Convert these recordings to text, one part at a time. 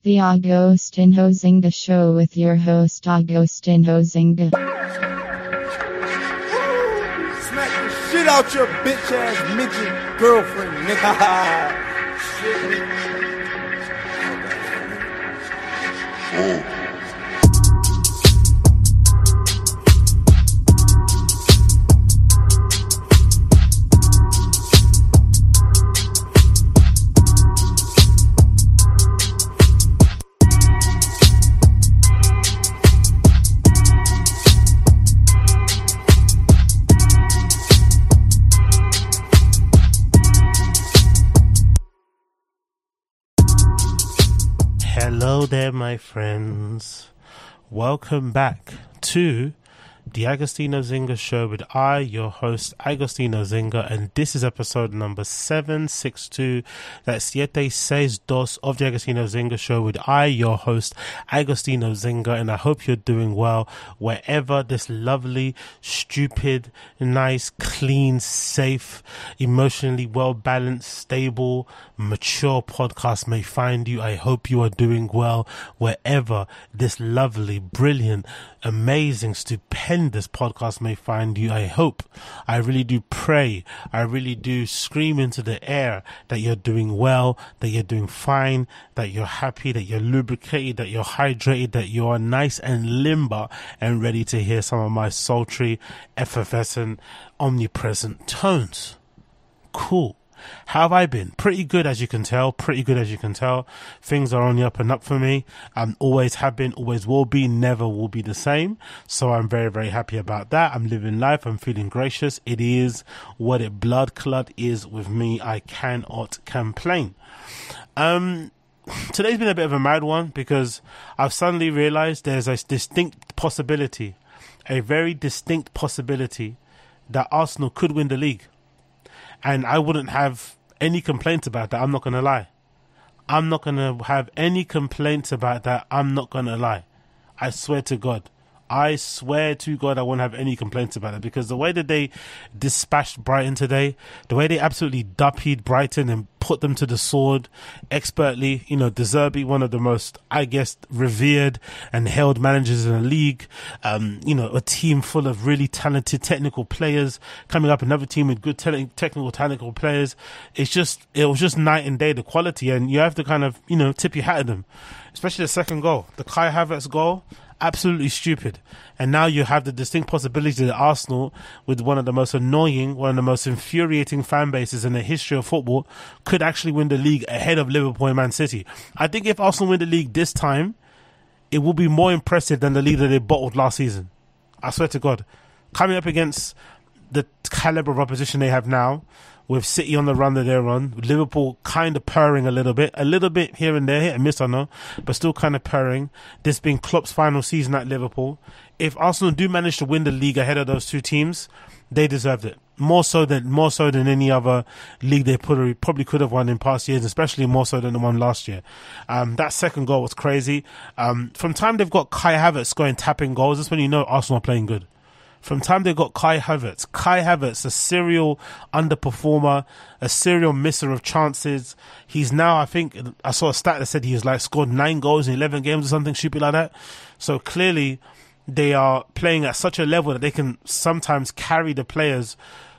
The Agostinho Zinga Show with your host Agostinho Zinga. Smack the shit out your bitch ass midget girlfriend, nigga. Hello there, my friends. Welcome back to the Agostinho Zinga Show with your host, Agostinho Zinga, and this is episode number 762. That's 762 of the Agostinho Zinga Show with your host, Agostinho Zinga, and I hope you're doing well wherever this lovely, stupid, nice, clean, safe, emotionally well-balanced, stable, mature podcast may find you. I hope you are doing well wherever this lovely, brilliant, amazing, stupendous podcast may find you. I really do pray, I really do scream into the air that you're doing well, that you're doing fine, that you're happy, that you're lubricated, that you're hydrated, that you are nice and limber and ready to hear some of my sultry, effervescent, omnipresent tones. Cool. How have I been? Pretty good, as you can tell. Things are on the up and up for me. Always have been, always will be, never will be the same. So I'm very, very happy about that. I'm living life. I'm feeling gracious. It is what it blood clot is with me. I cannot complain. Today's been a bit of a mad one because I've suddenly realized there's a distinct possibility, a very distinct possibility that Arsenal could win the league. And I wouldn't have any complaints about that. I'm not going to lie. I'm not going to have any complaints about that. I'm not going to lie. I swear to God. I won't have any complaints about it, because the way that they dispatched Brighton today, the way they absolutely duppied Brighton and put them to the sword expertly, De Zerbi, one of the most, I guess, revered and held managers in the league, a team full of really talented technical players, coming up another team with good technical players. It was just night and day, the quality, and you have to kind of, tip your hat at them, especially the second goal, the Kai Havertz goal. Absolutely stupid. And now you have the distinct possibility that Arsenal, with one of the most annoying, one of the most infuriating fan bases in the history of football, could actually win the league ahead of Liverpool and Man City. I think if Arsenal win the league this time, it will be more impressive than the league that they bottled last season. I swear to God. Coming up against the caliber of opposition they have now, with City on the run that they're on, Liverpool kind of purring a little bit here and there, hit and miss, I know, but still kind of purring. This being Klopp's final season at Liverpool. If Arsenal do manage to win the league ahead of those two teams, they deserved it. More so than any other league they probably could have won in past years, especially more so than the one last year. That second goal was crazy. From time they've got Kai Havertz scoring tapping goals, that's when you know Arsenal are playing good. From time they got Kai Havertz, a serial underperformer, a serial misser of chances. He's now, I think, I saw a stat that said he was scored 9 goals in 11 games or something stupid like that. So clearly they are playing at such a level that they can sometimes carry the players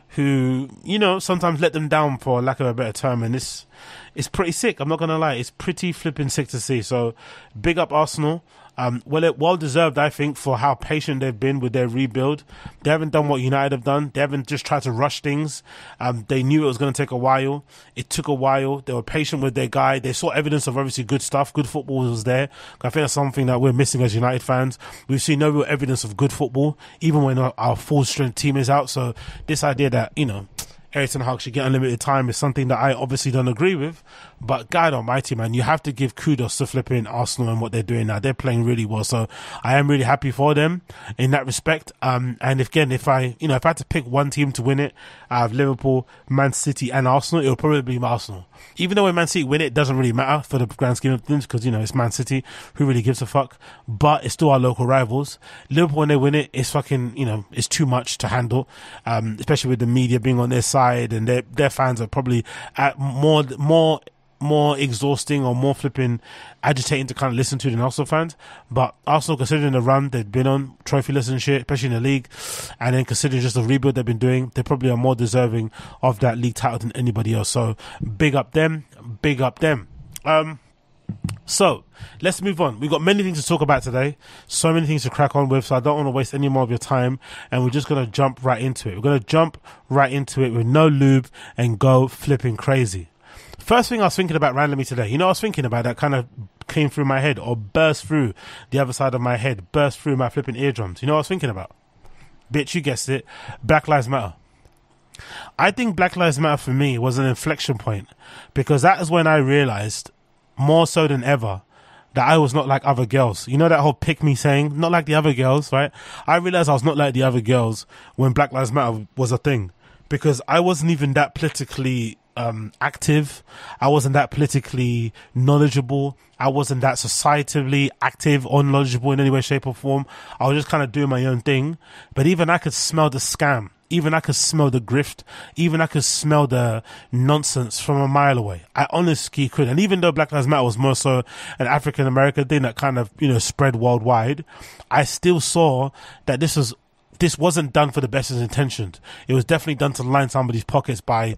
who, sometimes let them down, for lack of a better term. And it's pretty sick. I'm not going to lie. It's pretty flipping sick to see. So big up Arsenal. Well deserved, I think, for how patient they've been with their rebuild. They haven't done what United have done. They haven't just tried to rush things. They knew it was going to take a while. It took a while. They were patient with their guy. They saw evidence of obviously good stuff. Good football was there. I think that's something that we're missing as United fans. We've seen no real evidence of good football, even when our full strength team is out. So this idea that, Erik ten Hag should get unlimited time is something that I obviously don't agree with. But God almighty, man, you have to give kudos to flipping Arsenal and what they're doing now. They're playing really well. So I am really happy for them in that respect. And again, if I had to pick one team to win it, I have Liverpool, Man City and Arsenal, it will probably be Arsenal. Even though when Man City win it doesn't really matter for the grand scheme of things, because, it's Man City. Who really gives a fuck? But it's still our local rivals. Liverpool, when they win it, it's fucking, it's too much to handle, especially with the media being on their side, and their fans are probably more more exhausting or more flipping agitating to kind of listen to than Arsenal fans. But Arsenal, considering the run they've been on, trophyless and shit, especially in the league, and then considering just the rebuild they've been doing, they probably are more deserving of that league title than anybody else. So big up them, big up them. So let's move on. We've got many things to talk about today, so many things to crack on with, so I don't want to waste any more of your time, and we're just going to jump right into it. We're going to jump right into it with no lube and go flipping crazy. First thing I was thinking about randomly today, I was thinking about that kind of came through my head or burst through the other side of my head, burst through my flipping eardrums. You know what I was thinking about? Bitch, you guessed it. Black Lives Matter. I think Black Lives Matter for me was an inflection point, because that is when I realized, more so than ever, that I was not like other girls. You know that whole pick me saying, not like the other girls, right? I realized I was not like the other girls when Black Lives Matter was a thing, because I wasn't even that politically active. I wasn't that politically knowledgeable. I wasn't that societally active or knowledgeable in any way, shape or form. I was just kind of doing my own thing. But even I could smell the scam. Even I could smell the grift. Even I could smell the nonsense from a mile away. I honestly could. And even though Black Lives Matter was more so an African American thing that kind of, spread worldwide, I still saw that this wasn't done for the best of intentions. It was definitely done to line somebody's pockets by,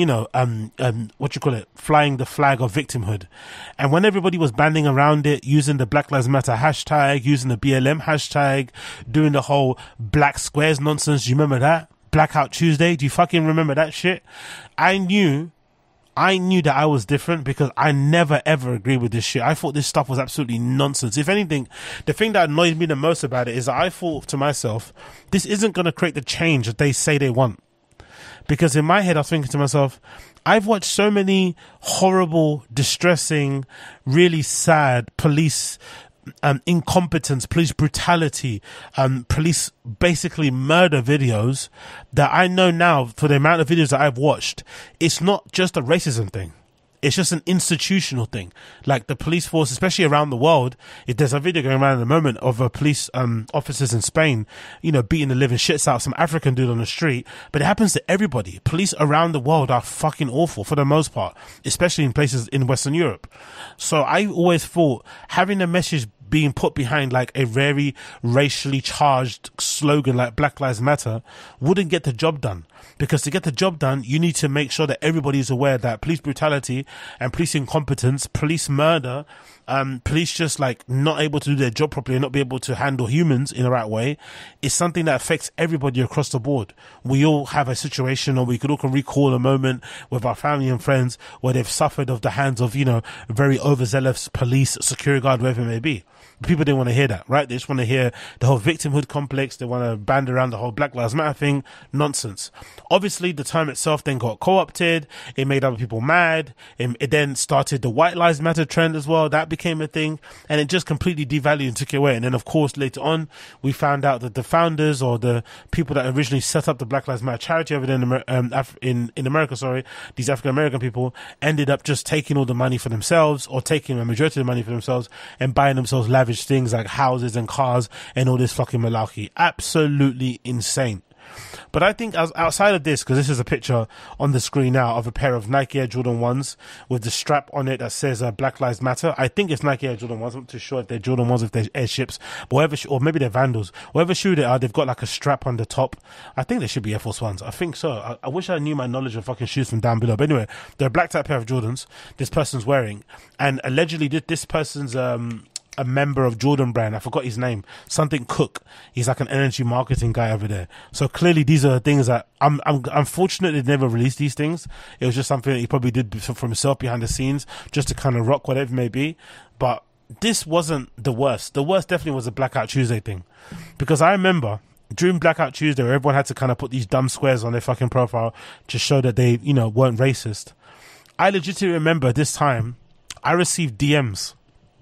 flying the flag of victimhood. And when everybody was banding around it, using the Black Lives Matter hashtag, using the BLM hashtag, doing the whole black squares nonsense, do you remember that? Blackout Tuesday, do you fucking remember that shit? I knew that I was different, because I never ever agreed with this shit. I thought this stuff was absolutely nonsense. If anything, the thing that annoyed me the most about it is that I thought to myself, this isn't going to create the change that they say they want. Because in my head, I was thinking to myself, I've watched so many horrible, distressing, really sad police incompetence, police brutality, police basically murder videos, that I know now, for the amount of videos that I've watched, it's not just a racism thing. It's just an institutional thing. Like the police force, especially around the world, there's a video going around at the moment of police officers in Spain, beating the living shits out of some African dude on the street. But it happens to everybody. Police around the world are fucking awful for the most part, especially in places in Western Europe. So I always thought having a message being put behind like a very racially charged slogan like Black Lives Matter wouldn't get the job done. Because to get the job done, you need to make sure that everybody is aware that police brutality and police incompetence, police murder, police just like not able to do their job properly and not be able to handle humans in the right way is something that affects everybody across the board. We all have a situation, or we could all can recall a moment with our family and friends where they've suffered of the hands of, very overzealous police, security guard, whatever it may be. People didn't want to hear that, right? They just want to hear the whole victimhood complex. They want to band around the whole Black Lives Matter thing. Nonsense. Obviously, the term itself then got co-opted. It made other people mad. It then started the White Lives Matter trend as well. That became a thing. And it just completely devalued and took it away. And then, of course, later on, we found out that the founders, or the people that originally set up the Black Lives Matter charity over there in America, these African American people, ended up just taking all the money for themselves, or taking a majority of the money for themselves and buying themselves lavish things like houses and cars and all this fucking malarkey. Absolutely insane. But I think outside of this, because this is a picture on the screen now of a pair of Nike Air Jordan 1s with the strap on it that says Black Lives Matter. I think it's Nike Air Jordan 1s. I'm not too sure if they're Jordan 1s, if they're airships, but whatever, or maybe they're Vandals. Whatever shoe they are, they've got like a strap on the top. I think they should be Air Force 1s. I think so. I wish I knew my knowledge of fucking shoes from down below. But anyway, they're a black type pair of Jordans this person's wearing. And allegedly this person's a member of Jordan Brand. I forgot his name. Something Cook. He's like an energy marketing guy over there. So clearly these are things that I'm fortunate they never released these things. It was just something that he probably did for himself behind the scenes, just to kind of rock whatever it may be. But this wasn't the worst. The worst definitely was the Blackout Tuesday thing. Because I remember during Blackout Tuesday, where everyone had to kind of put these dumb squares on their fucking profile to show that they, weren't racist. I legitimately remember this time I received DMs.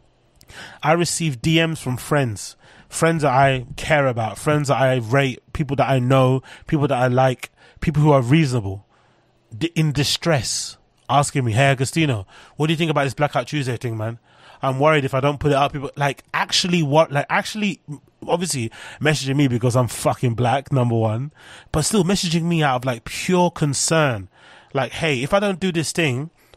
from friends that I care about, friends that I rate, people that I know, people that I like, people who are reasonable, in distress, asking me, "Hey, Agostino, what do you think about this Blackout Tuesday thing, man? I'm worried if I don't put it up." People actually obviously messaging me because I'm fucking black, number one, but still messaging me out of like pure concern. Like, hey, if I don't do this thing,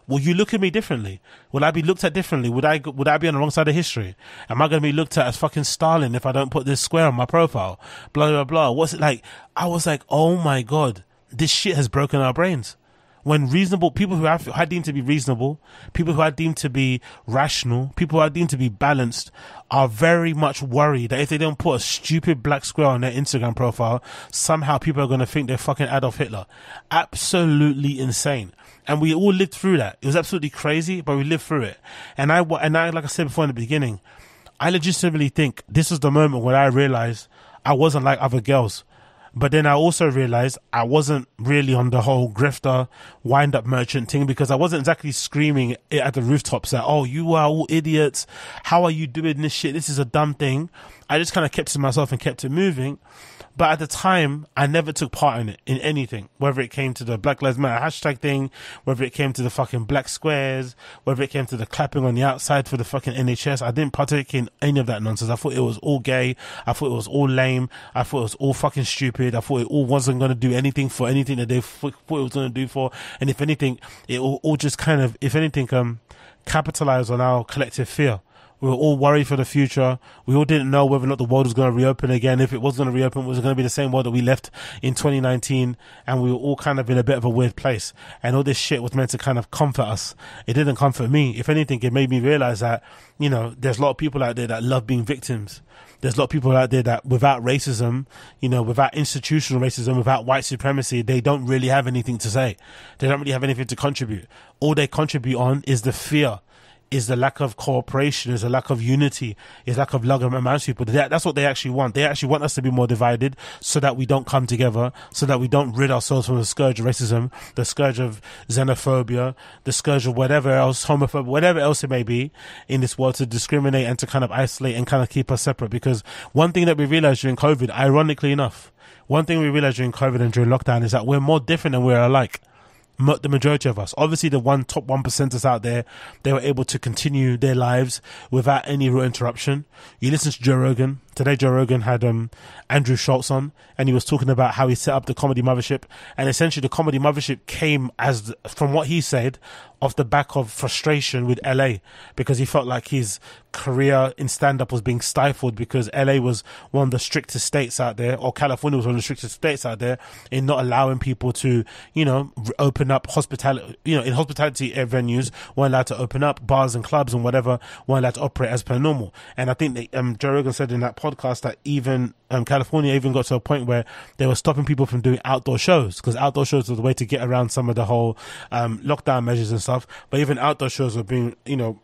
will you look at me differently? Will I be looked at differently? Would I be on the wrong side of history? Am I going to be looked at as fucking Stalin if I don't put this square on my profile? Blah, blah, blah. What's it like? I was like, oh my God, this shit has broken our brains. When reasonable people who I deemed to be reasonable, people who I deemed to be rational, people who I deemed to be balanced are very much worried that if they don't put a stupid black square on their Instagram profile, somehow people are going to think they're fucking Adolf Hitler. Absolutely insane. And we all lived through that. It was absolutely crazy, but we lived through it. And I, like I said before in the beginning, I legitimately think this was the moment when I realized I wasn't like other girls. But then I also realized I wasn't really on the whole grifter, wind-up merchant thing, because I wasn't exactly screaming it at the rooftops that, oh, you are all idiots. How are you doing this shit? This is a dumb thing. I just kind of kept to myself and kept it moving. But at the time, I never took part in it, in anything, whether it came to the Black Lives Matter hashtag thing, whether it came to the fucking black squares, whether it came to the clapping on the outside for the fucking NHS. I didn't partake in any of that nonsense. I thought it was all gay. I thought it was all lame. I thought it was all fucking stupid. I thought it all wasn't going to do anything for anything that they thought it was going to do for. And if anything, it all just kind of, if anything, capitalize on our collective fear. We were all worried for the future. We all didn't know whether or not the world was going to reopen again. If it was going to reopen, was it going to be the same world that we left in 2019? And we were all kind of in a bit of a weird place. And all this shit was meant to kind of comfort us. It didn't comfort me. If anything, it made me realize that, you know, there's a lot of people out there that love being victims. There's a lot of people out there that without racism, you know, without institutional racism, without white supremacy, they don't really have anything to say. They don't really have anything to contribute. All they contribute on is the fear, is the lack of cooperation, is the lack of unity, is lack of love amongst people. That's what they actually want. They actually want us to be more divided so that we don't come together, so that we don't rid ourselves from the scourge of racism, the scourge of xenophobia, the scourge of whatever else, homophobia, whatever else it may be in this world, to discriminate and to kind of isolate and kind of keep us separate. Because one thing that we realized during COVID, ironically enough, one thing we realized during COVID and during lockdown is that we're more different than we're alike. The majority of us, obviously the top 1%ers out there, they were able to continue their lives without any real interruption. You listen to Joe Rogan. Today Joe Rogan had Andrew Schultz on, and he was talking about how he set up the Comedy Mothership. And essentially the Comedy Mothership came as, from what he said, off the back of frustration with LA, because he felt like his career in stand-up was being stifled because LA was one of the strictest states out there, or California was one of the strictest states out there, in not allowing people to, you know, open up hospitality, you know, in hospitality venues, weren't allowed to open up, bars and clubs and whatever weren't allowed to operate as per normal. And I think that, Joe Rogan said in that podcast that even California even got to a point where they were stopping people from doing outdoor shows, because outdoor shows was the way to get around some of the whole lockdown measures and stuff. But even outdoor shows were being, you know,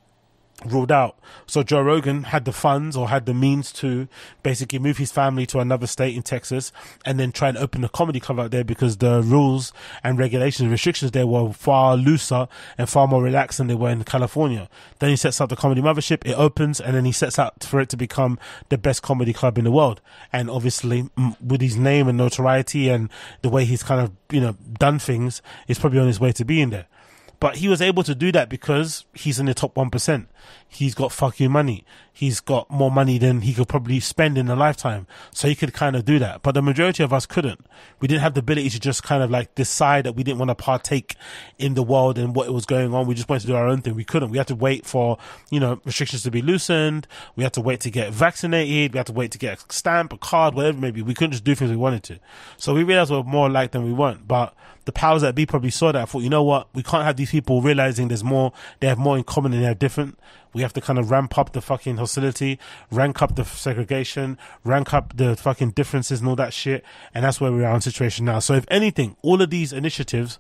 ruled out. So Joe Rogan had the funds, or had the means, to basically move his family to another state in Texas and then try and open a comedy club out there, because the rules and regulations and restrictions there were far looser and far more relaxed than they were in California. Then he sets up the Comedy Mothership, it opens, and then he sets out for it to become the best comedy club in the world. And obviously with his name and notoriety and the way he's kind of, you know, done things, he's probably on his way to being there. But he was able to do that because he's in the top 1%. He's got fucking money. He's got more money than he could probably spend in a lifetime. So he could kind of do that. But the majority of us couldn't. We didn't have the ability to just kind of like decide that we didn't want to partake in the world and what was going on. We just wanted to do our own thing. We couldn't. We had to wait for, you know, restrictions to be loosened. We had to wait to get vaccinated. We had to wait to get a stamp, a card, whatever it may be. We couldn't just do things we wanted to. So we realized we were more alike than we weren't. But the powers that be probably saw that. I thought, you know what? We can't have these people realizing there's more, they have more in common than they have different. We have to kind of ramp up the fucking hostility, rank up the segregation, rank up the fucking differences and all that shit. And that's where we are in situation now. So if anything, all of these initiatives,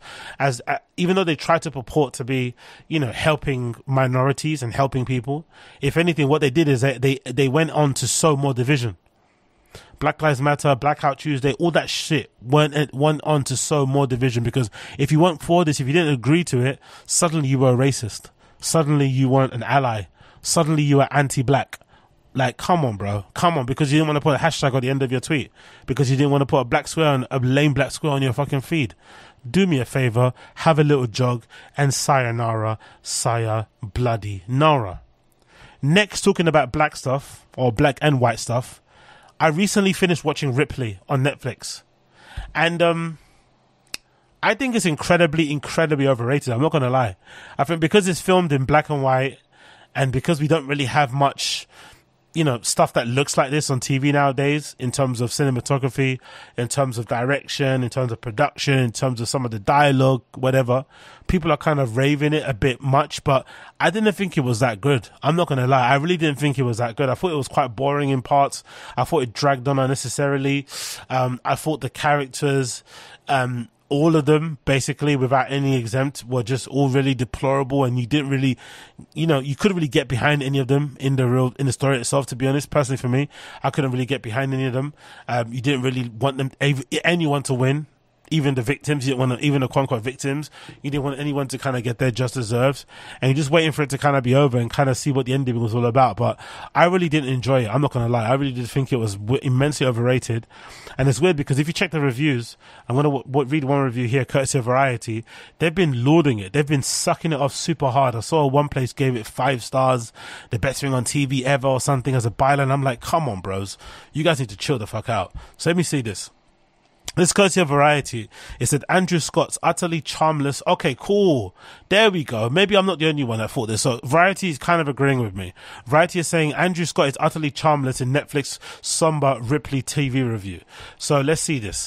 even though they try to purport to be, you know, helping minorities and helping people, if anything, what they did is they went on to sow more division. Black Lives Matter, Blackout Tuesday, all that shit went on to sow more division, because if you weren't for this, if you didn't agree to it, suddenly you were a racist. Suddenly you weren't an ally. Suddenly you were anti-black. Like, come on, bro. Come on, because you didn't want to put a hashtag at the end of your tweet. Because you didn't want to put a black square on, a lame black square on your fucking feed. Do me a favor, have a little jog, and sayonara, saya bloody nara. Next, talking about black stuff, or black and white stuff, I recently finished watching Ripley on Netflix. And I think it's incredibly overrated. I'm not going to lie. I think because it's filmed in black and white and because we don't really have much, stuff that looks like this on TV nowadays in terms of cinematography, in terms of direction, in terms of production, in terms of some of the dialogue, whatever, people are kind of raving it a bit much, but I didn't think it was that good. I'm not going to lie. I really didn't think it was that good. I thought it was quite boring in parts. I thought it dragged on unnecessarily. I thought the characters, all of them, basically, without any exempt, were just all really deplorable, and you didn't really, you couldn't really get behind any of them in the story itself. To be honest, personally for me, I couldn't really get behind any of them. You didn't really want anyone to win. Even the victims, you didn't want even the quote-unquote victims, you didn't want anyone to kind of get their just deserves, and you're just waiting for it to kind of be over and kind of see what the ending was all about. But I really didn't enjoy it. I'm not going to lie. I really did think it was immensely overrated. And it's weird because if you check the reviews, I'm going to read one review here, courtesy of Variety. They've been lauding it. They've been sucking it off super hard. I saw one place gave it 5 stars, the best thing on TV ever or something as a byline. I'm like, come on, bros. You guys need to chill the fuck out. So let me see this. This courtesy of Variety. It said Andrew Scott's utterly charmless. Okay, cool. There we go. Maybe I'm not the only one that thought this. So Variety is kind of agreeing with me. Variety is saying Andrew Scott is utterly charmless in Netflix somber Ripley TV review. So let's see this.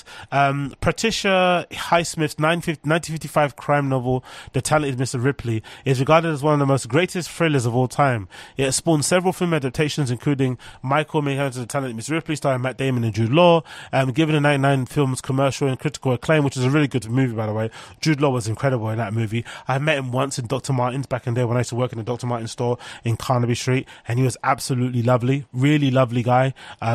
Patricia Highsmith's 1955 crime novel, The Talented Mr. Ripley, is regarded as one of the most greatest thrillers of all time. It has spawned several film adaptations, including Michael Mayhem's The Talented Mr. Ripley, starring Matt Damon and Jude Law, given a 99 films commercial and critical acclaim, which is a really good movie, by the way. Jude Law was incredible in that movie. I met him once in Dr. Martens back in there when I used to work in the Dr. Martens store in Carnaby Street, and he was absolutely lovely, really lovely guy.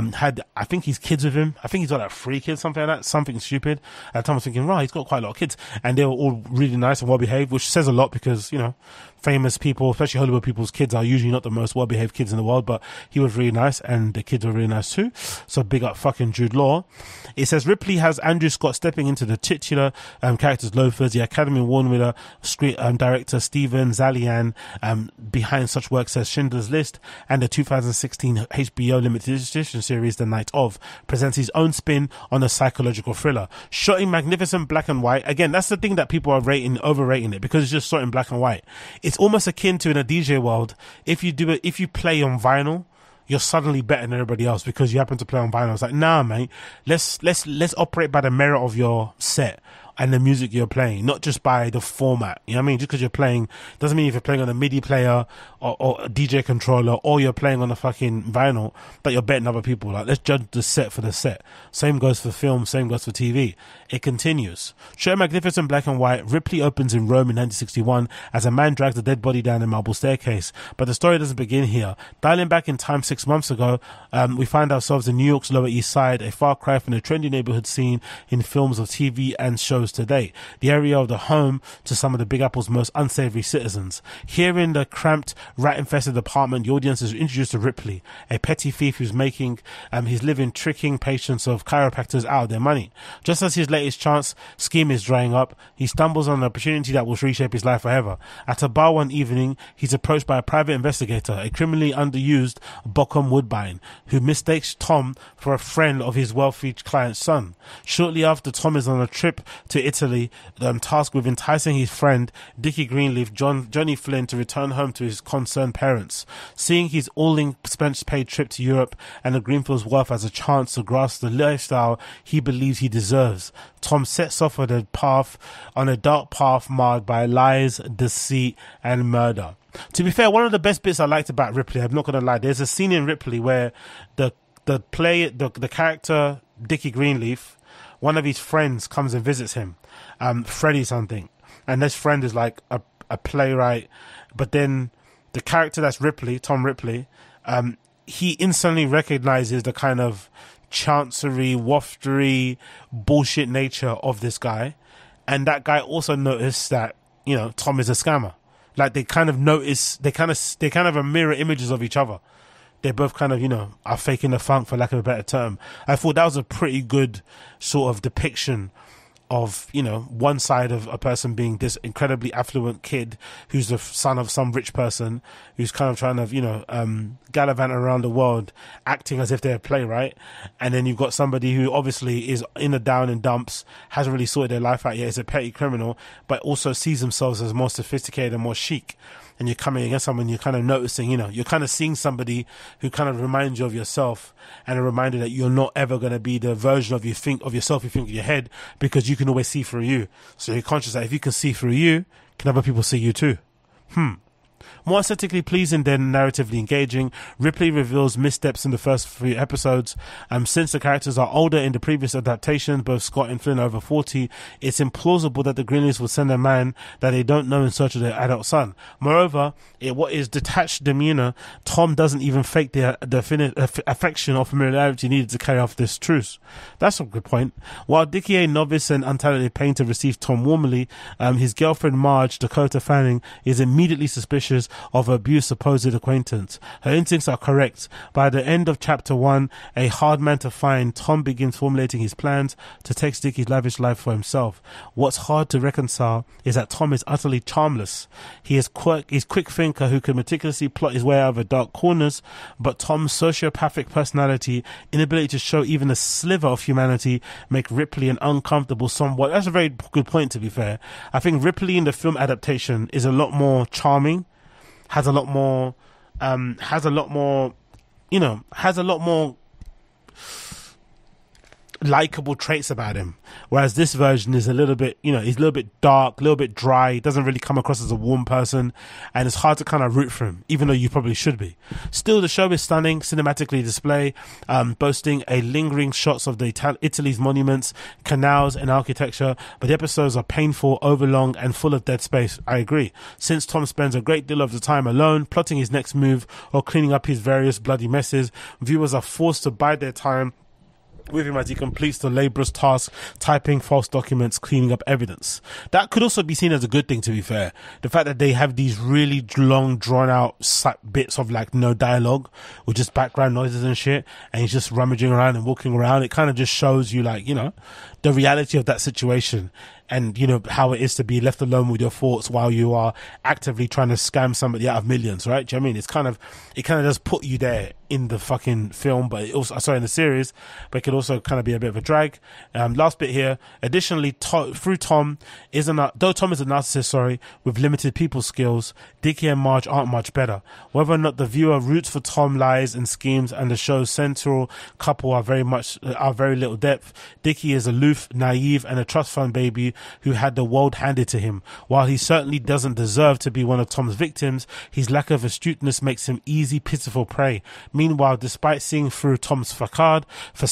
I think he's kids with him. I think he's got like 3 kids, something like that, something stupid. At the time I was thinking, right, he's got quite a lot of kids, and they were all really nice and well behaved, which says a lot because, famous people, especially Hollywood people's kids, are usually not the most well-behaved kids in the world, but he was really nice and the kids were really nice too. So big up fucking Jude Law. It says Ripley has Andrew Scott stepping into the titular character's loafers. The Academy Award winner director Steven Zalian behind such works as Schindler's List and the 2016 HBO limited edition series The Night Of presents his own spin on a psychological thriller. Shot in magnificent black and white. Again, that's the thing that people are overrating it, because it's just shot in black and white. It's almost akin to, in a DJ world, if you play on vinyl, you're suddenly better than everybody else because you happen to play on vinyl. It's like, nah, mate, let's operate by the merit of your set and the music you're playing, not just by the format. You know what I mean? Just because you're playing doesn't mean if you're playing on a MIDI player or a DJ controller, or you're playing on a fucking vinyl, that you're better than other people. Like, let's judge the set for the set. Same goes for film, same goes for TV. It continues. Show magnificent black and white. Ripley opens in Rome in 1961 as a man drags a dead body down a marble staircase. But the story doesn't begin here. Dialing back in time 6 months ago, we find ourselves in New York's Lower East Side, a far cry from the trendy neighborhood scene in films of TV and shows today. The area of the home to some of the Big Apple's most unsavory citizens. Here in the cramped, rat-infested apartment, the audience is introduced to Ripley, a petty thief who's making his living tricking patients of chiropractors out of their money. Just as his latest chance scheme is drying up, he stumbles on an opportunity that will reshape his life forever. At a bar one evening, he's approached by a private investigator, a criminally underused Bochum Woodbine, who mistakes Tom for a friend of his wealthy client's son. Shortly after, Tom is on a trip to Italy, tasked with enticing his friend Dickie Greenleaf, Johnny Flynn, to return home to his concerned parents. Seeing his all-expense-paid trip to Europe and the Greenfield's wealth as a chance to grasp the lifestyle he believes he deserves, Tom sets off on a dark path marred by lies, deceit, and murder. To be fair, one of the best bits I liked about Ripley, I'm not going to lie, there's a scene in Ripley where the character Dickie Greenleaf, one of his friends comes and visits him, Freddie something, and this friend is like a playwright, but then the character that's Ripley, Tom Ripley, he instantly recognizes the kind of chancery, waftery, bullshit nature of this guy, and that guy also noticed that, Tom is a scammer. Like, they kind of notice, they kind of are mirror images of each other. They both kind of, are faking the funk, for lack of a better term. I thought that was a pretty good sort of depiction of, you know, one side of a person being this incredibly affluent kid who's the son of some rich person who's kind of trying to, you know, gallivant around the world acting as if they're a playwright. And then you've got somebody who obviously is in the down and dumps, hasn't really sorted their life out yet, is a petty criminal, but also sees themselves as more sophisticated and more chic. And you're coming against someone, you're kind of noticing, you know, you're kind of seeing somebody who kind of reminds you of yourself, and a reminder that you're not ever going to be the version of yourself you think in your head, because you can always see through you. So you're conscious that if you can see through you, can other people see you too? More aesthetically pleasing than narratively engaging, Ripley reveals missteps in the first few episodes. Since the characters are older in the previous adaptations, both Scott and Flynn are over 40, it's implausible that the Greenleys would send a man that they don't know in search of their adult son. Moreover, what is detached demeanor, Tom doesn't even fake the affection or familiarity needed to carry off this truce. That's a good point. While Dickie, a novice and untalented painter, receives Tom warmly, his girlfriend Marge, Dakota Fanning, is immediately suspicious of her abused supposed acquaintance. Her instincts are correct. By the end of chapter 1, a hard man to find, Tom begins formulating his plans to take Dickie's lavish life for himself. What's hard to reconcile is that Tom is utterly charmless. He is quick thinker who can meticulously plot his way out of the dark corners, but Tom's sociopathic personality, inability to show even a sliver of humanity, make Ripley an uncomfortable somewhat. That's a very good point, to be fair. I think Ripley in the film adaptation is a lot more charming, has a lot more likable traits about him, whereas this version is a little bit, you know, he's a little bit dark, a little bit dry. He doesn't really come across as a warm person, and it's hard to kind of root for him, even though you probably should be. Still, the show is stunning, cinematically displayed, boasting a lingering shots of Italy's monuments, canals, and architecture, but the episodes are painful, overlong, and full of dead space. I agree. Since Tom spends a great deal of the time alone, plotting his next move or cleaning up his various bloody messes, viewers are forced to bide their time with him as he completes the laborious task, typing false documents, cleaning up evidence. That could also be seen as a good thing, to be fair. The fact that they have these really long, drawn-out bits of, like, no dialogue, with just background noises and shit, and he's just rummaging around and walking around, it kind of just shows you, like, you know, the reality of that situation, and, you know, how it is to be left alone with your thoughts while you are actively trying to scam somebody out of millions, right? Do you know what I mean? It kind of does put you there in the fucking film, but it also, in the series, but it could also kind of be a bit of a drag. Last bit here. Additionally, though Tom is a narcissist, with limited people skills, Dickie and Marge aren't much better. Whether or not the viewer roots for Tom lies and schemes and the show's central couple are very little depth, Dickie is aloof, naive, and a trust fund baby who had the world handed to him. While he certainly doesn't deserve to be one of Tom's victims, his lack of astuteness makes him easy, pitiful prey. Meanwhile, despite seeing through Tom's facade,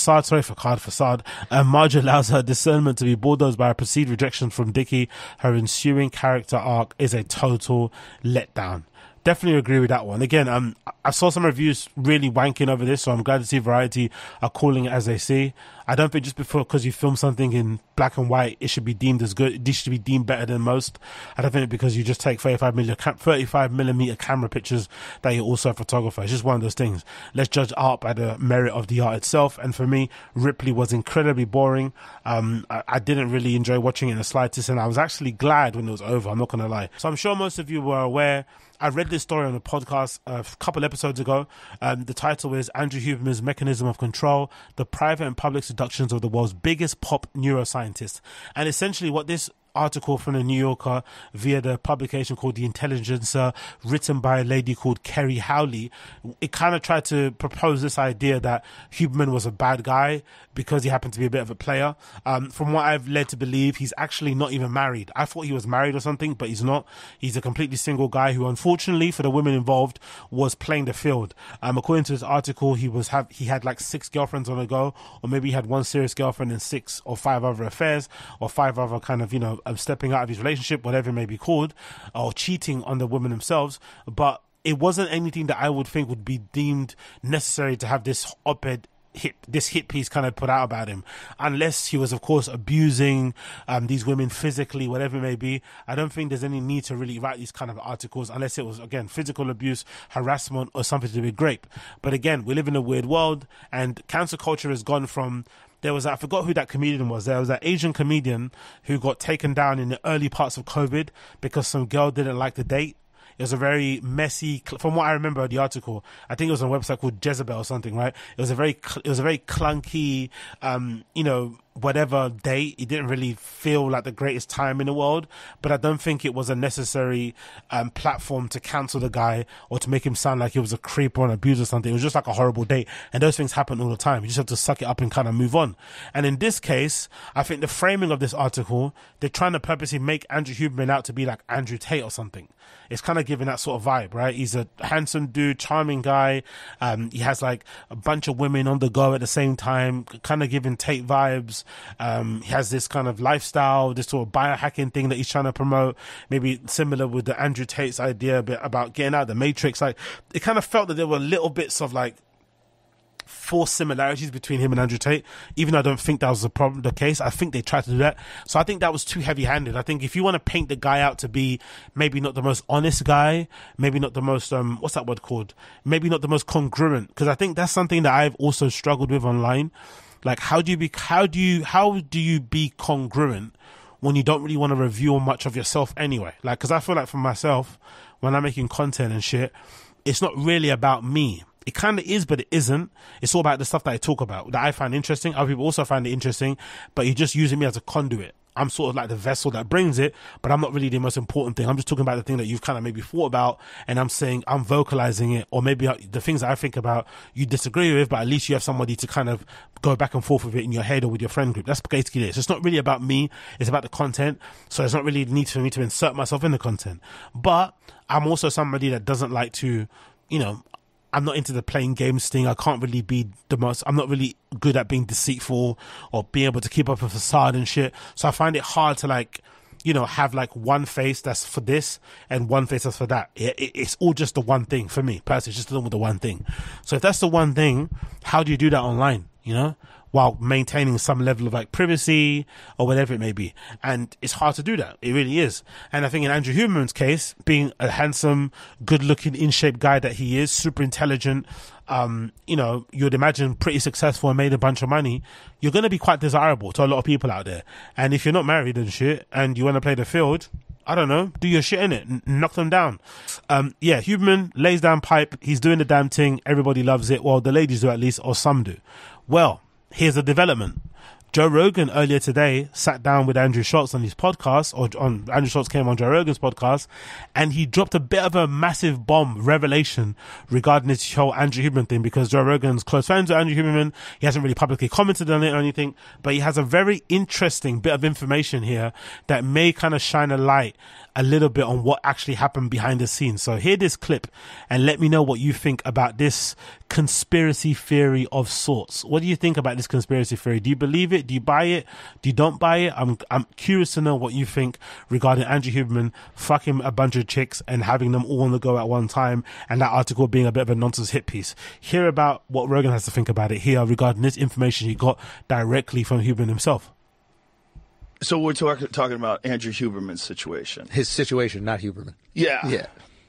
Marge allows her discernment to be bulldozed by a perceived rejection from Dickie. Her ensuing character arc is a total letdown. Definitely agree with that one. Again, I saw some reviews really wanking over this, so I'm glad to see Variety are calling it as they see. I don't think just because you film something in black and white, it should be deemed as good. It should be deemed better than most. I don't think because you just take 35mm camera pictures that you're also a photographer. It's just one of those things. Let's judge art by the merit of the art itself. And for me, Ripley was incredibly boring. I didn't really enjoy watching it in the slightest, and I was actually glad when it was over. I'm not going to lie. So I'm sure most of you were aware. I read this story on a podcast a couple episodes ago. The title is Andrew Huberman's Mechanism of Control, the Private and Public Seductions of the World's Biggest Pop Neuroscientist. And essentially what this article from the New Yorker via the publication called The Intelligencer, written by a lady called Kerry Howley, it kind of tried to propose this idea that Huberman was a bad guy because he happened to be a bit of a player. From what I've led to believe, he's actually not even married. I thought he was married or something, but he's not. He's a completely single guy who, unfortunately for the women involved, was playing the field. According to this article, he had like 6 girlfriends on the go, or maybe he had 1 serious girlfriend and 6 or 5 other affairs, or 5 other kind of, you know, stepping out of his relationship, whatever it may be called, or cheating on the women themselves. But it wasn't anything that I would think would be deemed necessary to have this op-ed hit piece kind of put out about him, unless he was, of course, abusing these women physically, whatever it may be. I don't think there's any need to really write these kind of articles unless it was, again, physical abuse, harassment, or something to do with rape. But again, we live in a weird world, and cancel culture has gone from there was, I forgot who that comedian was. There was that Asian comedian who got taken down in the early parts of COVID because some girl didn't like the date. It was a very messy, from what I remember of the article, I think it was on a website called Jezebel or something, right? It was a very clunky, whatever date. It didn't really feel like the greatest time in the world, but I don't think it was a necessary platform to cancel the guy or to make him sound like he was a creep or an abuser or something. It was just like a horrible date, and those things happen all the time. You just have to suck it up and kind of move on. And in this case, I think the framing of this article, they're trying to purposely make Andrew Huberman out to be like Andrew Tate or something. It's kind of giving that sort of vibe, right? He's a handsome dude, charming guy. He has like a bunch of women on the go at the same time, kind of giving Tate vibes. He has this kind of lifestyle, this sort of biohacking thing that he's trying to promote, maybe similar with the Andrew Tate's idea about getting out of the matrix. Like, it kind of felt that there were little bits of like forced similarities between him and Andrew Tate, even though I don't think that was the case. I think they tried to do that. So I think that was too heavy-handed. I think if you want to paint the guy out to be maybe not the most honest guy, maybe not the most, what's that word called? Maybe not the most congruent, because I think that's something that I've also struggled with online. Like, how do you be congruent when you don't really want to reveal much of yourself anyway? Like, because I feel like for myself, when I'm making content and shit, it's not really about me. It kind of is, but it isn't. It's all about the stuff that I talk about, that I find interesting. Other people also find it interesting, but you're just using me as a conduit. I'm sort of like the vessel that brings it, but I'm not really the most important thing. I'm just talking about the thing that you've kind of maybe thought about, and I'm saying, I'm vocalizing it, or maybe the things that I think about you disagree with, but at least you have somebody to kind of go back and forth with it in your head or with your friend group. That's basically it. So it's not really about me. It's about the content. So it's not really the need for me to insert myself in the content. But I'm also somebody that doesn't like to, I'm not into the playing games thing. I can't really be I'm not really good at being deceitful or being able to keep up a facade and shit. So I find it hard to have like one face that's for this and one face that's for that. It's all just the one thing for me. Personally, it's just the one thing. So if that's the one thing, how do you do that online, while maintaining some level of like privacy or whatever it may be? And it's hard to do that. It really is. And I think in Andrew Huberman's case, being a handsome, good looking, in shape guy that he is, super intelligent, you'd imagine pretty successful and made a bunch of money, you're going to be quite desirable to a lot of people out there. And if you're not married and shit and you want to play the field, I don't know, do your shit in it, knock them down. Huberman lays down pipe. He's doing the damn thing. Everybody loves it. Well, the ladies do at least, or some do. Well, here's a development. Joe Rogan earlier today sat down with Andrew Schultz on his podcast, Andrew Schultz came on Joe Rogan's podcast, and he dropped a bit of a massive bomb revelation regarding this whole Andrew Huberman thing, because Joe Rogan's close friends with Andrew Huberman. He hasn't really publicly commented on it or anything, but he has a very interesting bit of information here that may kind of shine a light a little bit on what actually happened behind the scenes. So hear this clip and let me know what you think about this conspiracy theory of sorts. What do you think about this conspiracy theory? Do you believe it? Do you buy it? Do you don't buy it? I'm curious to know what you think regarding Andrew Huberman fucking a bunch of chicks and having them all on the go at one time, and that article being a bit of a nonsense hit piece. Hear about what Rogan has to think about it here regarding this information he got directly from Huberman himself. So we're talking about Andrew Huberman's situation. His situation, not Huberman. Yeah.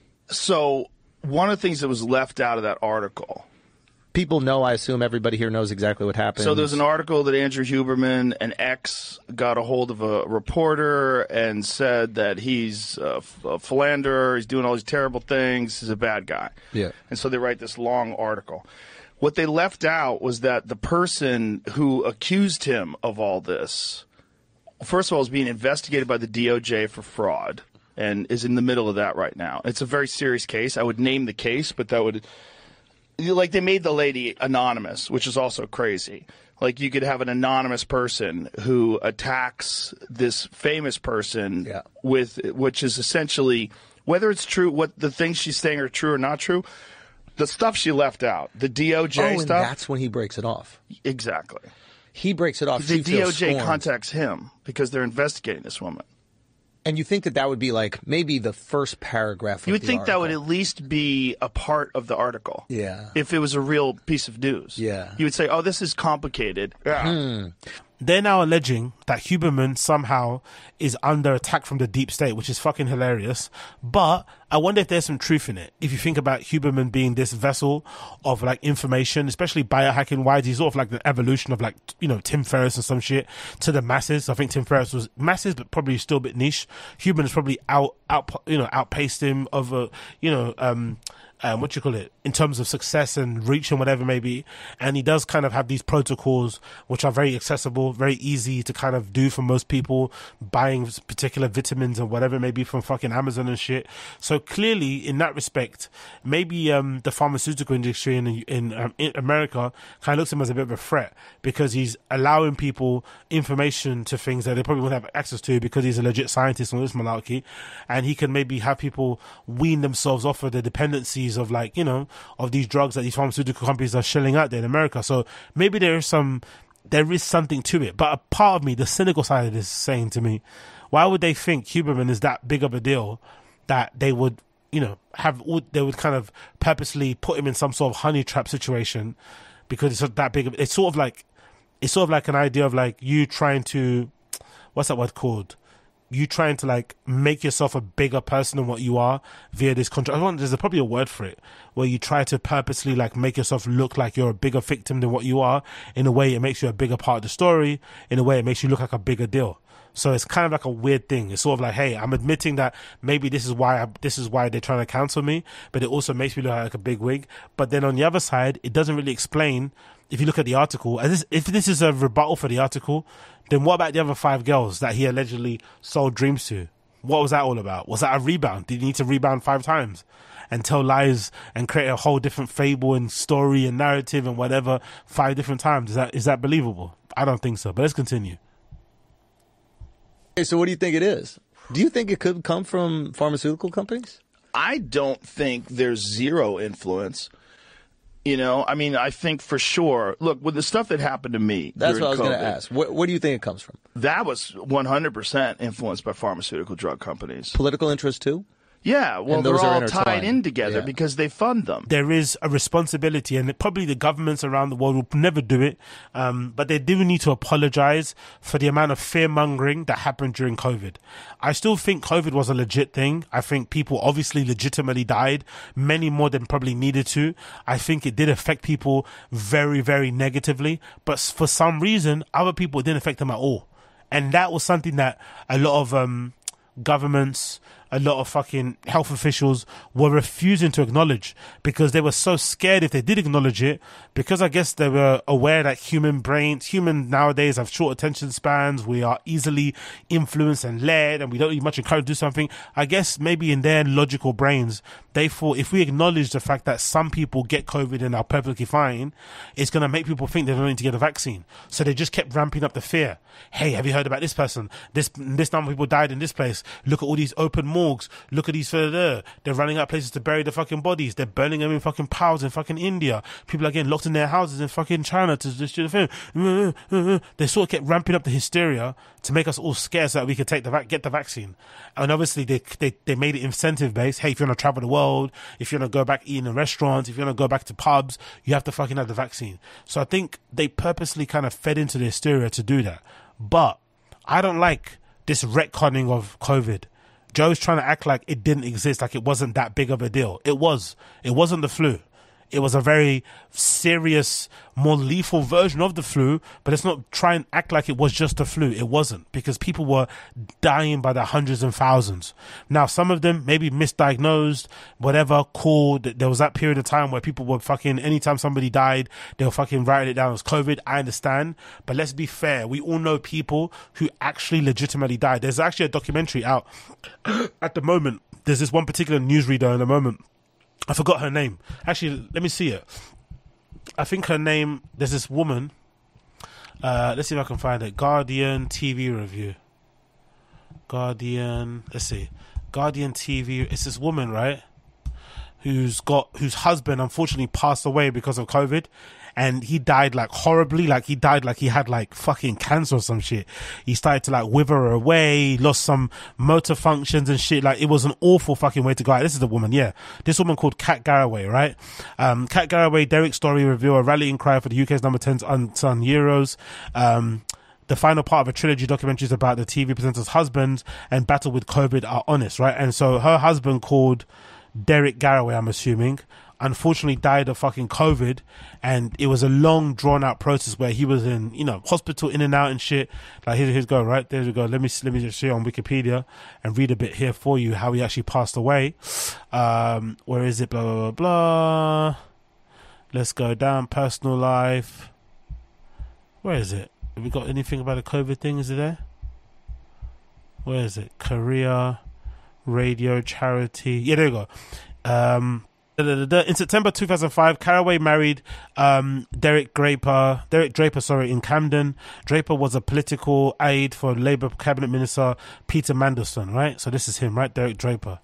So one of the things that was left out of that article. People know, I assume everybody here knows exactly what happened. So there's an article that Andrew Huberman, an ex, got a hold of a reporter and said that he's a philanderer, he's doing all these terrible things, he's a bad guy. Yeah. And so they write this long article. What they left out was that the person who accused him of all this, first of all, is being investigated by the DOJ for fraud and is in the middle of that right now. It's a very serious case. I would name the case, but that would... Like, they made the lady anonymous, which is also crazy. Like, you could have an anonymous person who attacks this famous person which is essentially, whether it's true, what the things she's saying are true or not true, the stuff she left out, the DOJ stuff. And that's when he breaks it off. Exactly. He breaks it off. The DOJ contacts him because they're investigating this woman. And you think that would be like maybe the first paragraph of the article. You would think that would at least be a part of the article. Yeah. If it was a real piece of news. Yeah. You would say, oh, this is complicated. Yeah. they're now alleging that Huberman somehow is under attack from the deep state, which is fucking hilarious. But I wonder if there's some truth in it. If you think about Huberman being this vessel of like information, especially biohacking wise, he's sort of like the evolution of like, you know, Tim Ferriss and some shit to the masses. I think Tim Ferriss was masses, but probably still a bit niche. Huberman has probably outpaced him over, what you call it, in terms of success and reach and whatever it may be. And he does kind of have these protocols which are very accessible, very easy to kind of do for most people, buying particular vitamins and whatever it may be from fucking Amazon and shit. So clearly, in that respect, maybe the pharmaceutical industry in America kind of looks at him as a bit of a threat, because he's allowing people information to things that they probably wouldn't have access to because he's a legit scientist on this malarkey, and he can maybe have people wean themselves off of the dependencies of, like, you know, of these drugs that these pharmaceutical companies are shelling out there in America. So maybe there is something to it. But a part of me, the cynical side of this, is saying to me, why would they think Huberman is that big of a deal that they would, you know, they would kind of purposely put him in some sort of honey trap situation because it's that big of, it's sort of like an idea of like you trying to, what's that word called? You trying to like make yourself a bigger person than what you are via this contract. There's probably a word for it, where you try to purposely like make yourself look like you're a bigger victim than what you are. In a way, it makes you a bigger part of the story. In a way, it makes you look like a bigger deal. So it's kind of like a weird thing. It's sort of like, hey, I'm admitting that maybe this is why they're trying to cancel me, but it also makes me look like a big wig. But then on the other side, it doesn't really explain. If you look at the article, if this is a rebuttal for the article, then what about the other 5 girls that he allegedly sold dreams to? What was that all about? Was that a rebound? Did he need to rebound 5 times and tell lies and create a whole different fable and story and narrative and whatever 5 different times? Is that believable? I don't think so, but let's continue. Okay, so what do you think it is? Do you think it could come from pharmaceutical companies? I don't think there's zero influence. You know, I mean, I think for sure. Look, with the stuff that happened to me, that's what I was going to ask. Where do you think it comes from? That was 100% influenced by pharmaceutical drug companies. Political interest too? Yeah, well, they're all tied in together because they fund them. There is a responsibility, and probably the governments around the world will never do it, but they do need to apologize for the amount of fear-mongering that happened during COVID. I still think COVID was a legit thing. I think people obviously legitimately died, many more than probably needed to. I think it did affect people very, very negatively, but for some reason, other people, it didn't affect them at all. And that was something that a lot of governments, a lot of fucking health officials were refusing to acknowledge because they were so scared if they did acknowledge it, because I guess they were aware that humans nowadays have short attention spans. We are easily influenced and led, and we don't need much encouragement to do something. I guess maybe in their logical brains, they thought if we acknowledge the fact that some people get COVID and are perfectly fine, it's going to make people think they don't need to get a vaccine. So they just kept ramping up the fear. Hey, have you heard about this person? This number of people died in this place. Look at all these open morgues. Look at these further. They're running out places to bury the fucking bodies. They're burning them in fucking piles in fucking India. People are getting locked in their houses in fucking China to just do the thing. They sort of kept ramping up the hysteria to make us all scared so that we could get the vaccine. And obviously they made it incentive based. Hey, if you want to travel the world, if you want to go back eating in restaurants, if you want to go back to pubs, you have to fucking have the vaccine. So I think they purposely kind of fed into the hysteria to do that. But I don't like this retconning of COVID. Joe's trying to act like it didn't exist, like it wasn't that big of a deal. It was. It wasn't the flu. It was a very serious, more lethal version of the flu, but let's not try and act like it was just the flu. It wasn't, because people were dying by the hundreds and thousands. Now, some of them maybe misdiagnosed, whatever, cool. There was that period of time where people were fucking, anytime somebody died, they were fucking writing it down as COVID. I understand, but let's be fair. We all know people who actually legitimately died. There's actually a documentary out at the moment. There's this one particular newsreader in the moment. I forgot her name. Actually, let me see it. I think her name, there's this woman. Let's see if I can find it. Guardian TV review. Guardian, let's see. Guardian TV. It's this woman, right? Whose husband unfortunately passed away because of COVID. And he died like horribly, like he died like he had like fucking cancer or some shit. He started to like wither away, lost some motor functions and shit. Like it was an awful fucking way to go out. This is the woman, yeah. This woman called Kat Garraway, right? Kat Garraway, Derek Story reviewer, rallying cry for the UK's number 10 unsung heroes. the final part of a trilogy documentaries about the TV presenter's husband and battle with COVID are honest, right? And so her husband, called Derek Garraway, I'm assuming, unfortunately died of fucking COVID, and it was a long drawn out process where he was in, hospital, in and out and shit. Like, here's go, right? There we go. Let me just share on Wikipedia and read a bit here for you how he actually passed away. Where is it? Blah, blah, blah, blah. Let's go down. Personal life. Where is it? Have we got anything about the COVID thing? Is it there? Where is it? Career, radio, charity. Yeah, there we go. In September 2005, Carraway married Derek Draper, in Camden. Draper was a political aide for Labour cabinet minister Peter Mandelson, right? So this is him, right? Derek Draper.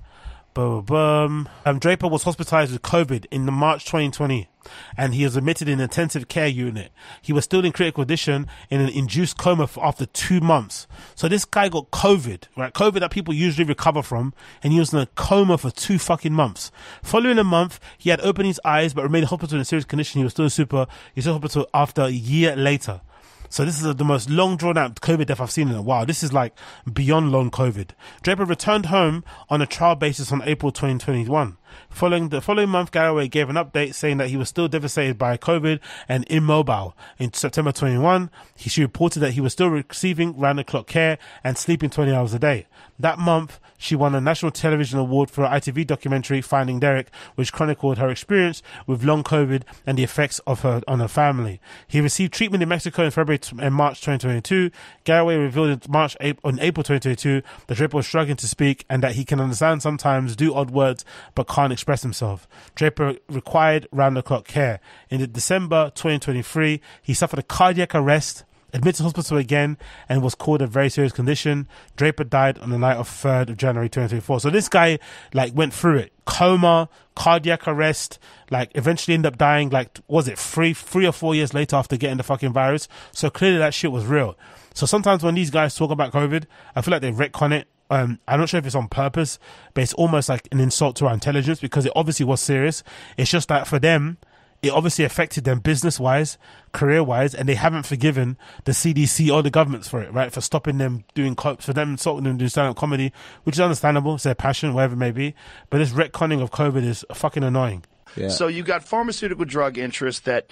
Draper was hospitalized with COVID in March 2020, and he was admitted in an intensive care unit. He was still in critical condition in an induced coma for after 2 months. So this guy got COVID, right? COVID that people usually recover from, and he was in a coma for 2 fucking months. Following a month, he had opened his eyes but remained in hospital in a serious condition. He was still in hospital after a year later. So this is the most long drawn out COVID death I've seen in a while. This is like beyond long COVID. Draper returned home on a trial basis on April 2021. Following the following month, Garraway gave an update saying that he was still devastated by COVID and immobile. In September 21, she reported that he was still receiving round-the-clock care and sleeping 20 hours a day. That month, she won a national television award for her ITV documentary Finding Derek, which chronicled her experience with long COVID and the effects of her on her family. He received treatment in Mexico in February and March 2022. Garraway revealed on April 2022 that Draper was struggling to speak and that he can understand sometimes, do odd words, but can't express himself. Draper required round-the-clock care. In December 2023, he suffered a cardiac arrest, admitted to hospital again, and was called a very serious condition. Draper died on the night of 3rd of January 2024. So this guy went through it. Coma, cardiac arrest, eventually ended up dying, was it 3 or 4 years later after getting the fucking virus? So clearly that shit was real. So sometimes when these guys talk about COVID, I feel like they retcon it. I'm not sure if it's on purpose, but it's almost like an insult to our intelligence because it obviously was serious. It's just that for them, it obviously affected them business-wise, career-wise, and they haven't forgiven the CDC or the governments for it, right? For stopping them doing for them insulting them doing stand-up comedy, which is understandable. It's their passion, whatever it may be. But this retconning of COVID is fucking annoying. Yeah. So you've got pharmaceutical drug interests that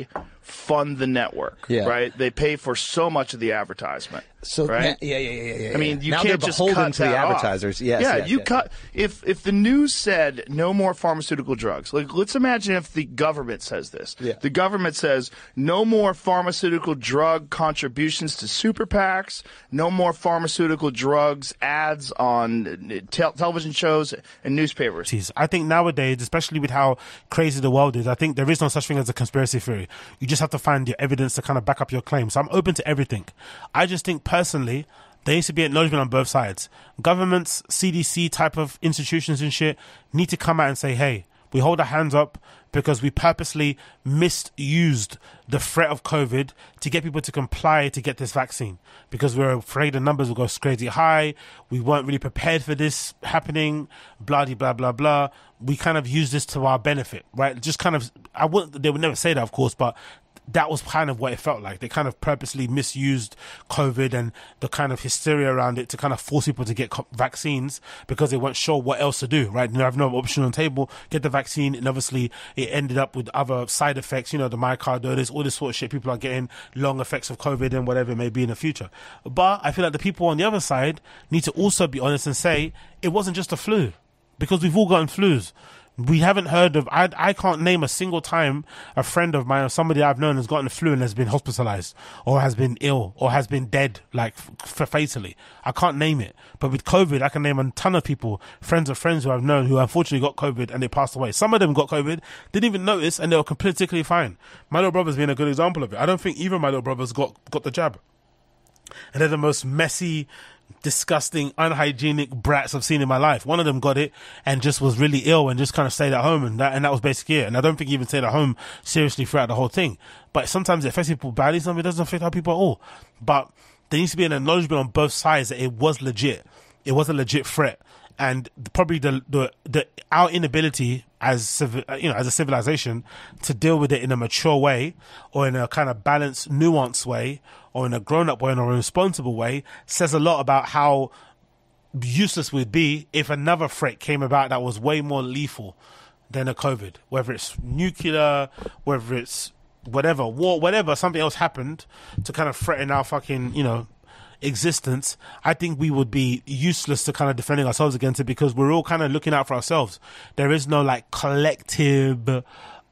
fund the network, right? They pay for so much of the advertisement. So right? Yeah. I mean, you now can't they're just beholden cut to the that off. advertisers. Yes, yeah, yes, you yes. cut if the news said no more pharmaceutical drugs. Let's imagine if the government says this. Yeah. The government says no more pharmaceutical drug contributions to super PACs, no more pharmaceutical drugs ads on television shows and newspapers. I think nowadays, especially with how crazy the world is, I think there is no such thing as a conspiracy theory. You just have to find your evidence to kind of back up your claim. So I'm open to everything. I just think personally, there needs to be acknowledgement on both sides. Governments, CDC type of institutions and shit need to come out and say, hey, we hold our hands up because we purposely misused the threat of COVID to get people to comply to get this vaccine because we're afraid the numbers will go crazy high. We weren't really prepared for this happening, blah, blah, blah, blah. We kind of use this to our benefit, right? Just kind of, they would never say that, of course, but that was kind of what it felt like. They kind of purposely misused COVID and the kind of hysteria around it to kind of force people to get vaccines because they weren't sure what else to do, right? You have no option on the table, get the vaccine, and obviously it ended up with other side effects, the myocarditis, all this sort of shit. People are getting long effects of COVID and whatever it may be in the future. But I feel like the people on the other side need to also be honest and say it wasn't just a flu because we've all gotten flus. We haven't heard of, I can't name a single time a friend of mine or somebody I've known has gotten the flu and has been hospitalized or has been ill or has been dead, fatally. I can't name it. But with COVID, I can name a ton of people, friends of friends who I've known who unfortunately got COVID and they passed away. Some of them got COVID, didn't even notice, and they were completely fine. My little brother's been a good example of it. I don't think either of my little brothers got the jab. And they're the most messy, disgusting, unhygienic brats I've seen in my life. One of them got it and just was really ill and just kind of stayed at home, and that was basically it. And I don't think he even stayed at home seriously throughout the whole thing. But sometimes it affects people badly, sometimes it doesn't affect other people at all. But there needs to be an acknowledgement on both sides that it was legit. It was a legit threat. And probably our inability as as a civilization to deal with it in a mature way, or in a kind of balanced, nuanced way, or in a grown-up way, or a responsible way, says a lot about how useless we'd be if another threat came about that was way more lethal than a COVID. Whether it's nuclear, whether it's whatever, war, whatever, something else happened to kind of threaten our fucking, existence, I think we would be useless to kind of defending ourselves against it, because we're all kind of looking out for ourselves. There is no like collective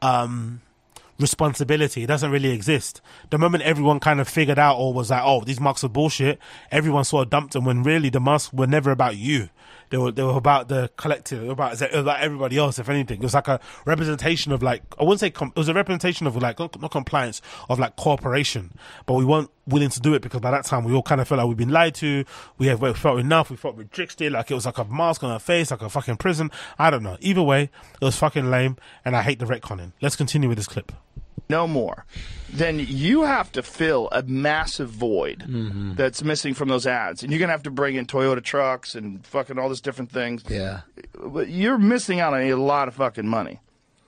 responsibility. It doesn't really exist. The moment everyone kind of figured out, or was like, oh, these masks are bullshit, everyone sort of dumped them, when really the masks were never about you. They were about the collective, about everybody else. If anything, it was like a representation of, like, I wouldn't say it was a representation of, like, not compliance, of like cooperation. But we weren't willing to do it, because by that time we all kind of felt like we've been lied to. We felt enough. We felt restricted. Like it was like a mask on our face, like a fucking prison. I don't know. Either way, it was fucking lame, and I hate the retconning. Let's continue with this clip. No more, then you have to fill a massive void that's missing from those ads. And you're going to have to bring in Toyota trucks and fucking all these different things. Yeah. But you're missing out on a lot of fucking money.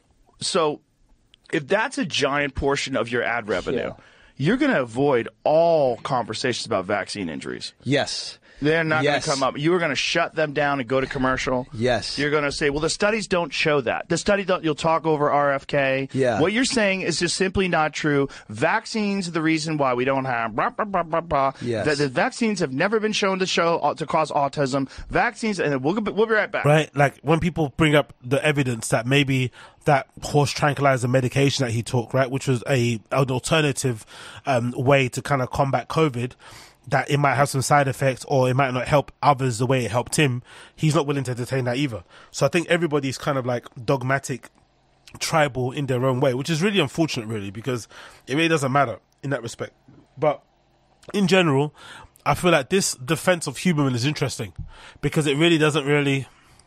So if that's a giant portion of your ad revenue, you're going to avoid all conversations about vaccine injuries. Yes. They're not going to come up. You are going to shut them down and go to commercial. Yes. You're going to say, well, the studies don't show that. The study don't. You'll talk over RFK. Yeah. What you're saying is just simply not true. Vaccines are the reason why we don't have blah, blah, blah, blah, blah. Yes. The vaccines have never been shown to cause autism. Vaccines, and we'll be right back. Right? Like when people bring up the evidence that maybe that horse tranquilizer medication that he took, right, which was an alternative way to kind of combat COVID, that it might have some side effects, or it might not help others the way it helped him, he's not willing to entertain that either. So I think everybody's kind of like dogmatic, tribal in their own way, which is really unfortunate, really, because it really doesn't matter in that respect. But in general, I feel like this defense of Huberman is interesting, because it really doesn't really...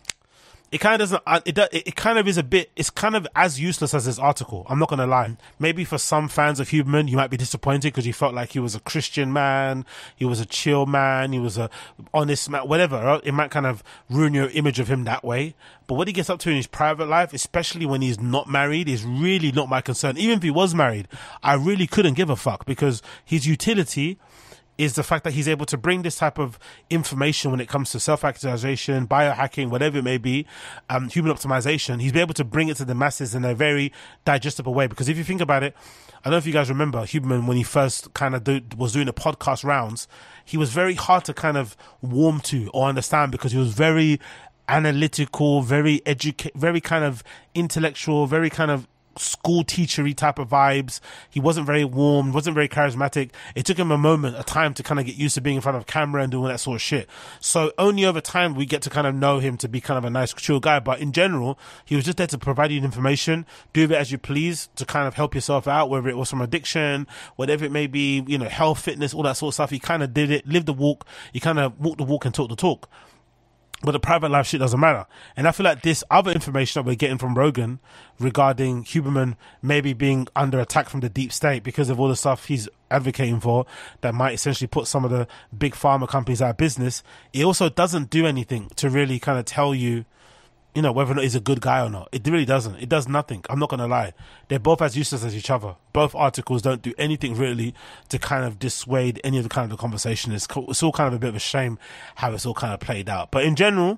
It kind of doesn't. It kind of is a bit. It's kind of as useless as this article. I'm not gonna lie. Maybe for some fans of Huberman, you might be disappointed because you felt like he was a Christian man, he was a chill man, he was a honest man, whatever. It might kind of ruin your image of him that way. But what he gets up to in his private life, especially when he's not married, is really not my concern. Even if he was married, I really couldn't give a fuck, because his utility is the fact that he's able to bring this type of information when it comes to self-actualization, biohacking, whatever it may be, human optimization. He's been able to bring it to the masses in a very digestible way. Because if you think about it, I don't know if you guys remember Huberman when he first kind of was doing the podcast rounds, he was very hard to kind of warm to or understand, because he was very analytical, very kind of intellectual, very kind of school teachery type of vibes. He wasn't very warm, wasn't very charismatic. It took him a time to kind of get used to being in front of camera and doing that sort of shit. So only over time we get to kind of know him to be kind of a nice, chill guy. But in general, he was just there to provide you information, do it as you please, to kind of help yourself out, whether it was from addiction, whatever it may be, health, fitness, all that sort of stuff. He kind of did it, lived the walk. He kind of walked the walk and talked the talk. But the private life shit doesn't matter. And I feel like this other information that we're getting from Rogan regarding Huberman maybe being under attack from the deep state because of all the stuff he's advocating for that might essentially put some of the big pharma companies out of business, it also doesn't do anything to really kind of tell you, whether or not he's a good guy or not. It really doesn't. It does nothing. I'm not going to lie. They're both as useless as each other. Both articles don't do anything really to kind of dissuade any of the kind of the conversation. It's all kind of a bit of a shame how it's all kind of played out. But in general,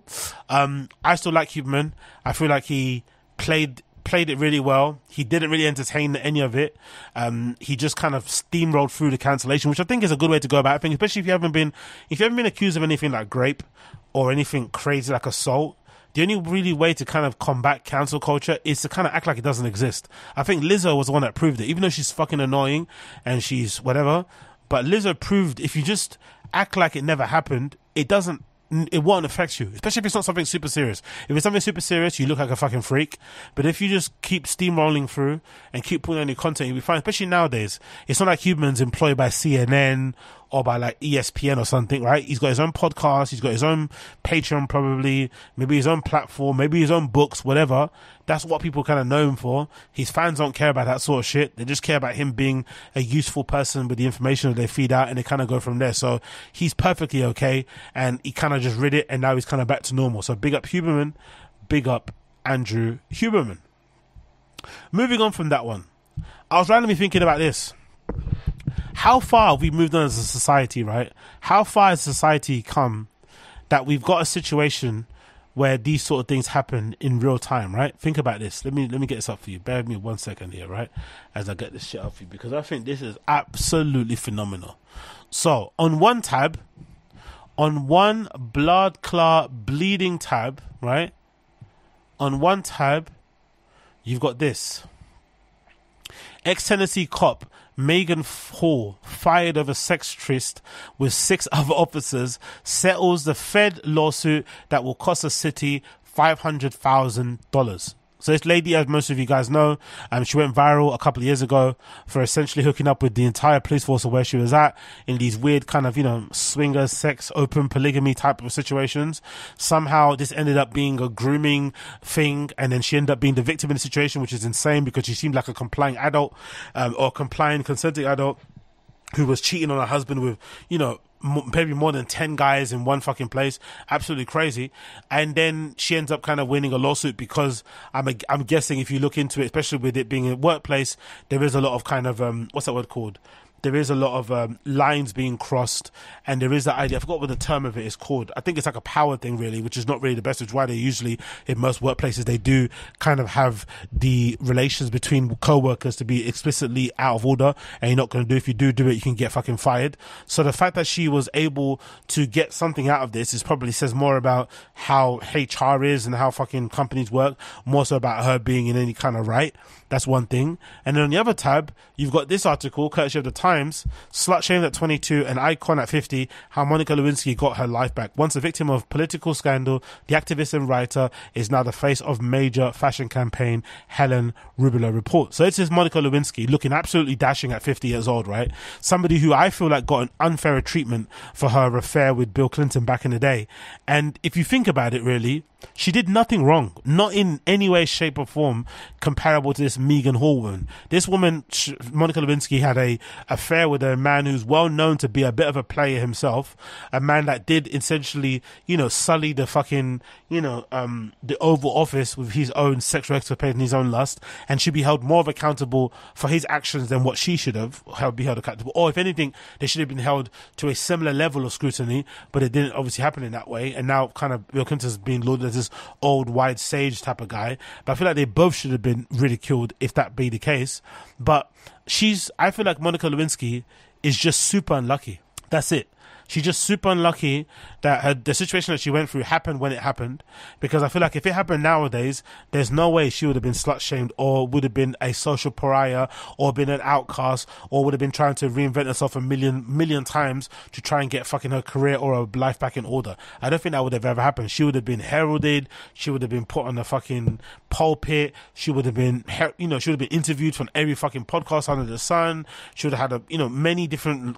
I still like Huberman. I feel like he played it really well. He didn't really entertain any of it. He just kind of steamrolled through the cancellation, which I think is a good way to go about it, especially if you haven't been accused of anything like grape or anything crazy like assault. The only really way to kind of combat cancel culture is to kind of act like it doesn't exist. I think Lizzo was the one that proved it, even though she's fucking annoying and she's whatever. But Lizzo proved if you just act like it never happened, it won't affect you, especially if it's not something super serious. If it's something super serious, you look like a fucking freak. But if you just keep steamrolling through and keep putting on your content, you'll be fine. Especially nowadays, it's not like Huberman's employed by CNN or by like ESPN or something, right? He's got his own podcast, he's got his own Patreon probably, maybe his own platform, maybe his own books, whatever. That's what people kind of know him for. His fans don't care about that sort of shit. They just care about him being a useful person with the information that they feed out, and they kind of go from there. So he's perfectly okay, and he kind of just rid it, and now he's kind of back to normal. So big up Huberman, big up Andrew Huberman. Moving on from that one, I was randomly thinking about this. How far have we moved on as a society, right? How far has society come that we've got a situation where these sort of things happen in real time, right? Think about this. Let me get this up for you. Bear with me 1 second here, right? As I get this shit up for you, because I think this is absolutely phenomenal. So, on one tab, on one blood clot bleeding tab, right? On one tab, you've got this. Ex-Tennessee cop Megan Hall, fired over sex tryst with 6 other officers, settles the Fed lawsuit that will cost the city $500,000. So this lady, as most of you guys know, she went viral a couple of years ago for essentially hooking up with the entire police force of where she was at in these weird kind of, swinger, sex, open polygamy type of situations. Somehow this ended up being a grooming thing, and then she ended up being the victim in the situation, which is insane because she seemed like a complying adult, or complying, consenting adult who was cheating on her husband with, maybe more than 10 guys in one fucking place. Absolutely crazy. And then she ends up kind of winning a lawsuit because I'm guessing if you look into it, especially with it being a workplace, there is a lot of kind of, what's that word called? There is a lot of lines being crossed, and there is that idea. I forgot what the term of it is called. I think it's like a power thing, really, which is not really the best, which is why they usually, in most workplaces, they do kind of have the relations between co-workers to be explicitly out of order, and you're not going to do. If you do it, you can get fucking fired. So the fact that she was able to get something out of this is probably says more about how HR is and how fucking companies work, more so about her being in any kind of right. That's one thing. And then on the other tab, you've got this article, courtesy of the Times, slut shamed at 22, an icon at 50, how Monica Lewinsky got her life back. Once a victim of political scandal, the activist and writer is now the face of major fashion campaign, Helen Rubelo reports. So this is Monica Lewinsky looking absolutely dashing at 50 years old, right? Somebody who I feel like got an unfair treatment for her affair with Bill Clinton back in the day. And if you think about it, really, she did nothing wrong, not in any way, shape or form comparable to this Megan Hall woman. This woman, Monica Lewinsky, had a affair with a man who's well known to be a bit of a player himself, a man that did essentially, sully the fucking, the Oval Office with his own sexual escapade and his own lust, and should be held more accountable for his actions than what she should have be held accountable. Or if anything, they should have been held to a similar level of scrutiny, but it didn't obviously happen in that way. And now kind of Bill Clinton's being lauded as this old white sage type of guy. But I feel like they both should have been ridiculed if that be the case. But I feel like Monica Lewinsky is just super unlucky. That's it. She's just super unlucky that the situation that she went through happened when it happened, because I feel like if it happened nowadays, there's no way she would have been slut shamed or would have been a social pariah or been an outcast or would have been trying to reinvent herself a million times to try and get fucking her career or her life back in order. I don't think that would have ever happened. She would have been heralded. She would have been put on the fucking pulpit. She would have been, she would have been interviewed from every fucking podcast under the sun. She would have had many different,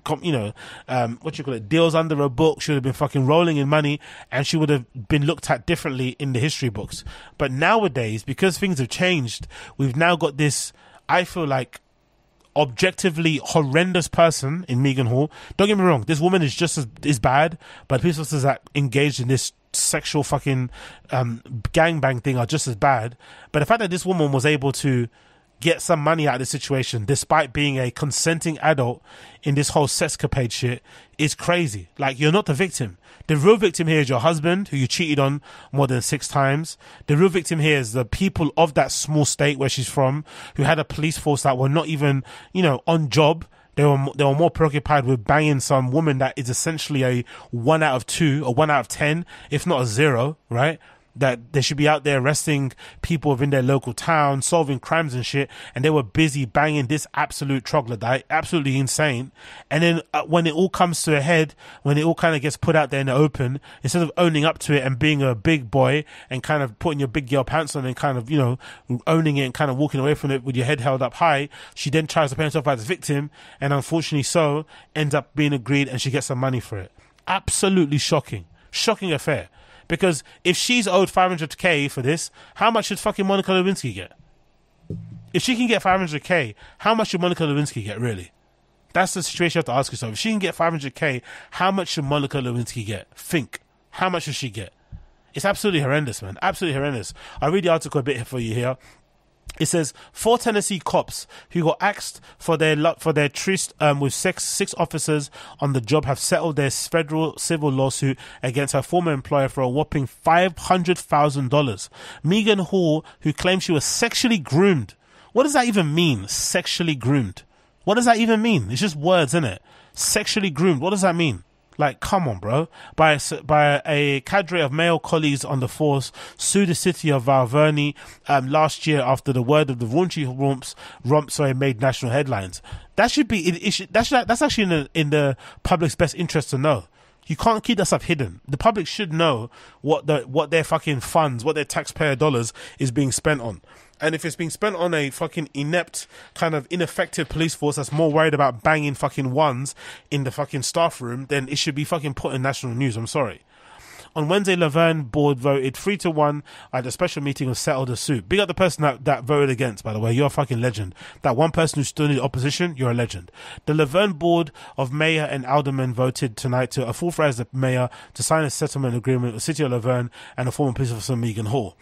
deals under her book. She would have been fucking rolling in money, and she would have been looked at differently in the history books. But nowadays, because things have changed, we've now got this, I feel like, objectively horrendous person in Megan Hall. Don't get me wrong, this woman is just as bad, but people that engaged in this sexual fucking gangbang thing are just as bad. But the fact that this woman was able to get some money out of the situation despite being a consenting adult in this whole sexcapade shit is crazy. Like, you're not the victim. The real victim here is your husband, who you cheated on more than 6 times. The real victim here is the people of that small state where she's from, who had a police force that were not even, on job. They were more preoccupied with banging some woman that is essentially a 1 out of 2 or 1 out of 10, if not a 0, right? That they should be out there arresting people within their local town, solving crimes and shit, and they were busy banging this absolute troglodyte, absolutely insane. And then when it all comes to a head, when it all kind of gets put out there in the open, instead of owning up to it and being a big boy and kind of putting your big girl pants on and kind of, owning it and kind of walking away from it with your head held up high, she then tries to paint herself as a victim, and unfortunately so, ends up being agreed, and she gets some money for it. Absolutely shocking affair. Because if she's owed $500K for this, how much should fucking Monica Lewinsky get? If she can get $500K, how much should Monica Lewinsky get, really? That's the situation you have to ask yourself. If she can get $500K, how much should Monica Lewinsky get? Think. How much should she get? It's absolutely horrendous, man. Absolutely horrendous. I'll read the article a bit for you here. It says 4 Tennessee cops who got axed for their tryst with six officers on the job have settled their federal civil lawsuit against her former employer for a whopping $500,000. Megan Hall, who claimed she was sexually groomed. What does that even mean? Sexually groomed. What does that even mean? It's just words, isn't it? Sexually groomed. What does that mean? Like, come on, bro. By a cadre of male colleagues on the force, sued the city of Val Verne last year after the word of the raunchy romps made national headlines. That should be that's actually in the public's best interest to know. You can't keep that stuff hidden. The public should know what their fucking funds, what their taxpayer dollars is being spent on. And if it's being spent on a fucking inept, kind of ineffective police force that's more worried about banging fucking ones in the fucking staff room, then it should be fucking put in national news. I'm sorry. On Wednesday, Laverne board voted 3-1 at a special meeting and settled the suit. Big up the person that voted against, by the way. You're a fucking legend. That one person who stood in the opposition, you're a legend. The Laverne board of mayor and aldermen voted tonight to authorize the mayor to sign a settlement agreement with the city of Laverne and the former police officer Megan Hall.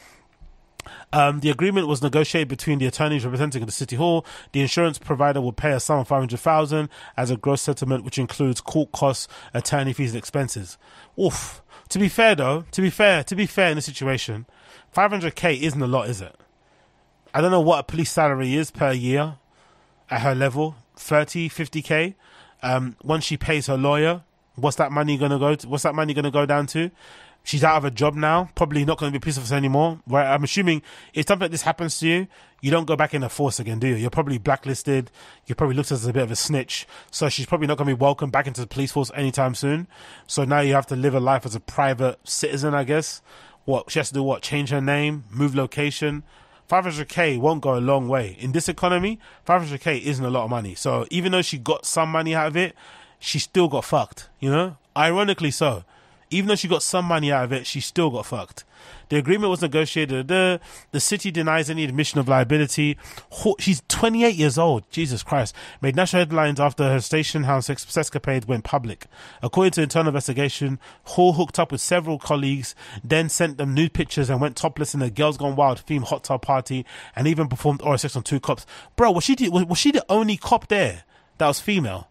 The agreement was negotiated between the attorneys representing the city hall. The insurance provider will pay a sum of $500,000 as a gross settlement, which includes court costs, attorney fees, and expenses. Oof. To be fair, though, in this situation, $500K isn't a lot, is it? I don't know what a police salary is per year at her level, 30, 50K. Once she pays her lawyer, what's that money gonna go down to? She's out of a job now, probably not going to be a police officer anymore. Right? I'm assuming if something like this happens to you, you don't go back in the force again, do you? You're probably blacklisted. You're probably looked at as a bit of a snitch. So she's probably not going to be welcomed back into the police force anytime soon. So now you have to live a life as a private citizen, I guess. What she has to do? What? Change her name, move location. $500K won't go a long way in this economy. $500K isn't a lot of money. So even though she got some money out of it, she still got fucked. You know, ironically so. Even though she got some money out of it, she still got fucked. The agreement was negotiated. The city denies any admission of liability. She's 28 years old. Jesus Christ. Made national headlines after her station house escapade went public. According to internal investigation, Hall hooked up with several colleagues, then sent them nude pictures and went topless in a Girls Gone Wild themed hot tub party and even performed oral sex on 2 cops. Bro, was she the only cop there that was female?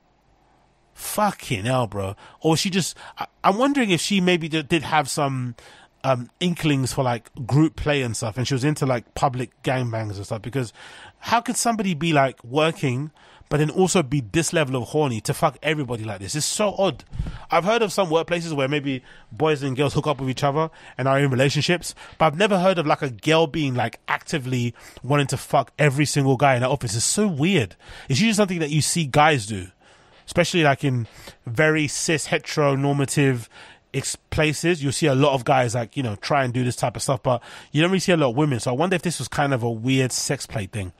Fucking hell, bro. Or she just... I'm wondering if she maybe did have some inklings for like group play and stuff, and she was into like public gangbangs and stuff, because how could somebody be like working but then also be this level of horny to fuck everybody like this? It's so odd. I've heard of some workplaces where maybe boys and girls hook up with each other and are in relationships, but I've never heard of like a girl being like actively wanting to fuck every single guy in the office. It's so weird. It's usually something that you see guys do, especially like in very cis heteronormative places. You'll see a lot of guys like, you know, try and do this type of stuff, but you don't really see a lot of women. So I wonder if this was kind of a weird sex play thing.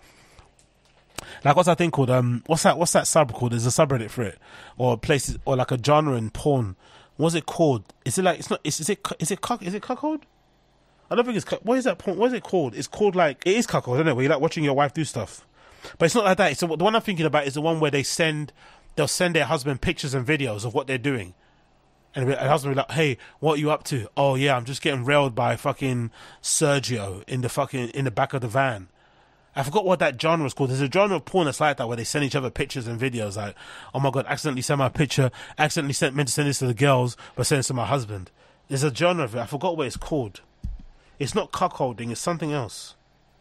Like, what's that thing called? What's that sub called? There's a subreddit for it, or places, or like a genre in porn. What's it called? Is it like, it's not, is it cuckold? I don't think it's, what is that porn? What is it called? It's called like, it is cuckold, isn't it? Where you like watching your wife do stuff. But it's not like that. It's the one I'm thinking about is the one where they'll send their husband pictures and videos of what they're doing. And the husband will be like, hey, what are you up to? Oh yeah, I'm just getting railed by fucking Sergio in the back of the van. I forgot what that genre is called. There's a genre of porn that's like that, where they send each other pictures and videos like, oh my God, accidentally sent my picture, meant to send this to the girls, but send it to my husband. There's a genre of it. I forgot what it's called. It's not cuckolding, it's something else.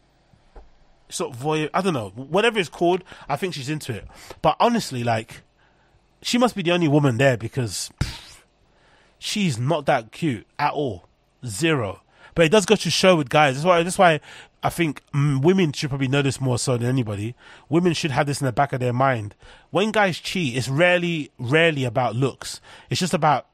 Sort of voyeur, I don't know, whatever it's called. I think she's into it. But honestly, like, she must be the only woman there, because she's not that cute at all. Zero. But it does go to show with guys. That's why I think women should probably know this more so than anybody. Women should have this in the back of their mind. When guys cheat, it's rarely about looks. It's just about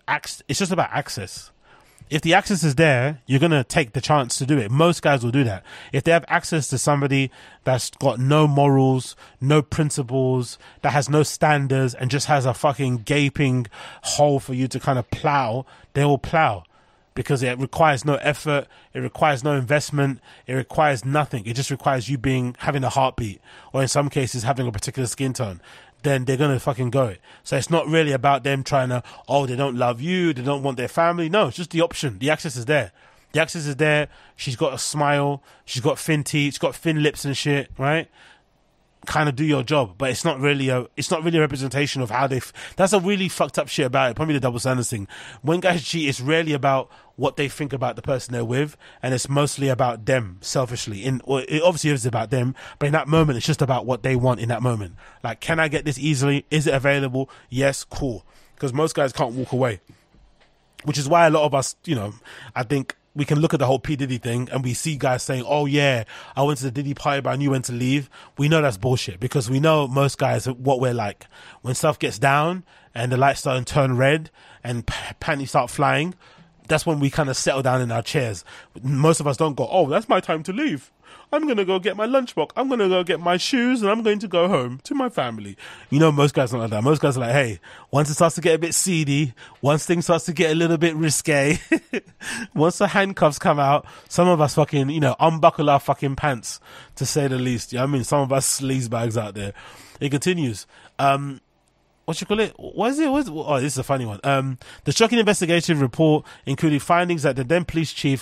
access. If the access is there, you're going to take the chance to do it. Most guys will do that. If they have access to somebody that's got no morals, no principles, that has no standards, and just has a fucking gaping hole for you to kind of plow, they will plow. Because it requires no effort, it requires no investment, it requires nothing. It just requires you having a heartbeat, or in some cases having a particular skin tone. Then they're going to fucking go it. So it's not really about them trying to, they don't love you, they don't want their family. No, it's just the option. The access is there. The actress is there. She's got a smile. She's got thin teeth. She's got thin lips and shit, right? Kind of do your job, but it's not really a representation of how that's a really fucked up shit about it. Probably the double standards thing. When guys cheat, it's rarely about what they think about the person they're with, and it's mostly about them selfishly. It obviously is about them, but in that moment, it's just about what they want in that moment. Like, can I get this easily? Is it available? Yes, cool. Because most guys can't walk away, which is why a lot of us, I think, we can look at the whole P. Diddy thing and we see guys saying, oh yeah, I went to the Diddy party but I knew when to leave. We know that's bullshit, because we know most guys what we're like. When stuff gets down and the lights start to turn red and panties start flying, that's when we kind of settle down in our chairs. Most of us don't go, oh, that's my time to leave. I'm going to go get my lunchbox. I'm going to go get my shoes and I'm going to go home to my family. Most guys aren't like that. Most guys are like, hey, once it starts to get a bit seedy, once things starts to get a little bit risque, once the handcuffs come out, some of us fucking, unbuckle our fucking pants, to say the least. I mean, some of us sleaze bags out there. It continues. What you call it? What is it? Oh, this is a funny one. The shocking investigative report included findings that the then police chief,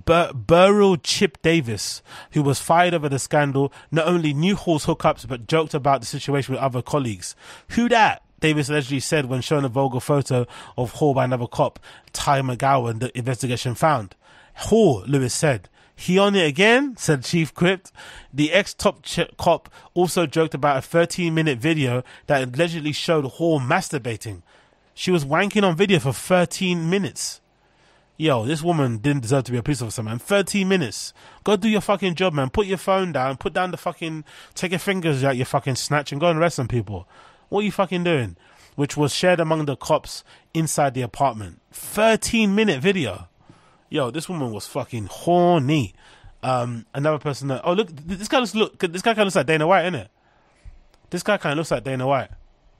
Burrell Chip Davis, who was fired over the scandal, not only knew Hall's hookups, but joked about the situation with other colleagues. Who dat? Davis allegedly said when shown a vulgar photo of Hall by another cop, Ty McGowan, the investigation found. Hall, Lewis said. He on it again, said Chief quipped. The ex-top cop also joked about a 13-minute video that allegedly showed Hall masturbating. She was wanking on video for 13 minutes. Yo, this woman didn't deserve to be a police officer, man. 13 minutes. Go do your fucking job, man. Put your phone down. Put down the fucking... Take your fingers out your fucking snatch and go and arrest some people. What are you fucking doing? Which was shared among the cops inside the apartment. 13-minute video. Yo, this woman was fucking horny. Another person that... Oh, look, this guy kind of looks like Dana White, innit? This guy kind of looks like Dana White.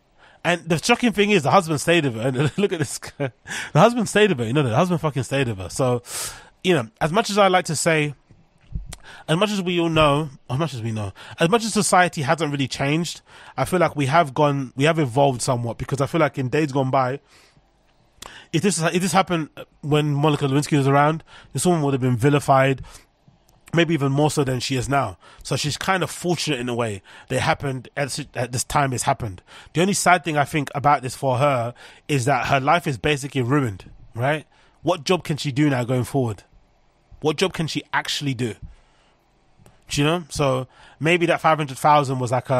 And the shocking thing is the husband stayed with her. And look at this guy. The husband stayed with her. The husband fucking stayed with her. So, as much as I like to say, as much as we know, as much as society hasn't really changed, I feel like we have evolved somewhat, because I feel like in days gone by, if this happened when Monica Lewinsky was around, this woman would have been vilified, maybe even more so than she is now. So she's kind of fortunate in a way that it happened at this time it's happened. The only sad thing I think about this for her is that her life is basically ruined, right? What job can she do now going forward? What job can she actually do? So maybe that 500,000 was like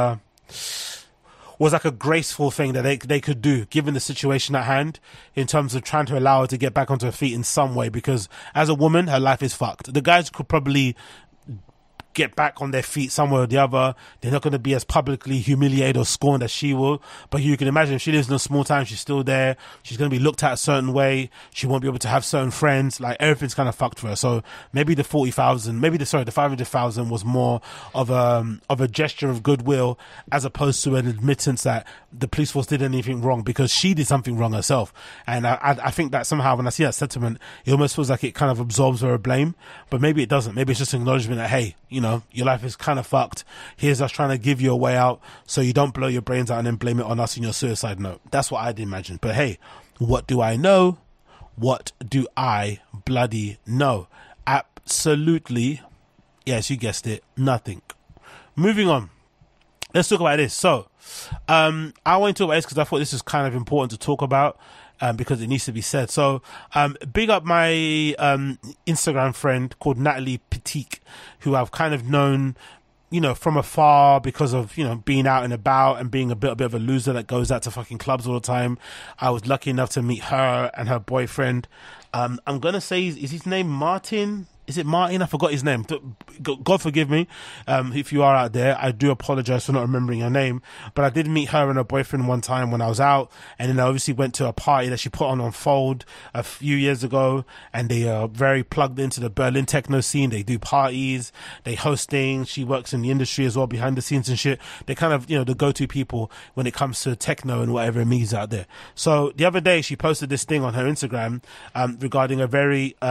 a graceful thing that they could do, given the situation at hand, in terms of trying to allow her to get back onto her feet in some way, because as a woman, her life is fucked. The guys could probably get back on their feet somewhere or the other. They're not going to be as publicly humiliated or scorned as she will. But you can imagine, if she lives in a small town, she's still there. She's going to be looked at a certain way. She won't be able to have certain friends. Like, everything's kind of fucked for her. So maybe the 500,000 was more of a gesture of goodwill, as opposed to an admittance that the police force did anything wrong, because she did something wrong herself. And I think that somehow, when I see that sentiment, it almost feels like it kind of absorbs her blame. But maybe it doesn't. Maybe it's just an acknowledgement that, hey, your life is kind of fucked. Here's us trying to give you a way out so you don't blow your brains out and then blame it on us in your suicide note. That's what I'd imagine. But hey, what do I know? What do I bloody know? Absolutely, yes, you guessed it, nothing. Moving on. Let's talk about this. So, I want to talk about this because I thought this is kind of important to talk about. Because it needs to be said. So, big up my Instagram friend called Natalie Petique, who I've kind of known, from afar because of, being out and about and being a bit of a loser that goes out to fucking clubs all the time. I was lucky enough to meet her and her boyfriend. I'm going to say, is his name Martin? Is it Martin? I forgot his name. God forgive me if you are out there. I do apologize for not remembering her name. But I did meet her and her boyfriend one time when I was out. And then I obviously went to a party that she put on Fold a few years ago. And they are very plugged into the Berlin techno scene. They do parties. They host things. She works in the industry as well, behind the scenes and shit. They kind of, the go-to people when it comes to techno and whatever it means out there. So the other day she posted this thing on her Instagram regarding a very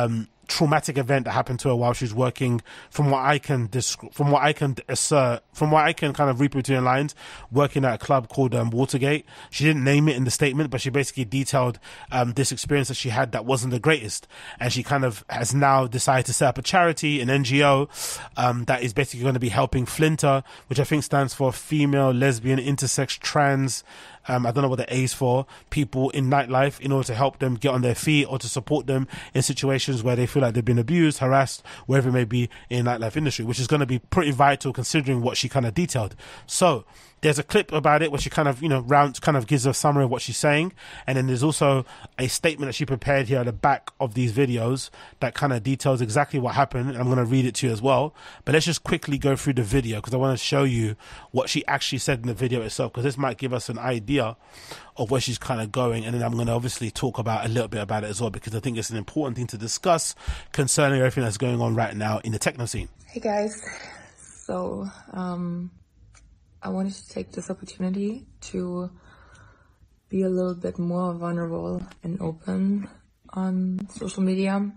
traumatic event that happened to her while she's working, from what I can kind of read between the lines, working at a club called Watergate. She didn't name it in the statement, but she basically detailed this experience that she had that wasn't the greatest, and she kind of has now decided to set up a charity, an NGO, that is basically going to be helping Flinter, which I think stands for female, lesbian, intersex, trans, I don't know what the A is for, people in nightlife, in order to help them get on their feet or to support them in situations where they feel like they've been abused, harassed, wherever it may be in the nightlife industry, which is going to be pretty vital considering what she kind of detailed. So there's a clip about it where she kind of, gives a summary of what she's saying. And then there's also a statement that she prepared here at the back of these videos that kind of details exactly what happened. And I'm going to read it to you as well. But let's just quickly go through the video because I want to show you what she actually said in the video itself, because this might give us an idea of where she's kind of going. And then I'm going to obviously talk about a little bit about it as well, because I think it's an important thing to discuss concerning everything that's going on right now in the techno scene. Hey guys, so I wanted to take this opportunity to be a little bit more vulnerable and open on social media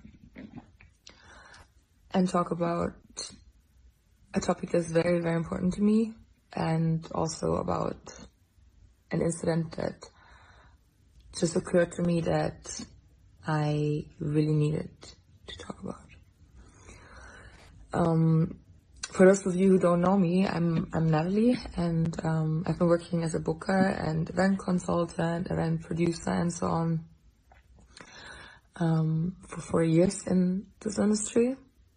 and talk about a topic that's very, very important to me, and also about an incident that just occurred to me that I really needed to talk about. For those of you who don't know me, I'm Natalie, and I've been working as a booker and event consultant, event producer, and so on for 4 years in this industry.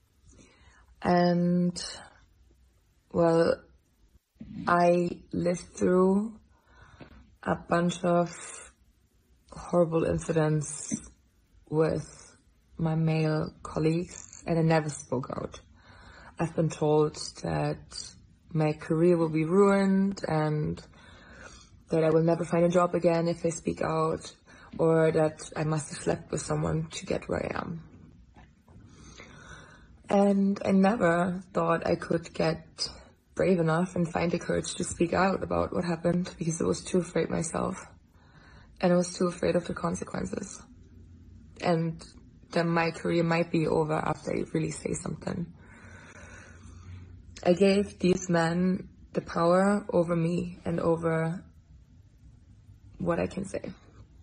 And well, I lived through a bunch of horrible incidents with my male colleagues, and I never spoke out. I've been told that my career will be ruined and that I will never find a job again if I speak out, or that I must have slept with someone to get where I am. And I never thought I could get brave enough and find the courage to speak out about what happened, because I was too afraid myself, and I was too afraid of the consequences, and that my career might be over after I really say something. I gave these men the power over me and over what I can say.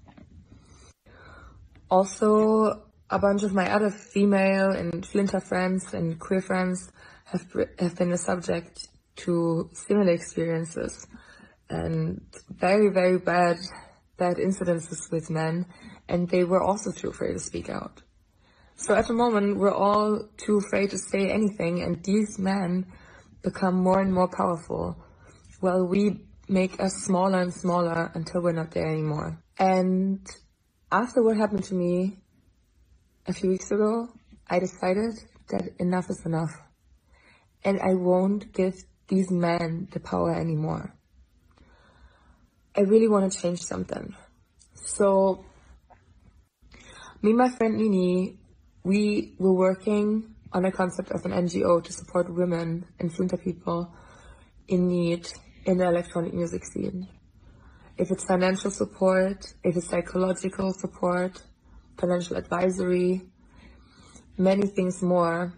Also, a bunch of my other female and Flinter friends and queer friends have been the subject to similar experiences and very, very bad incidences with men, and they were also too afraid to speak out. So at the moment, we're all too afraid to say anything, and these men become more and more powerful, while we make us smaller and smaller until we're not there anymore. And after what happened to me a few weeks ago, I decided that enough is enough, and I won't give these men the power anymore. I really want to change something. So me and my friend Nini, we were working on a concept of an NGO to support women and Flinter people in need in the electronic music scene. If it's financial support, if it's psychological support, financial advisory, many things more.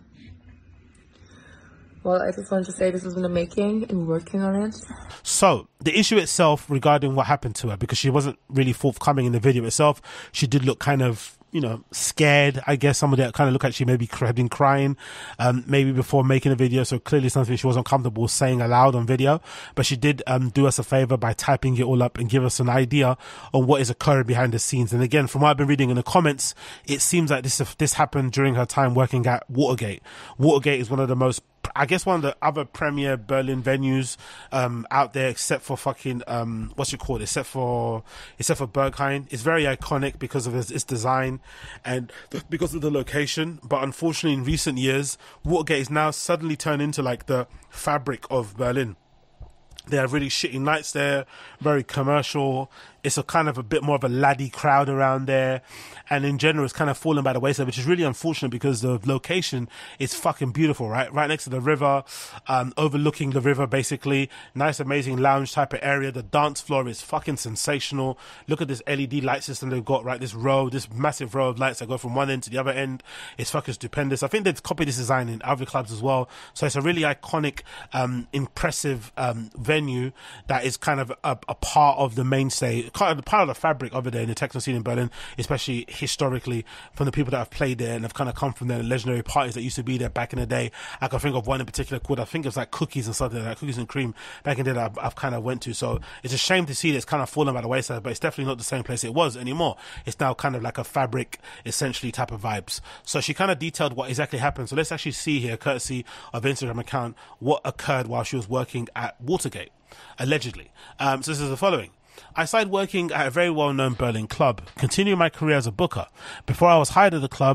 Well, I just wanted to say this is in the making and working on it. So, the issue itself regarding what happened to her, because she wasn't really forthcoming in the video itself, she did look kind of, scared, I guess. Some of that kind of look like she maybe had been crying, maybe before making a video. So clearly something she wasn't comfortable saying aloud on video. But she did do us a favor by typing it all up and give us an idea on what is occurring behind the scenes. And again, from what I've been reading in the comments, it seems like this happened during her time working at Watergate. Watergate is one of the other premier Berlin venues out there, except for fucking except for Berghain. It's very iconic because of its design and because of the location. But unfortunately, in recent years, Watergate is now suddenly turned into like the fabric of Berlin. They have really shitty nights there, very commercial. It's a kind of a bit more of a laddie crowd around there. And in general, it's kind of fallen by the wayside, which is really unfortunate because the location is fucking beautiful, right? Right next to the river, overlooking the river, basically. Nice, amazing lounge type of area. The dance floor is fucking sensational. Look at this LED light system they've got, right? This massive row of lights that go from one end to the other end. It's fucking stupendous. I think they've copied this design in other clubs as well. So it's a really iconic, impressive, venue that is kind of a part of the mainstay, part of the fabric over there in the techno scene in Berlin, especially historically from the people that have played there and have kind of come from the legendary parties that used to be there back in the day. I can think of one in particular called, I think it was like Cookies or something like Cookies and Cream back in the day that I've kind of went to. So it's a shame to see this kind of fallen by the wayside, but it's definitely not the same place it was anymore. It's now kind of like a fabric, essentially, type of vibes. So she kind of detailed what exactly happened. So let's actually see here, courtesy of Instagram account, what occurred while she was working at Watergate, allegedly. So this is the following. I started working at a very well-known Berlin club, continuing my career as a booker. Before I was hired at the club,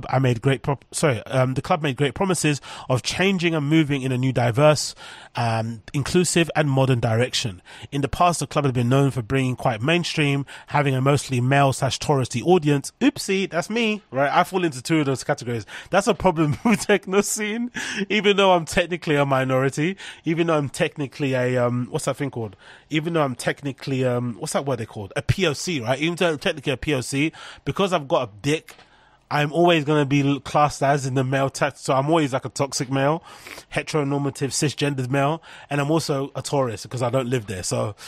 the club made great promises of changing and moving in a new diverse, inclusive and modern direction. In the past, the club had been known for bringing quite mainstream, having a mostly male/touristy audience. Oopsie, that's me, right? I fall into two of those categories. That's a problem with techno scene, even though I'm technically a minority, even though I'm technically a, what's that thing called? Even though I'm technically, what's that word they called? A POC, right? Even though I'm technically a POC, because I've got a dick, I'm always going to be classed as in the male tax. So I'm always like a toxic male, heteronormative, cisgendered male. And I'm also a Taurus because I don't live there. So,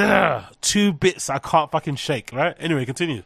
two bits I can't fucking shake, right? Anyway, continue.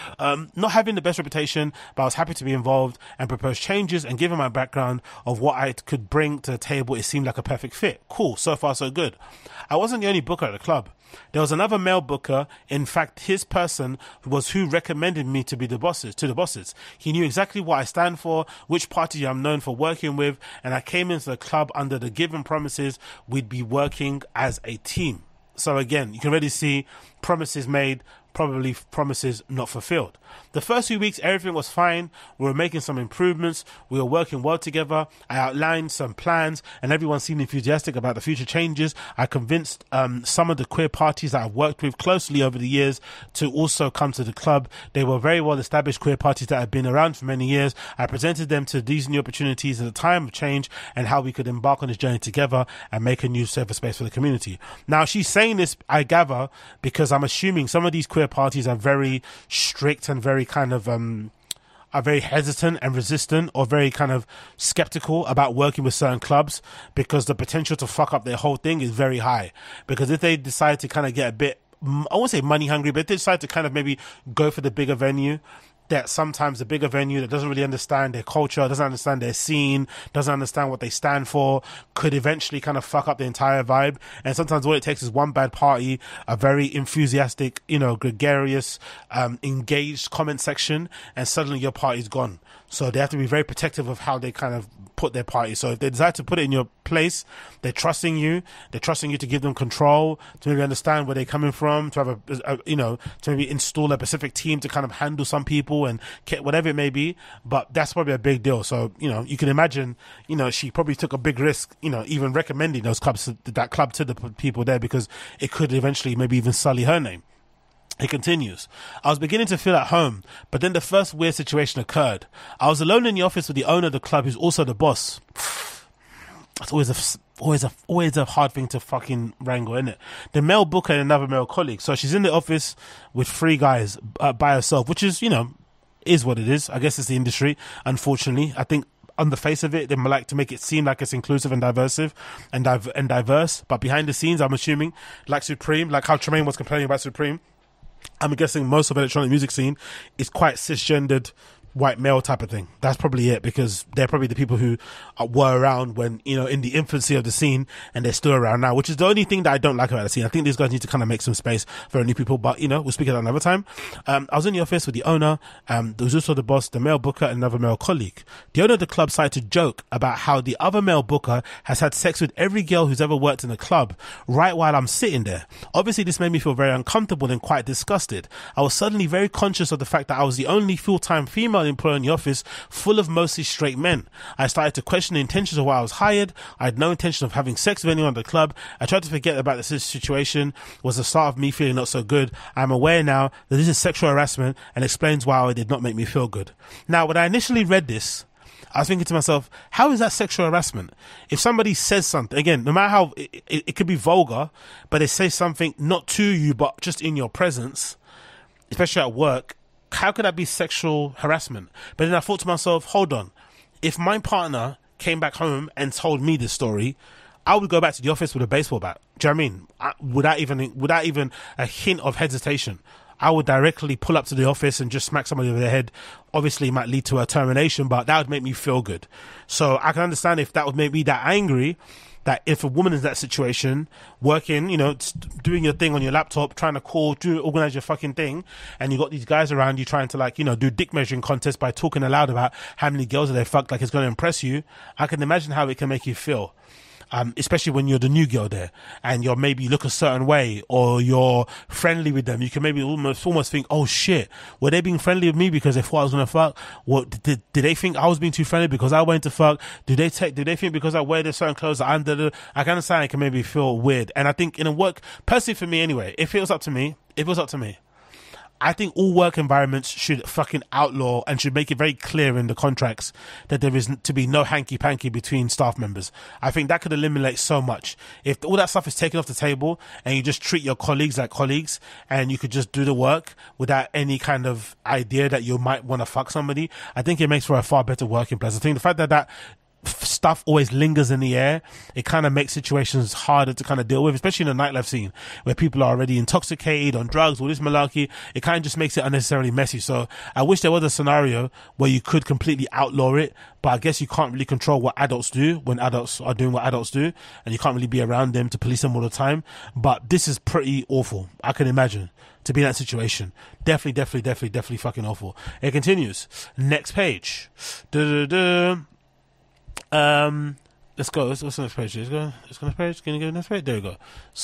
Not having the best reputation, but I was happy to be involved and propose changes. And given my background of what I could bring to the table, it seemed like a perfect fit. Cool. So far, so good. I wasn't the only booker at the club. There was another male booker. In fact, his person was who recommended me to the bosses. He knew exactly what I stand for, which party I'm known for working with, and I came into the club under the given promises we'd be working as a team. So again, you can already see promises made, probably promises not fulfilled. The first few weeks, everything was fine. We were making some improvements. We were working well together. I outlined some plans and everyone seemed enthusiastic about the future changes. I convinced some of the queer parties that I've worked with closely over the years to also come to the club. They were very well established queer parties that had been around for many years. I presented them to these new opportunities at a time of change and how we could embark on this journey together and make a new safer space for the community. Now, she's saying this, I gather, because I'm assuming some of these queer parties are very strict and very kind of are very hesitant and resistant or very kind of skeptical about working with certain clubs because the potential to fuck up their whole thing is very high. Because if they decide to kind of get a bit, I won't say money hungry, but if they decide to kind of maybe go for the bigger venue, that sometimes the bigger venue that doesn't really understand their culture, doesn't understand their scene, doesn't understand what they stand for, could eventually kind of fuck up the entire vibe. And sometimes all it takes is one bad party, a very enthusiastic, gregarious, engaged comment section, and suddenly your party's gone. So they have to be very protective of how they kind of put their party. So if they decide to put it in your place, they're trusting you to give them control, to maybe understand where they're coming from, to have to maybe install a specific team to kind of handle some people and whatever it may be. But that's probably a big deal. So, you can imagine, she probably took a big risk, even recommending that club to the people there because it could eventually maybe even sully her name. It continues. I was beginning to feel at home, but then the first weird situation occurred. I was alone in the office with the owner of the club, who's also the boss. It's always a hard thing to fucking wrangle, isn't it? The male booker and another male colleague. So she's in the office with three guys by herself, which is, is what it is. I guess it's the industry. Unfortunately, I think on the face of it, they like to make it seem like it's inclusive and diverse, but behind the scenes, I'm assuming, like Supreme, like how Tremaine was complaining about Supreme, I'm guessing most of electronic music scene is quite cisgendered, white male type of thing. That's probably it, because they're probably the people who were around when, in the infancy of the scene, and they're still around now, which is the only thing that I don't like about the scene. I think these guys need to kind of make some space for new people, but, we'll speak about it another time. I was in the office with the owner, there was also the boss, the male booker, and another male colleague. The owner of the club started to joke about how the other male booker has had sex with every girl who's ever worked in the club, right while I'm sitting there. Obviously, this made me feel very uncomfortable and quite disgusted. I was suddenly very conscious of the fact that I was the only full-time female female employee in the office full of mostly straight men. I started to question the intentions of why I was hired. I had no intention of having sex with anyone at the club. I tried to forget about this situation. Was the start of me feeling not so good. I'm aware now that this is sexual harassment and explains why it did not make me feel good. Now, when I initially read this, I was thinking to myself, how is that sexual harassment? If somebody says something, again, no matter how, it could be vulgar, but they say something not to you, but just in your presence, especially at work, how could that be sexual harassment? But then I thought to myself, hold on. If my partner came back home and told me this story, I would go back to the office with a baseball bat. Do you know what I mean? Without even a hint of hesitation. I would directly pull up to the office and just smack somebody over the head. Obviously, it might lead to a termination, but that would make me feel good. So I can understand if that would make me that angry, that if a woman is in that situation, working, doing your thing on your laptop, trying to organize your fucking thing, and you got these guys around you trying to do dick measuring contests by talking aloud about how many girls they fucked, like it's going to impress you. I can imagine how it can make you feel. Especially when you're the new girl there and you look a certain way or you're friendly with them. You can maybe almost think, oh shit, were they being friendly with me because they thought I was going to fuck? What did they think I was being too friendly because I went to fuck? Did they think because I wear the certain clothes that I can understand it can maybe feel weird. And I think in a work, personally for me anyway, if it was up to me, I think all work environments should fucking outlaw and should make it very clear in the contracts that there is to be no hanky-panky between staff members. I think that could eliminate so much. If all that stuff is taken off the table and you just treat your colleagues like colleagues and you could just do the work without any kind of idea that you might want to fuck somebody, I think it makes for a far better working place. I think the fact that stuff always lingers in the air, it kind of makes situations harder to kind of deal with, especially in the nightlife scene where people are already intoxicated on drugs, all this malarkey. It kind of just makes it unnecessarily messy. So I wish there was a scenario where you could completely outlaw it, but I guess you can't really control what adults do when adults are doing what adults do, and you can't really be around them to police them all the time. But this is pretty awful. I can imagine to be in that situation. Definitely fucking awful. It continues. Next page. Let's go. What's the next page? Let's go next page. Can you go next page? There we go.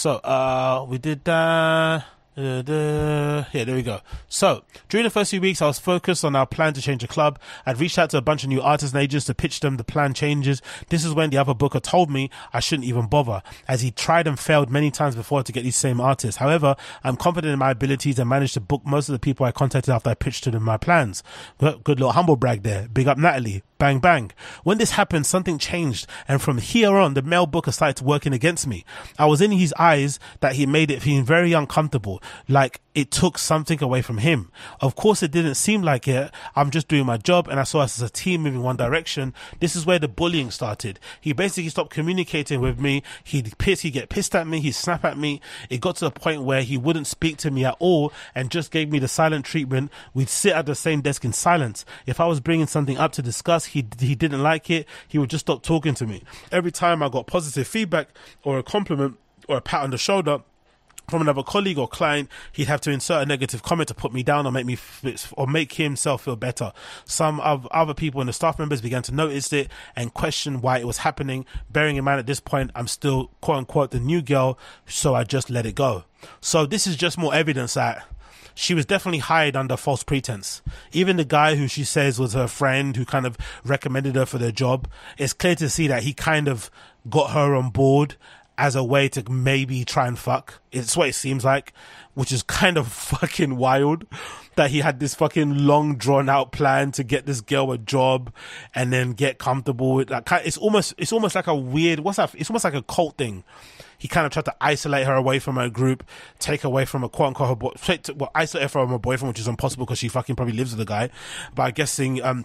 So, we did that. Yeah, there we go. So, during the first few weeks, I was focused on our plan to change the club. I'd reached out to a bunch of new artists and agents to pitch them the plan changes. This is when the other booker told me I shouldn't even bother, as he tried and failed many times before to get these same artists. However, I'm confident in my abilities and managed to book most of the people I contacted after I pitched to them my plans. Good little humble brag there. Big up Natalie. Bang, bang. When this happened, something changed, and from here on, the male booker started working against me. I was in his eyes that he made it feel very uncomfortable, like it took something away from him. Of course, it didn't seem like it. I'm just doing my job, and I saw us as a team moving one direction. This is where the bullying started. He basically stopped communicating with me. He'd get pissed at me. He'd snap at me. It got to the point where he wouldn't speak to me at all and just gave me the silent treatment. We'd sit at the same desk in silence. If I was bringing something up to discuss, he didn't like it. He would just stop talking to me. Every time I got positive feedback or a compliment or a pat on the shoulder from another colleague or client, he'd have to insert a negative comment to put me down or make himself feel better. Some of other people and the staff members began to notice it and question why it was happening. Bearing in mind at this point, I'm still quote unquote the new girl, so I just let it go. So this is just more evidence that she was definitely hired under false pretense. Even the guy who she says was her friend who kind of recommended her for the job, it's clear to see that he kind of got her on board as a way to maybe try and fuck. It's what it seems like, which is kind of fucking wild that he had this fucking long drawn out plan to get this girl a job and then get comfortable with that. It's almost like a weird, it's almost like a cult thing. He kind of tried to isolate her away from her group, take away from a quote unquote isolate her from her boyfriend, which is impossible because she fucking probably lives with the guy. But I guess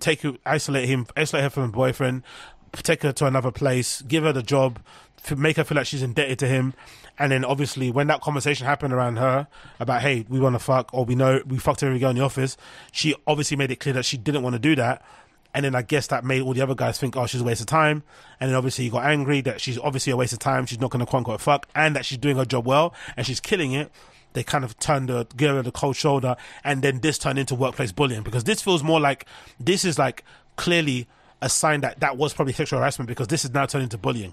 isolate her from her boyfriend, take her to another place, give her the job, make her feel like she's indebted to him. And then obviously when that conversation happened around her about, hey, we want to fuck, or we know we fucked every girl in the office, she obviously made it clear that she didn't want to do that. And then I guess that made all the other guys think, oh, she's a waste of time. And then obviously he got angry that she's obviously a waste of time. She's not going to quote unquote fuck, and that she's doing her job well and she's killing it. They kind of gave her the cold shoulder, and then this turned into workplace bullying, because this feels more like, this is like clearly a sign that was probably sexual harassment, because this is now turned into bullying.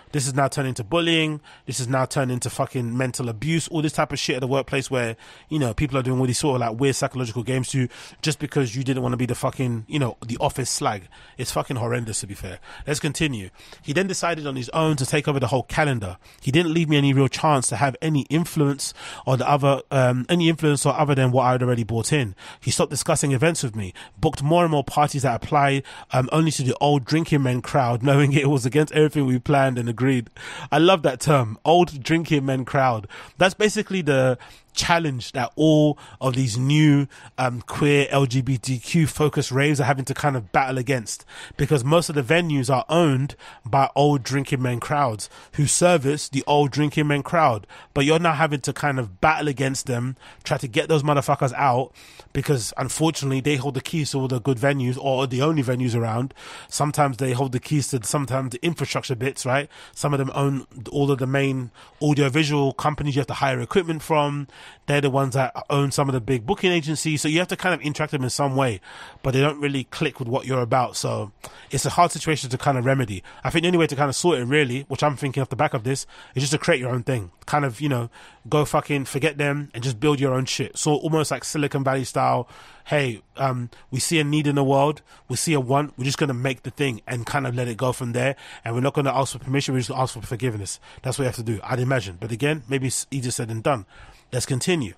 This is now turned into bullying. This is now turned into fucking mental abuse, all this type of shit at the workplace where, you know, people are doing all these sort of like weird psychological games to you just because you didn't want to be the fucking, you know, the office slag. It's fucking horrendous, to be fair. Let's continue. He then decided on his own to take over the whole calendar. He didn't leave me any real chance to have any influence or other than what I'd already bought in. He stopped discussing events with me, booked more and more parties that applied only to the old drinking men crowd, knowing it was against everything we planned and agreed. I love that term, old drinking men crowd. That's basically the challenge that all of these new queer LGBTQ focused raves are having to kind of battle against, because most of the venues are owned by old drinking men crowds who service the old drinking men crowd, but you're now having to kind of battle against them, try to get those motherfuckers out, because unfortunately they hold the keys to all the good venues or the only venues around. Sometimes they hold the keys to sometimes the infrastructure bits, right? Some of them own all of the main audiovisual companies you have to hire equipment from. They're the ones that own some of the big booking agencies. So you have to kind of interact with them in some way, but they don't really click with what you're about. So it's a hard situation to kind of remedy. I think the only way to kind of sort it really, which I'm thinking off the back of this, is just to create your own thing. Kind of, you know, go fucking forget them and just build your own shit. So almost like Silicon Valley style. Hey, we see a need in the world. We see a want. We're just going to make the thing and kind of let it go from there. And we're not going to ask for permission. We're just going to ask for forgiveness. That's what you have to do, I'd imagine. But again, maybe it's easier said than done. Let's continue.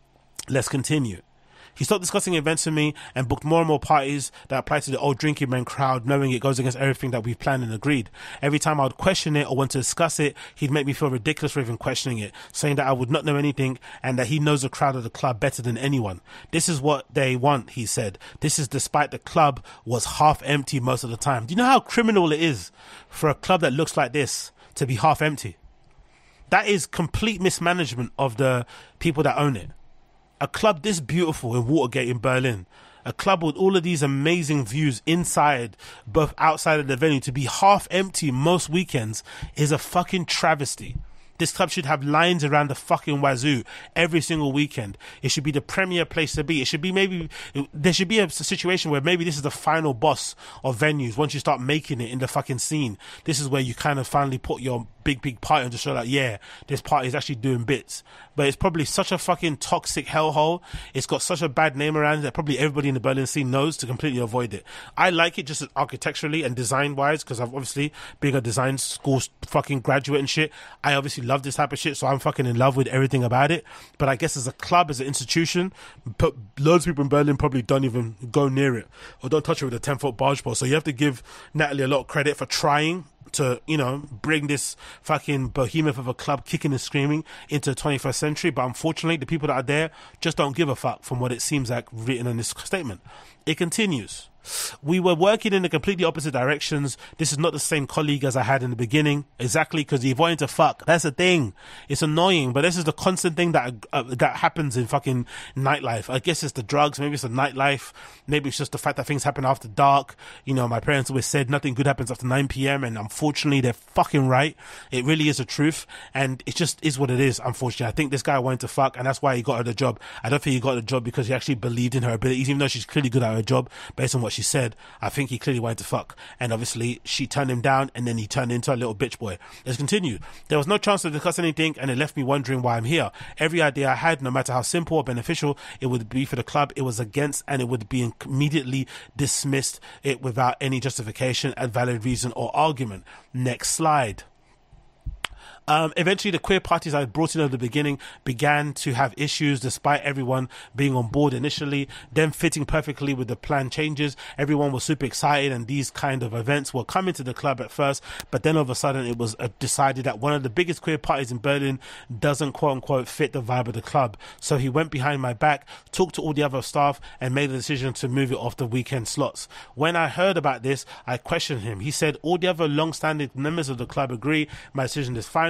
He stopped discussing events with me and booked more and more parties that apply to the old drinking men crowd, knowing it goes against everything that we've planned and agreed. Every time I would question it or want to discuss it, he'd make me feel ridiculous for even questioning it, saying that I would not know anything and that he knows the crowd of the club better than anyone. This is what they want, he said. This is despite the club was half empty most of the time. Do you know how criminal it is for a club that looks like this to be half empty? That is complete mismanagement of the people that own it. A club this beautiful in Watergate in Berlin, a club with all of these amazing views inside, both outside of the venue, to be half empty most weekends is a fucking travesty. This club should have lines around the fucking wazoo every single weekend. It should be the premier place to be. It should be there should be a situation where maybe this is the final boss of venues. Once you start making it in the fucking scene, this is where you kind of finally put your big party on to show that, yeah, this party is actually doing bits. But it's probably such a fucking toxic hellhole. It's got such a bad name around it that probably everybody in the Berlin scene knows to completely avoid it. I like it just architecturally and design wise, because I've obviously being a design school fucking graduate and shit, I obviously love this type of shit, so I'm fucking in love with everything about it. But I guess as a club, as an institution, but loads of people in Berlin probably don't even go near it or don't touch it with a 10-foot barge pole. So you have to give Natalie a lot of credit for trying to, you know, bring this fucking behemoth of a club kicking and screaming into the 21st century. But unfortunately, the people that are there just don't give a fuck, from what it seems like written in this statement. It continues. We were working in the completely opposite directions. This is not the same colleague as I had in the beginning. Exactly, because he wanted to fuck. That's the thing. It's annoying, but this is the constant thing that happens in fucking nightlife. I guess it's the drugs. Maybe it's the nightlife. Maybe it's just the fact that things happen after dark. You know, my parents always said nothing good happens after 9 p.m. And unfortunately, they're fucking right. It really is the truth. And it just is what it is, unfortunately. I think this guy wanted to fuck, and that's why he got her the job. I don't think he got the job because he actually believed in her abilities, even though she's clearly good at her job based on what she said. I think he clearly wanted to fuck, and obviously she turned him down, and then he turned into a little bitch boy. Let's continue. There was no chance to discuss anything, and it left me wondering why I'm here. Every idea I had, no matter how simple or beneficial it would be for the club, it was against, and it would be immediately dismissed it without any justification, a valid reason or argument. Next slide. Eventually, the queer parties I brought in at the beginning began to have issues despite everyone being on board initially, them fitting perfectly with the planned changes. Everyone was super excited, and these kind of events were coming to the club at first, but then all of a sudden it was decided that one of the biggest queer parties in Berlin doesn't quote-unquote fit the vibe of the club. So he went behind my back, talked to all the other staff, and made a decision to move it off the weekend slots. When I heard about this, I questioned him. He said all the other long-standing members of the club agree my decision is final.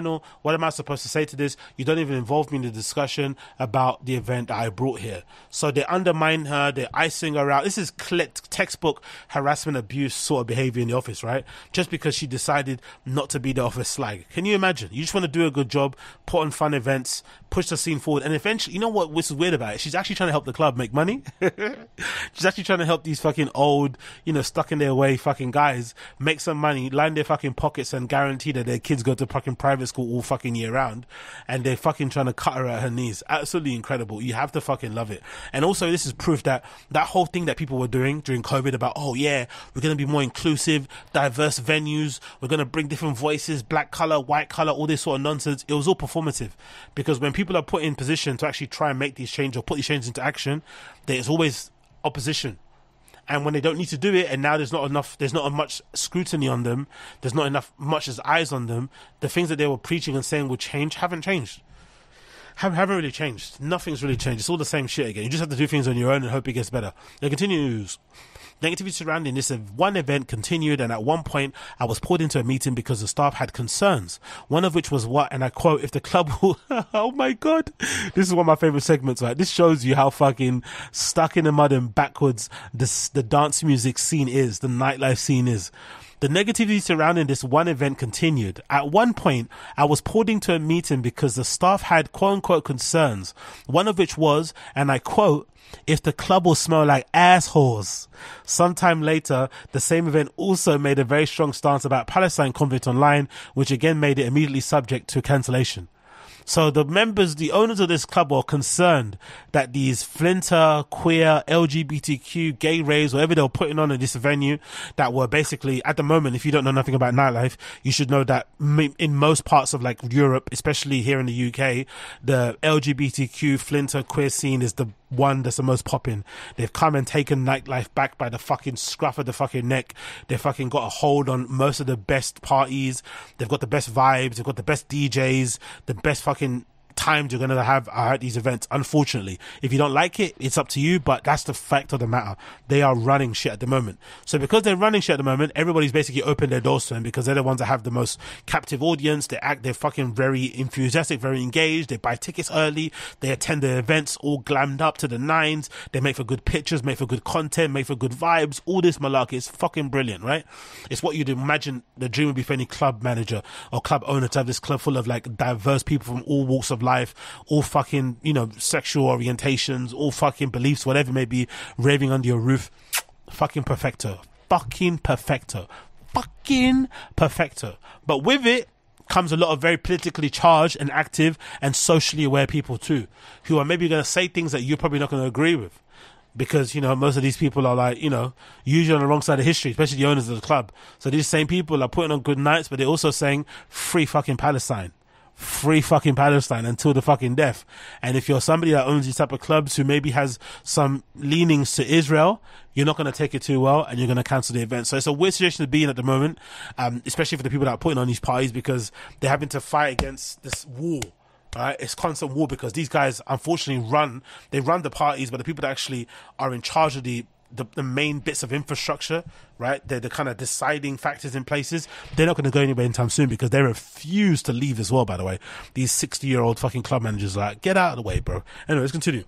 professional. What am I supposed to say to this? You don't even involve me in the discussion about the event that I brought here. So they undermine her, they're icing her out. This is textbook harassment, abuse sort of behavior in the office, right? Just because she decided not to be the office slag. Can you imagine? You just want to do a good job, put on fun events, push the scene forward, and eventually, you know what is weird about it? She's actually trying to help the club make money. She's actually trying to help these fucking old, stuck in their way fucking guys make some money, line their fucking pockets, and guarantee that their kids go to fucking private school all fucking year round, and they're fucking trying to cut her at her knees. Absolutely incredible. You have to fucking love it. And also, this is proof that that whole thing that people were doing during COVID about, oh yeah, we're going to be more inclusive, diverse venues, we're going to bring different voices, black color, white color, all this sort of nonsense. It was all performative, because when people are put in position to actually try and make these changes or put these changes into action, there's always opposition. And when they don't need to do it, and now there's not much scrutiny on them, there's not much as eyes on them, the things that they were preaching and saying would change haven't changed. Haven't really changed. Nothing's really changed. It's all the same shit again. You just have to do things on your own and hope it gets better. It continues. Negativity surrounding this one event continued, and at one point I was pulled into a meeting because the staff had concerns. One of which was what, and I quote, if the club will, oh my God, this is one of my favorite segments, right? This shows you how fucking stuck in the mud and backwards the dance music scene is, the nightlife scene is. The negativity surrounding this one event continued. At one point, I was pulled into a meeting because the staff had quote-unquote concerns. One of which was, and I quote, if the club will smell like assholes. Sometime later, the same event also made a very strong stance about Palestine conflict online, which again made it immediately subject to cancellation. So the owners of this club were concerned that these flinter, queer, LGBTQ, gay raves, whatever they were putting on at this venue, that were basically, at the moment, if you don't know nothing about nightlife, you should know that in most parts of like Europe, especially here in the UK, the LGBTQ, flinter, queer scene is the one that's the most popping. They've come and taken nightlife back by the fucking scruff of the fucking neck. They've fucking got a hold on most of the best parties. They've got the best vibes. They've got the best DJs, the best fucking times you're going to have at these events. Unfortunately, if you don't like it, it's up to you, but that's the fact of the matter. They are running shit at the moment. So because they're running shit at the moment, everybody's basically opened their doors to them, because they're the ones that have the most captive audience. They're fucking very enthusiastic, very engaged. They buy tickets early. They attend the events all glammed up to the nines. They make for good pictures, make for good content, make for good vibes. All this malarkey is fucking brilliant, right? It's what you'd imagine the dream would be for any club manager or club owner, to have this club full of like diverse people from all walks of life, all fucking, sexual orientations, all fucking beliefs, whatever it may be, raving under your roof. Fucking perfecto. Fucking perfecto. Fucking perfecto. But with it comes a lot of very politically charged and active and socially aware people too, who are maybe going to say things that you're probably not going to agree with. Because, most of these people are like, usually on the wrong side of history, especially the owners of the club. So these same people are putting on good nights, but they're also saying free fucking Palestine. Free fucking Palestine until the fucking death. And if you're somebody that owns these type of clubs who maybe has some leanings to Israel, you're not going to take it too well, and you're going to cancel the event. So it's a weird situation to be in at the moment, especially for the people that are putting on these parties, because they're having to fight against this war. Right? It's constant war, because these guys unfortunately run the parties, but the people that actually are in charge of the main bits of infrastructure, right? They're the kind of deciding factors in places. They're not going to go anywhere anytime soon, because they refuse to leave as well, by the way. These 60-year-old fucking club managers are like, get out of the way, bro. Anyway, let's continue.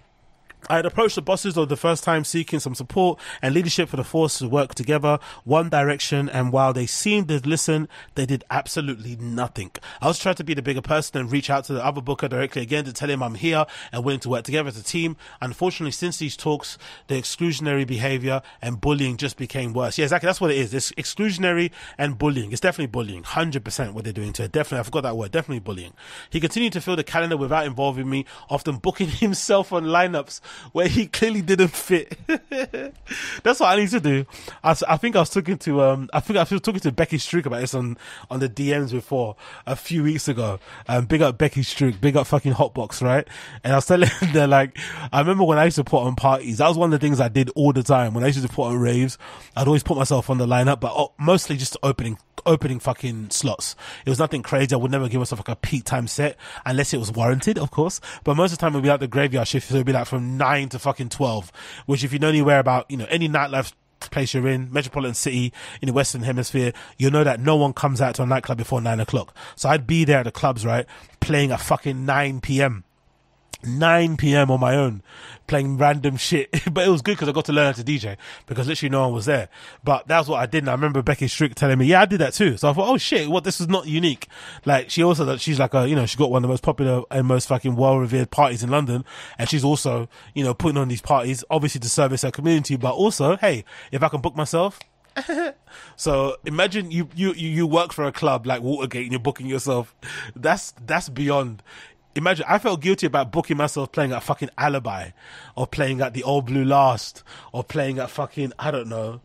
I had approached the bosses of the first time seeking some support and leadership for the force to work together, one direction, and while they seemed to listen, they did absolutely nothing. I was trying to be the bigger person and reach out to the other booker directly again to tell him I'm here and willing to work together as a team. Unfortunately, since these talks, the exclusionary behavior and bullying just became worse. Yeah, exactly, that's what it is. It's exclusionary and bullying. It's definitely bullying. 100% what they're doing to it. Definitely, I forgot that word. Definitely bullying. He continued to fill the calendar without involving me, often booking himself on lineups where he clearly didn't fit. That's what I need to do. I think I was talking to Becky Strook about this on the DMs before a few weeks ago. Big up Becky Strook, big up fucking Hotbox, right? And I was telling her, like, I remember when I used to put on parties, that was one of the things I did all the time. When I used to put on raves, I'd always put myself on the lineup, but mostly just opening fucking slots. It was nothing crazy. I would never give myself like a peak time set unless it was warranted, of course. But most of the time it would be like the graveyard shift, so it would be like from 9 to fucking 12, which if you know anywhere about, any nightlife place you're in, metropolitan city in the Western Hemisphere, you know that no one comes out to a nightclub before 9 o'clock. So I'd be there at the clubs, right, playing at fucking 9 p.m. 9 p.m. on my own, playing random shit. But it was good because I got to learn how to DJ because literally no one was there. But that's what I did. And I remember Becky Strick telling me, yeah, I did that too. So I thought, oh shit, what, this is not unique. Like, she's like a, she got one of the most popular and most fucking well-revered parties in London. And she's also, putting on these parties, obviously to service her community, but also, hey, if I can book myself. So imagine you work for a club like Watergate and you're booking yourself. That's beyond. Imagine, I felt guilty about booking myself playing at fucking Alibi or playing at the Old Blue Last or playing at fucking, I don't know,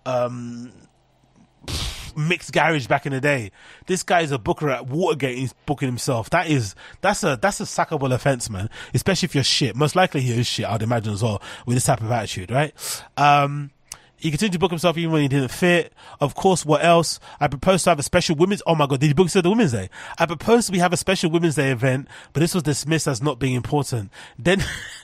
Mixed Garage back in the day. This guy is a booker at Watergate and he's booking himself. That's a sackable offense, man. Especially if you're shit. Most likely he is shit, I'd imagine as well, with this type of attitude, right? He continued to book himself even when he didn't fit. Of course, what else? I proposed to have a special women's... Oh my God, did he book himself the Women's Day? I proposed we have a special Women's Day event, but this was dismissed as not being important. Then...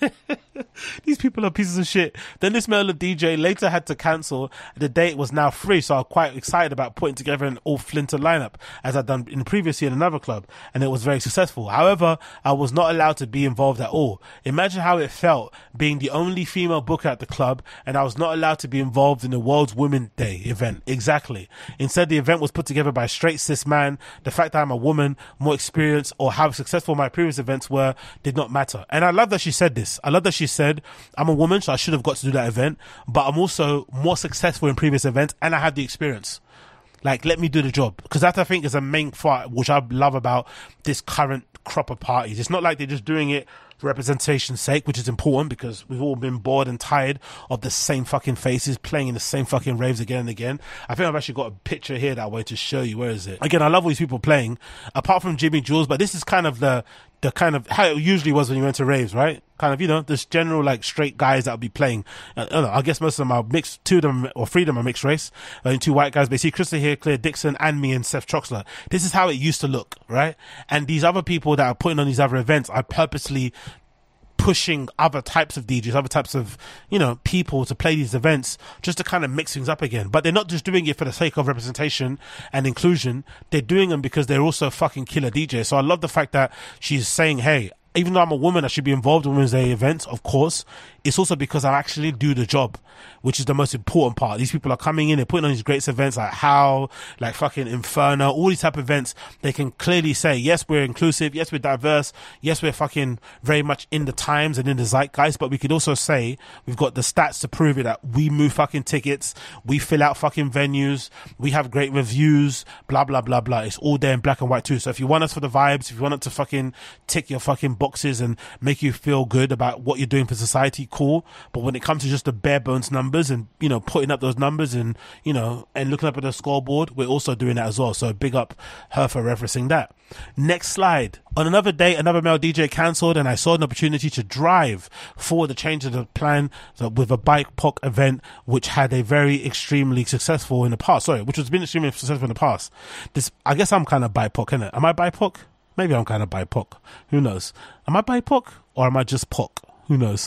These people are pieces of shit. Then this male DJ later had to cancel. The date was now free, so I was quite excited about putting together an all-flinter lineup, as I'd done in the previous year in another club, and it was very successful. However, I was not allowed to be involved at all. Imagine how it felt being the only female booker at the club, and I was not allowed to be involved in the World's Women's Day event. Exactly. Instead, the event was put together by a straight cis man. The fact that I'm a woman, more experienced, or how successful my previous events were did not matter. And I love that she said this. I love that she said, I'm a woman, so I should have got to do that event, but I'm also more successful in previous events and I have the experience. Like, let me do the job. Because that, I think, is a main part, which I love about this current crop of parties. It's not like they're just doing it for representation's sake, which is important because we've all been bored and tired of the same fucking faces playing in the same fucking raves again and again. I think I've actually got a picture here that I wanted to show you. Where is it? Again, I love all these people playing, apart from Jimmy Jules, but this is kind of the kind of how it usually was when you went to raves, right? Kind of, this general, like, straight guys that will be playing. I don't know, I guess most of them are mixed, 2 of them, or 3 of them are mixed race, and 2 white guys. But you see Krista here, Claire Dixon, and me and Seth Troxler. This is how it used to look, right? And these other people that are putting on these other events are purposely pushing other types of DJs, other types of, people to play these events just to kind of mix things up again. But they're not just doing it for the sake of representation and inclusion. They're doing them because they're also fucking killer DJs. So I love the fact that she's saying, hey, even though I'm a woman, I should be involved in Women's Day events, of course. It's also because I actually do the job, which is the most important part. These people are coming in, they're putting on these great events like How, like fucking Inferno, all these type of events. They can clearly say, yes, we're inclusive, yes, we're diverse, yes, we're fucking very much in the times and in the zeitgeist, but we could also say we've got the stats to prove it, that we move fucking tickets, we fill out fucking venues, we have great reviews, blah, blah, blah, blah. It's all there in black and white too. So if you want us for the vibes, if you want it to fucking tick your fucking boxes and make you feel good about what you're doing for society, cool. But when it comes to just the bare bones numbers and putting up those numbers and and looking up at the scoreboard, we're also doing that as well. So big up her for referencing that. Next slide. On another day, another male DJ cancelled, and I saw an opportunity to drive forward the change of the plan with a BIPOC event, which had a very extremely successful in the past. Which has been extremely successful in the past. I guess I'm kind of BIPOC, innit? Am I BIPOC? Maybe I'm kind of BIPOC. Who knows? Am I BIPOC or am I just POC? Who knows?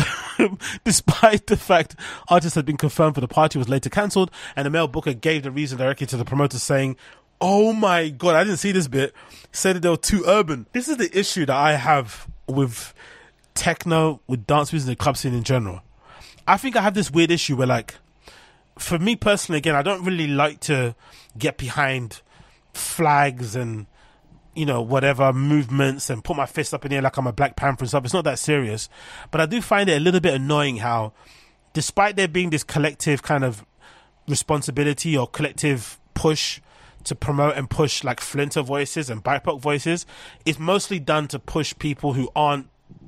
Despite the fact artists had been confirmed for the party was later cancelled, and the male booker gave the reason directly to the promoters, saying, oh my God, I didn't see this bit, said that they were too urban. This is the issue that I have with techno, with dance music and the club scene in general. I think I have this weird issue where, like, for me personally, again, I don't really like to get behind flags and whatever movements and put my fist up in the air like I'm a Black Panther and stuff. It's not that serious. But I do find it a little bit annoying how, despite there being this collective kind of responsibility or collective push to promote and push like Flinter voices and BIPOC voices, it's mostly done to push people who aren't,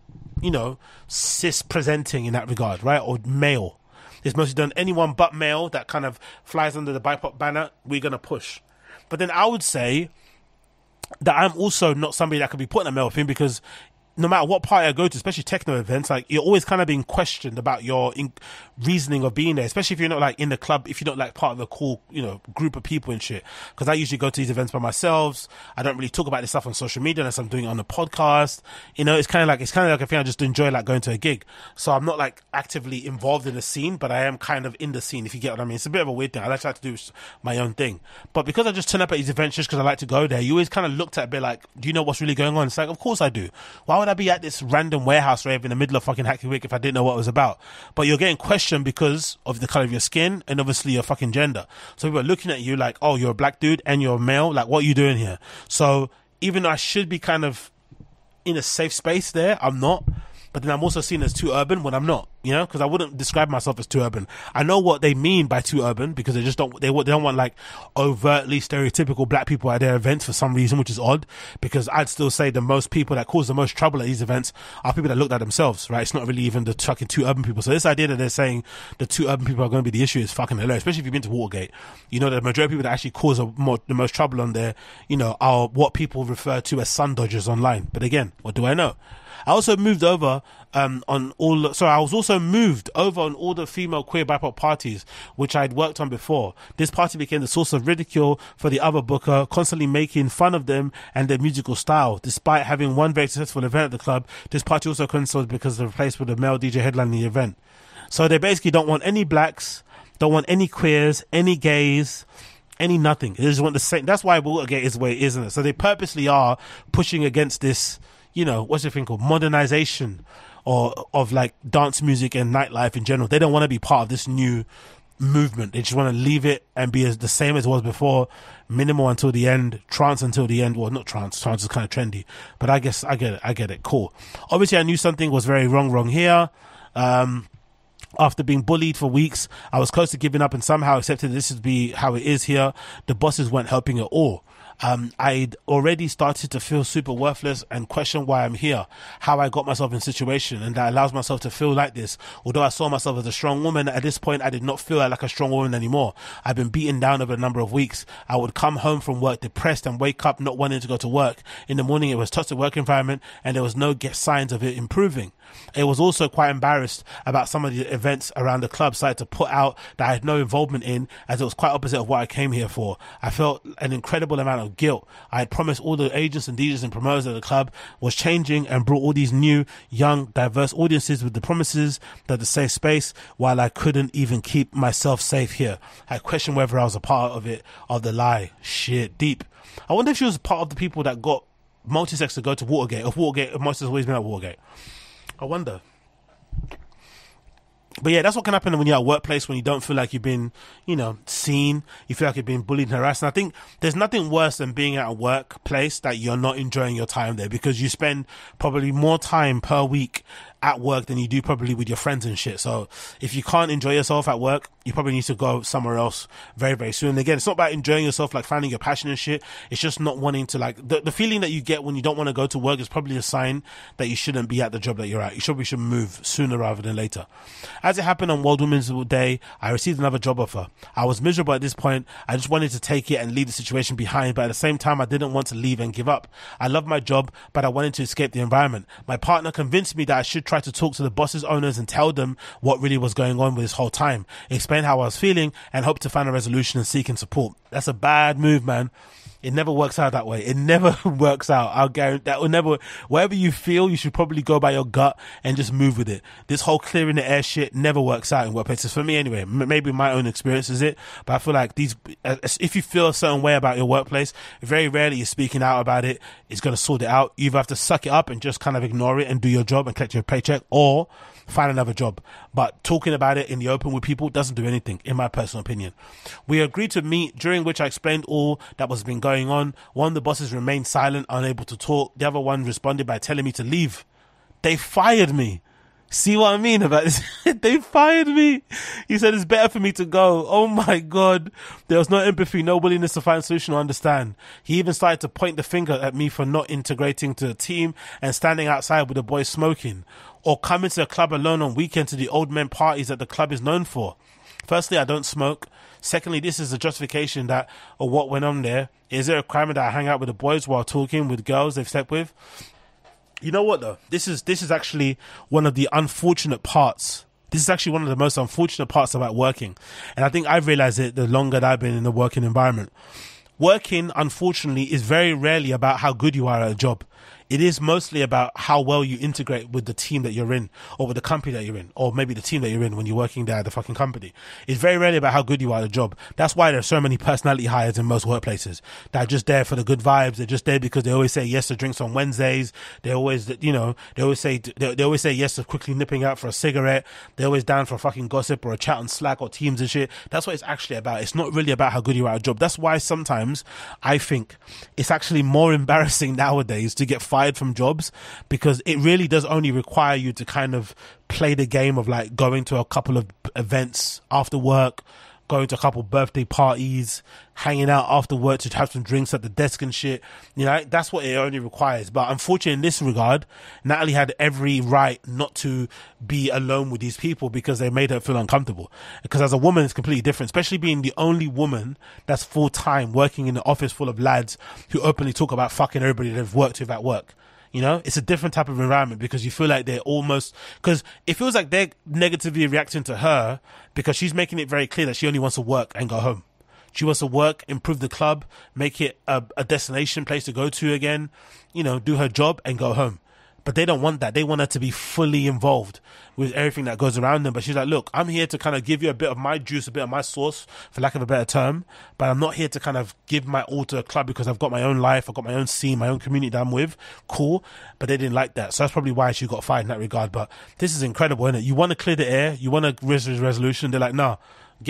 cis presenting in that regard, right? Or male. It's mostly done anyone but male that kind of flies under the BIPOC banner, we're going to push. But then I would say that I'm also not somebody that could be put in a male thing, because no matter what party I go to, especially techno events, like you're always kind of being questioned about your reasoning of being there, especially if you're not like in the club, if you're not like part of a cool, group of people and shit. Because I usually go to these events by myself. I don't really talk about this stuff on social media unless I'm doing it on a podcast. It's kind of like a thing I just enjoy, like going to a gig. So I'm not like actively involved in the scene, but I am kind of in the scene, if you get what I mean. It's a bit of a weird thing. I like to do my own thing. But because I just turn up at these events just because I like to go there, you always kind of looked at a bit like, do you know what's really going on? It's like, of course I do. Why would I be at this random warehouse rave in the middle of fucking Hackney Wick if I didn't know what it was about? But you're getting questioned because of the color of your skin and obviously your fucking gender. So people are looking at you like, oh, you're a black dude and you're a male. Like, what are you doing here? So even though I should be kind of in a safe space there, I'm not. But then I'm also seen as too urban when I'm not, because I wouldn't describe myself as too urban. I know what they mean by too urban because they don't want like overtly stereotypical black people at their events for some reason, which is odd, because I'd still say the most people that cause the most trouble at these events are people that looked at themselves, right? It's not really even the fucking too urban people. So this idea that they're saying the too urban people are going to be the issue is fucking hilarious, especially if you've been to Watergate. The majority of people that actually cause the most trouble on there, are what people refer to as sun dodgers online. But again, what do I know? I also moved over on all the female queer BIPOC parties, which I'd worked on before. This party became the source of ridicule for the other booker, constantly making fun of them and their musical style. Despite having one very successful event at the club, this party also cancelled because of the replaced with a male DJ headlining the event. So they basically don't want any blacks, don't want any queers, any gays, any nothing. They just want the same. That's why Watergate is the way it is, isn't it? So they purposely are pushing against this, what's the thing called? Modernization of like dance music and nightlife in general. They don't want to be part of this new movement. They just want to leave it and be the same as it was before, minimal until the end, trance until the end. Well, not trance is kind of trendy, but I guess I get it. Cool. Obviously I knew something was very wrong here. After being bullied for weeks, I was close to giving up and somehow accepted this would be how it is here. The bosses weren't helping at all. I'd already started to feel super worthless and question why I'm here, how I got myself in a situation, and that allows myself to feel like this. Although I saw myself as a strong woman, at this point I did not feel like a strong woman anymore. I've been beaten down over a number of weeks. I would come home from work depressed and wake up not wanting to go to work. In the morning it was toxic work environment and there was no signs of it improving. It was also quite embarrassed about some of the events around the club, started to put out that I had no involvement in, as it was quite opposite of what I came here for. I felt an incredible amount of guilt. I had promised all the agents and DJs and promoters at the club was changing and brought all these new, young, diverse audiences with the promises that the safe space, while I couldn't even keep myself safe here. I questioned whether I was a part of it, of the lie. Shit, deep. I wonder if she was part of the people that got multi-sex to go to Watergate, if most has always been at Watergate. I wonder. But yeah, that's what can happen when you're at a workplace, when you don't feel like you've been, seen. You feel like you're being bullied and harassed. And I think there's nothing worse than being at a workplace that you're not enjoying your time there, because you spend probably more time per week at work than you do probably with your friends and shit. So if you can't enjoy yourself at work, you probably need to go somewhere else very, very soon. And again, it's not about enjoying yourself, like finding your passion and shit. It's just not wanting to, like, the feeling that you get when you don't want to go to work is probably a sign that you shouldn't be at the job that you're at. You probably should move sooner rather than later. As it happened on World Women's Day, I received another job offer. I was miserable at this point. I just wanted to take it and leave the situation behind, but at the same time, I didn't want to leave and give up. I love my job, but I wanted to escape the environment. My partner convinced me that I should try to talk to the bosses, owners, and tell them what really was going on with this whole time, explain how I was feeling, and hope to find a resolution and seeking support. That's a bad move, man. It never works out that way. It never works out. I'll guarantee that will never. Whatever you feel, you should probably go by your gut and just move with it. This whole clearing the air shit never works out in workplaces. For me, anyway. Maybe my own experience is it, but I feel like if you feel a certain way about your workplace, very rarely you're speaking out about it. It's gonna sort it out. You either have to suck it up and just kind of ignore it and do your job and collect your paycheck, or find another job. But talking about it in the open with people doesn't do anything, in my personal opinion. We agreed to meet, during which I explained all that was been going on. One of the bosses remained silent, unable to talk. The other one responded by telling me to leave. They fired me. See what I mean about this? They fired me. He said it's better for me to go. Oh my God. There was no empathy, no willingness to find a solution or understand. He even started to point the finger at me for not integrating to the team and standing outside with the boys smoking, or coming to the club alone on weekends to the old men parties that the club is known for. Firstly, I don't smoke. Secondly, this is a justification that of what went on there. Is there a crime that I hang out with the boys while talking with girls they've slept with? You know what though? This is actually one of the unfortunate parts. This is actually one of the most unfortunate parts about working. And I think I've realized it the longer that I've been in the working environment. Working, unfortunately, is very rarely about how good you are at a job. It is mostly about how well you integrate with the team that you're in, or with the company that you're in, or maybe the team that you're in when you're working there at the fucking company. It's very rarely about how good you are at a job. That's why there's so many personality hires in most workplaces that are just there for the good vibes. They're just there because they always say yes to drinks on Wednesdays. They always, they always say yes to quickly nipping out for a cigarette. They're always down for a fucking gossip or a chat on Slack or Teams and shit. That's what it's actually about. It's not really about how good you are at a job. That's why sometimes I think it's actually more embarrassing nowadays to get fired from jobs, because it really does only require you to kind of play the game of like going to a couple of events after work, going to a couple of birthday parties, hanging out after work to have some drinks at the desk and shit. You know, that's what it only requires. But unfortunately, in this regard, Natalie had every right not to be alone with these people because they made her feel uncomfortable. Because as a woman, it's completely different, especially being the only woman that's full time working in an office full of lads who openly talk about fucking everybody they've worked with at work. You know, it's a different type of environment because you feel like they're almost, because it feels like they're negatively reacting to her because she's making it very clear that she only wants to work and go home. She wants to work, improve the club, make it a destination place to go to again, you know, do her job and go home. But they don't want that. They want her to be fully involved with everything that goes around them. But she's like, look, I'm here to kind of give you a bit of my juice, a bit of my sauce, for lack of a better term. But I'm not here to kind of give my all to a club because I've got my own life, I've got my own scene, my own community that I'm with. Cool. But they didn't like that. So that's probably why she got fired in that regard. But this is incredible, isn't it? You want to clear the air. You want to raise a resolution. They're like, no,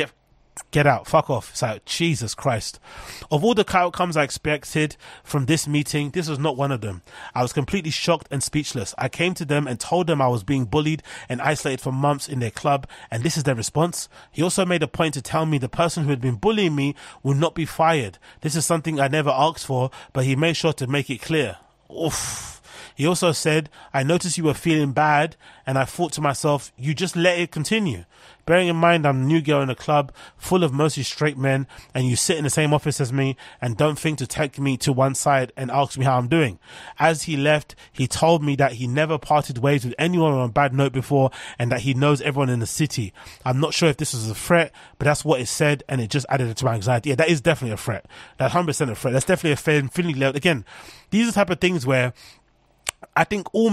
get out, fuck off. It's like, Jesus Christ. Of all the outcomes I expected from this meeting, this was not one of them. I was completely shocked and speechless. I came to them and told them I was being bullied and isolated for months in their club, and this is their response. He also made a point to tell me the person who had been bullying me would not be fired. This is something I never asked for, but he made sure to make it clear. Oof. He also said, I noticed you were feeling bad, and I thought to myself, you just let it continue. Bearing in mind I'm a new girl in a club full of mostly straight men, and you sit in the same office as me and don't think to take me to one side and ask me how I'm doing. As he left, he told me that he never parted ways with anyone on a bad note before and that he knows everyone in the city. I'm not sure if this was a threat, but that's what it said, and it just added to my anxiety. Yeah, that is definitely a threat. That's 100% a threat. That's definitely a fair feeling. Again, these are the type of things where I think all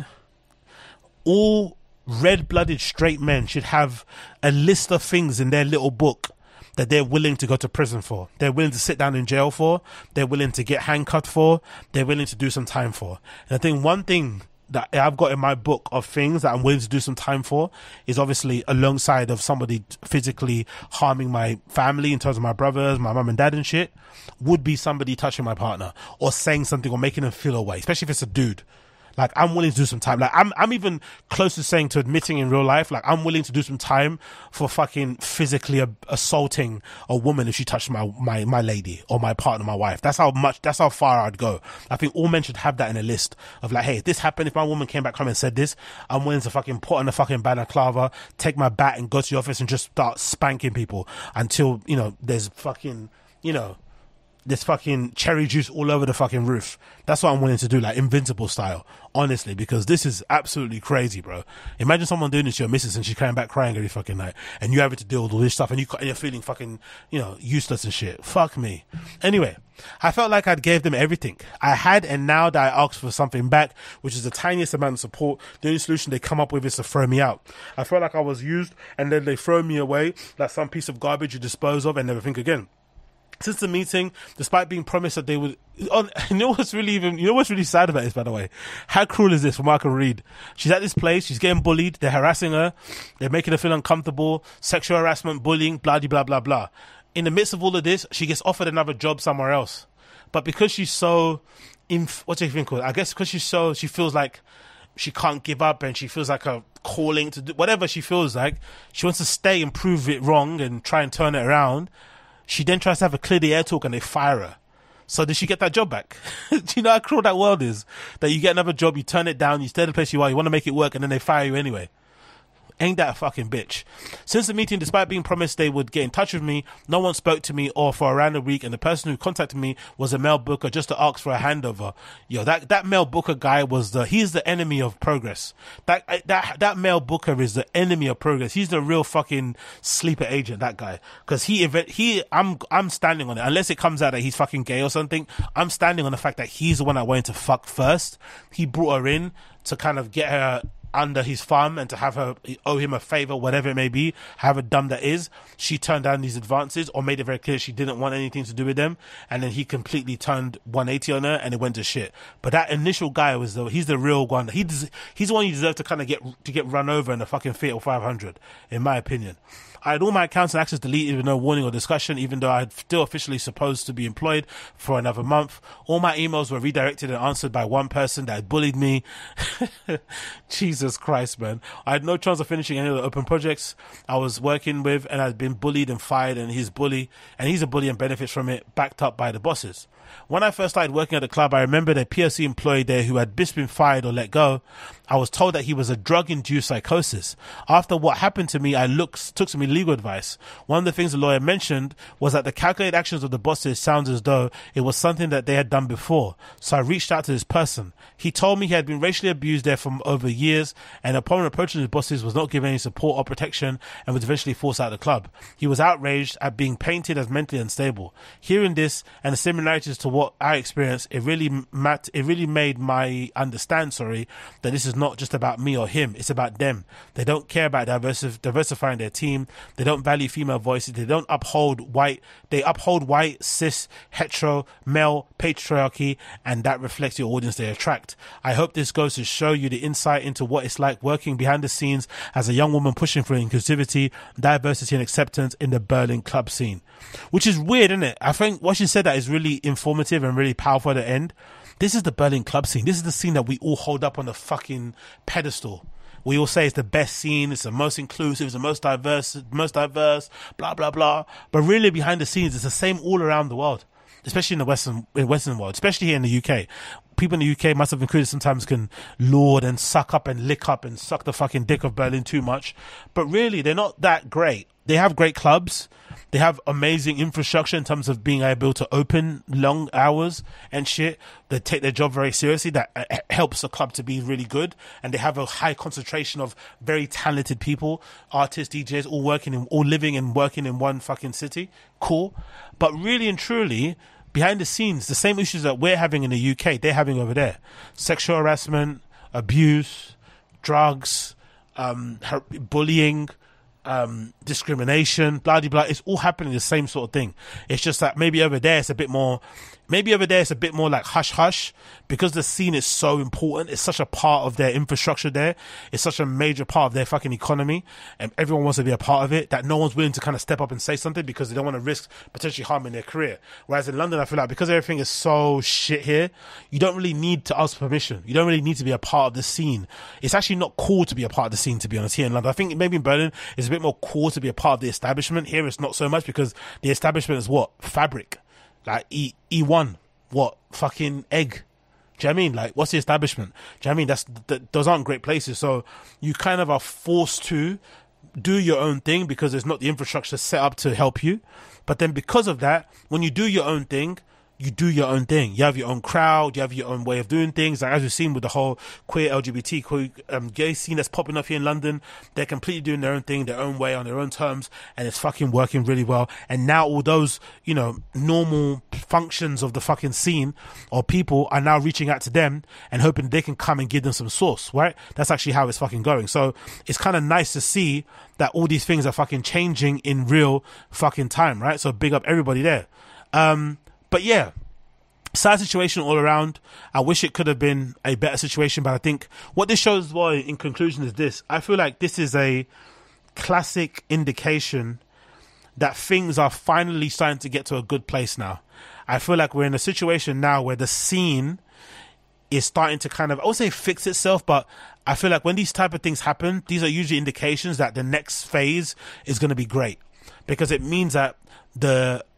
red-blooded straight men should have a list of things in their little book that they're willing to go to prison for. They're willing to sit down in jail for. They're willing to get handcuffed for. They're willing to do some time for. And I think one thing that I've got in my book of things that I'm willing to do some time for is obviously alongside of somebody physically harming my family in terms of my brothers, my mum and dad and shit, would be somebody touching my partner or saying something or making them feel away, especially if it's a dude. Like, I'm willing to do some time. Like, I'm even close to saying, to admitting in real life, like, I'm willing to do some time for fucking physically assaulting a woman if she touched my lady or my partner, my wife. That's how far I'd go. I think all men should have that in a list of like, hey, if this happened, if my woman came back home and said this, I'm willing to fucking put on a fucking balaclava, take my bat and go to the office and just start spanking people until, you know, there's fucking, you know, there's fucking cherry juice all over the fucking roof. That's what I'm willing to do, like Invincible style, honestly, because this is absolutely crazy, bro. Imagine someone doing this to your missus and she's coming back crying every fucking night, and you having to deal with all this stuff, and you're feeling fucking, you know, useless and shit. Fuck me. Anyway, I felt like I'd gave them everything I had, and now that I asked for something back, which is the tiniest amount of support, the only solution they come up with is to throw me out. I felt like I was used, and then they throw me away like some piece of garbage you dispose of and never think again. Since the meeting, despite being promised that they would, you know what's really sad about this, by the way? How cruel is this from what I can read? She's at this place, she's getting bullied, they're harassing her, they're making her feel uncomfortable, sexual harassment, bullying, blah, blah, blah, blah. In the midst of all of this, she gets offered another job somewhere else. But because she's so, what's it even called? I guess because she feels like she can't give up, and she feels like a calling to do whatever she feels like, she wants to stay and prove it wrong and try and turn it around. She then tries to have a clear the air talk and they fire her. So did she get that job back? Do you know how cruel that world is? That you get another job, you turn it down, you stay in the place you are, you want to make it work, and then they fire you anyway. Ain't that a fucking bitch? Since the meeting, despite being promised they would get in touch with me, no one spoke to me or for around a week, and the person who contacted me was a male booker just to ask for a handover. Yo, that male booker guy he's the enemy of progress. That male booker is the enemy of progress. He's the real fucking sleeper agent, that guy. Cause I'm standing on it. Unless it comes out that he's fucking gay or something, I'm standing on the fact that he's the one that wanted to fuck first. He brought her in to kind of get her under his thumb and to have her owe him a favor, whatever it may be, however dumb that is. She turned down these advances or made it very clear she didn't want anything to do with them, and then he completely turned 180 on her and it went to shit. But that initial guy he's the real one. He's the one you deserve to kind of get run over in the fucking Fatal 500, in my opinion. I had all my accounts and access deleted with no warning or discussion, even though I had still officially supposed to be employed for another month. All my emails were redirected and answered by one person that had bullied me. Jesus Christ, man. I had no chance of finishing any of the open projects I was working with, and I'd been bullied and fired, and he's a bully and benefits from it, backed up by the bosses. When I first started working at the club, I remembered a POC employee there who had just been fired or let go. I was told that he was a drug-induced psychosis. After what happened to me, I took some legal advice. One of the things the lawyer mentioned was that the calculated actions of the bosses sounds as though it was something that they had done before. So I reached out to this person. He told me he had been racially abused there for over years, and upon approaching his bosses was not given any support or protection and was eventually forced out of the club. He was outraged at being painted as mentally unstable. Hearing this and the similarities to what I experienced, it really made my understand, that this is not just about me or him, it's about them. They don't care about diversifying their team. They don't value female voices. They uphold white, cis, hetero, male patriarchy, and that reflects your audience they attract. I hope this goes to show you the insight into what it's like working behind the scenes as a young woman pushing for inclusivity, diversity, and acceptance in the Berlin club scene. Which is weird, isn't it? I think what she said that is really informative and really powerful at the end. This is the Berlin club scene. This is the scene that we all hold up on the fucking pedestal. We all say it's the best scene, it's the most inclusive, it's the most diverse, blah, blah, blah. But really behind the scenes, it's the same all around the world, especially in the Western world, especially here in the UK. People in the UK, myself included, sometimes can lord and suck up and lick up and suck the fucking dick of Berlin too much. But really, they're not that great. They have great clubs. They have amazing infrastructure in terms of being able to open long hours and shit. They take their job very seriously. That helps a club to be really good. And they have a high concentration of very talented people, artists, DJs, all living and working in one fucking city. Cool. But really and truly, behind the scenes, the same issues that we're having in the UK, they're having over there. Sexual harassment, abuse, drugs, bullying, discrimination, blah, blah, blah. It's all happening the same sort of thing. It's just that maybe over there it's a bit more like hush hush, because the scene is so important. It's such a part of their infrastructure there. It's such a major part of their fucking economy, and everyone wants to be a part of it, that no one's willing to kind of step up and say something because they don't want to risk potentially harming their career. Whereas in London, I feel like because everything is so shit here, you don't really need to ask permission. You don't really need to be a part of the scene. It's actually not cool to be a part of the scene, to be honest, here in London. I think maybe in Berlin it's a bit more cool to be a part of the establishment. Here it's not so much, because the establishment is what? Fabric. Like E1, what? Fucking egg. Do you know what I mean? Like, what's the establishment? Do you know what I mean? Those aren't great places. So you kind of are forced to do your own thing because there's not the infrastructure set up to help you. But then because of that, when you do your own thing, you do your own thing. You have your own crowd. You have your own way of doing things. Like, as we've seen with the whole queer LGBT gay scene that's popping up here in London, they're completely doing their own thing, their own way, on their own terms, and it's fucking working really well. And now all those, normal functions of the fucking scene or people are now reaching out to them and hoping they can come and give them some sauce, right? That's actually how it's fucking going. So it's kind of nice to see that all these things are fucking changing in real fucking time, right? So big up everybody there. But yeah, sad situation all around. I wish it could have been a better situation, but I think what this shows, well, in conclusion, is this. I feel like this is a classic indication that things are finally starting to get to a good place now. I feel like we're in a situation now where the scene is starting to kind of, I would say fix itself, but I feel like when these type of things happen, these are usually indications that the next phase is going to be great, because it means that the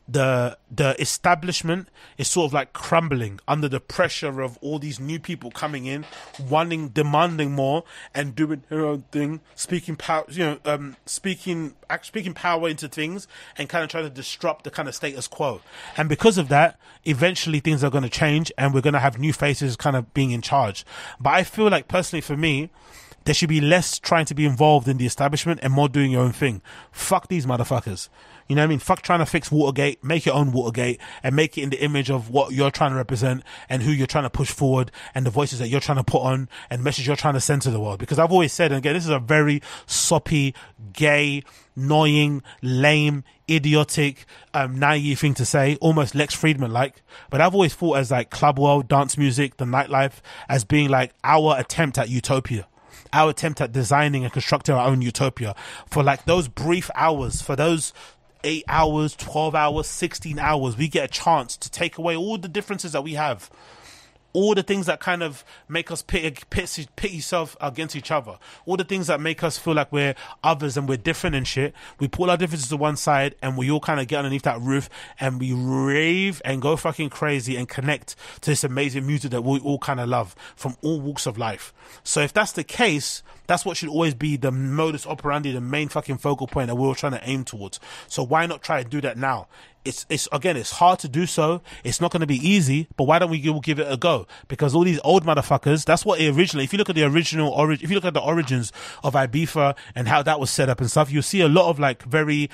the establishment is sort of like crumbling under the pressure of all these new people coming in, demanding more and doing their own thing, speaking power, speaking power into things and kind of trying to disrupt the kind of status quo. And because of that, eventually things are going to change and we're going to have new faces kind of being in charge. But I feel like personally for me, there should be less trying to be involved in the establishment and more doing your own thing. Fuck these motherfuckers. You know what I mean? Fuck trying to fix Watergate, make your own Watergate and make it in the image of what you're trying to represent and who you're trying to push forward and the voices that you're trying to put on and message you're trying to send to the world. Because I've always said, and again, this is a very soppy, gay, annoying, lame, idiotic, naive thing to say, almost Lex Friedman-like. But I've always thought as like club world, dance music, the nightlife as being like our attempt at utopia. Our attempt at designing and constructing our own utopia for like those brief hours, for those 8 hours, 12 hours, 16 hours, we get a chance to take away all the differences that we have. All the things that kind of make us pit yourself against each other. All the things that make us feel like we're others and we're different and shit. We pull our differences to one side and we all kind of get underneath that roof and we rave and go fucking crazy and connect to this amazing music that we all kind of love from all walks of life. So if that's the case, that's what should always be the modus operandi, the main fucking focal point that we're all trying to aim towards. So why not try to do that now? It's hard to do so. It's not going to be easy, but why don't we give it a go? Because all these old motherfuckers, that's what it originally, if you look at the if you look at the origins of Ibiza and how that was set up and stuff, you'll see a lot of like very,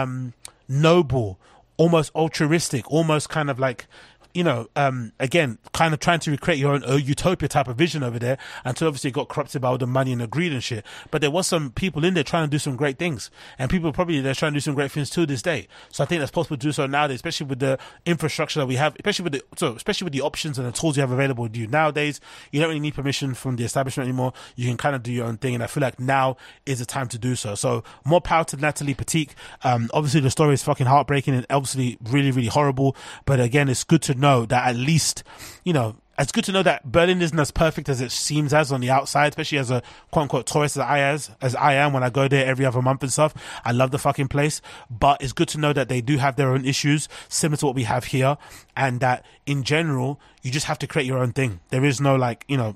noble, almost altruistic, almost kind of like, again, kind of trying to recreate your own utopia type of vision over there until obviously it got corrupted by all the money and the greed and shit. But there was some people in there trying to do some great things. And people probably they're trying to do some great things to this day. So I think that's possible to do so nowadays, especially with the infrastructure that we have, especially with the options and the tools you have available to you nowadays. You don't really need permission from the establishment anymore. You can kind of do your own thing. And I feel like now is the time to do so. So more power to Natalie Petite. Obviously the story is fucking heartbreaking and obviously really, really horrible. But again, it's good to know that at least, it's good to know that Berlin isn't as perfect as it seems as on the outside, especially as a quote-unquote tourist as I am when I go there every other month and stuff. I love the fucking place, but it's good to know that they do have their own issues similar to what we have here, and that in general, you just have to create your own thing. There is no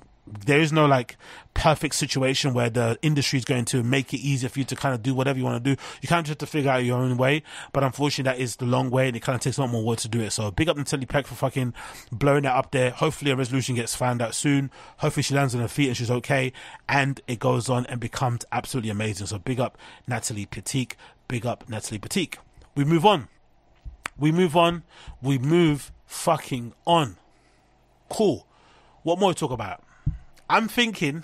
perfect situation where the industry is going to make it easier for you to kind of do whatever you want to do. You kind of just have to figure out your own way, but unfortunately that is the long way and it kind of takes a lot more work to do it. So big up Natalie Peck for fucking blowing that up there. Hopefully a resolution gets found out soon. Hopefully she lands on her feet and she's okay and it goes on and becomes absolutely amazing. So big up Natalie Petite. Big up Natalie Petite. We move on. We move fucking on. Cool. What more to talk about? I'm thinking,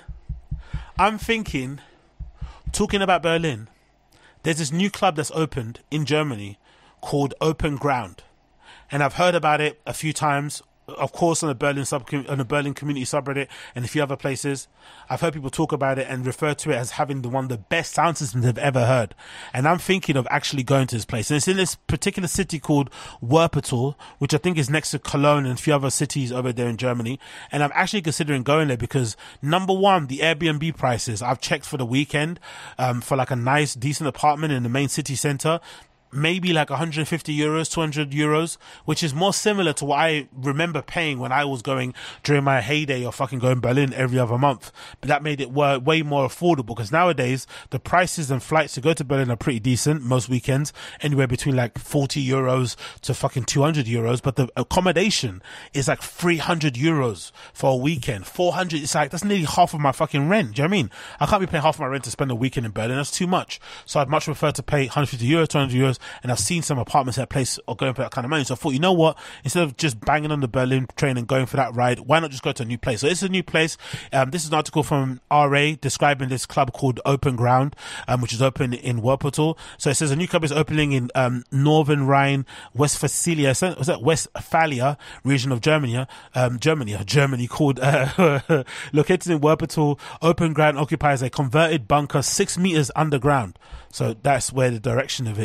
talking about Berlin, there's this new club that's opened in Germany called Open Ground. And I've heard about it a few times, of course, on the Berlin community subreddit and a few other places. I've heard people talk about it and refer to it as having one of the best sound systems they've ever heard. And I'm thinking of actually going to this place. And it's in this particular city called Wuppertal, which I think is next to Cologne and a few other cities over there in Germany. And I'm actually considering going there because, number one, the Airbnb prices. I've checked for the weekend, for like a nice, decent apartment in the main city center. Maybe like 150 euros, 200 euros, which is more similar to what I remember paying when I was going during my heyday of fucking going Berlin every other month. But that made it way more affordable because nowadays the prices and flights to go to Berlin are pretty decent most weekends, anywhere between like 40 euros to fucking 200 euros. But the accommodation is like 300 euros for a weekend. 400, it's like, that's nearly half of my fucking rent. Do you know what I mean? I can't be paying half of my rent to spend a weekend in Berlin. That's too much. So I'd much prefer to pay 150 euros, 200 euros. And I've seen some apartments at place or going for that kind of money. So I thought, you know what? Instead of just banging on the Berlin train and going for that ride, why not just go to a new place? So it's a new place. This is an article from RA describing this club called Open Ground, which is open in Wuppertal. So it says a new club is opening in Northern Rhine-Westphalia, was that Westphalia region of Germany called located in Wuppertal. Open Ground occupies a converted bunker 6 meters underground. So that's where the direction of it is.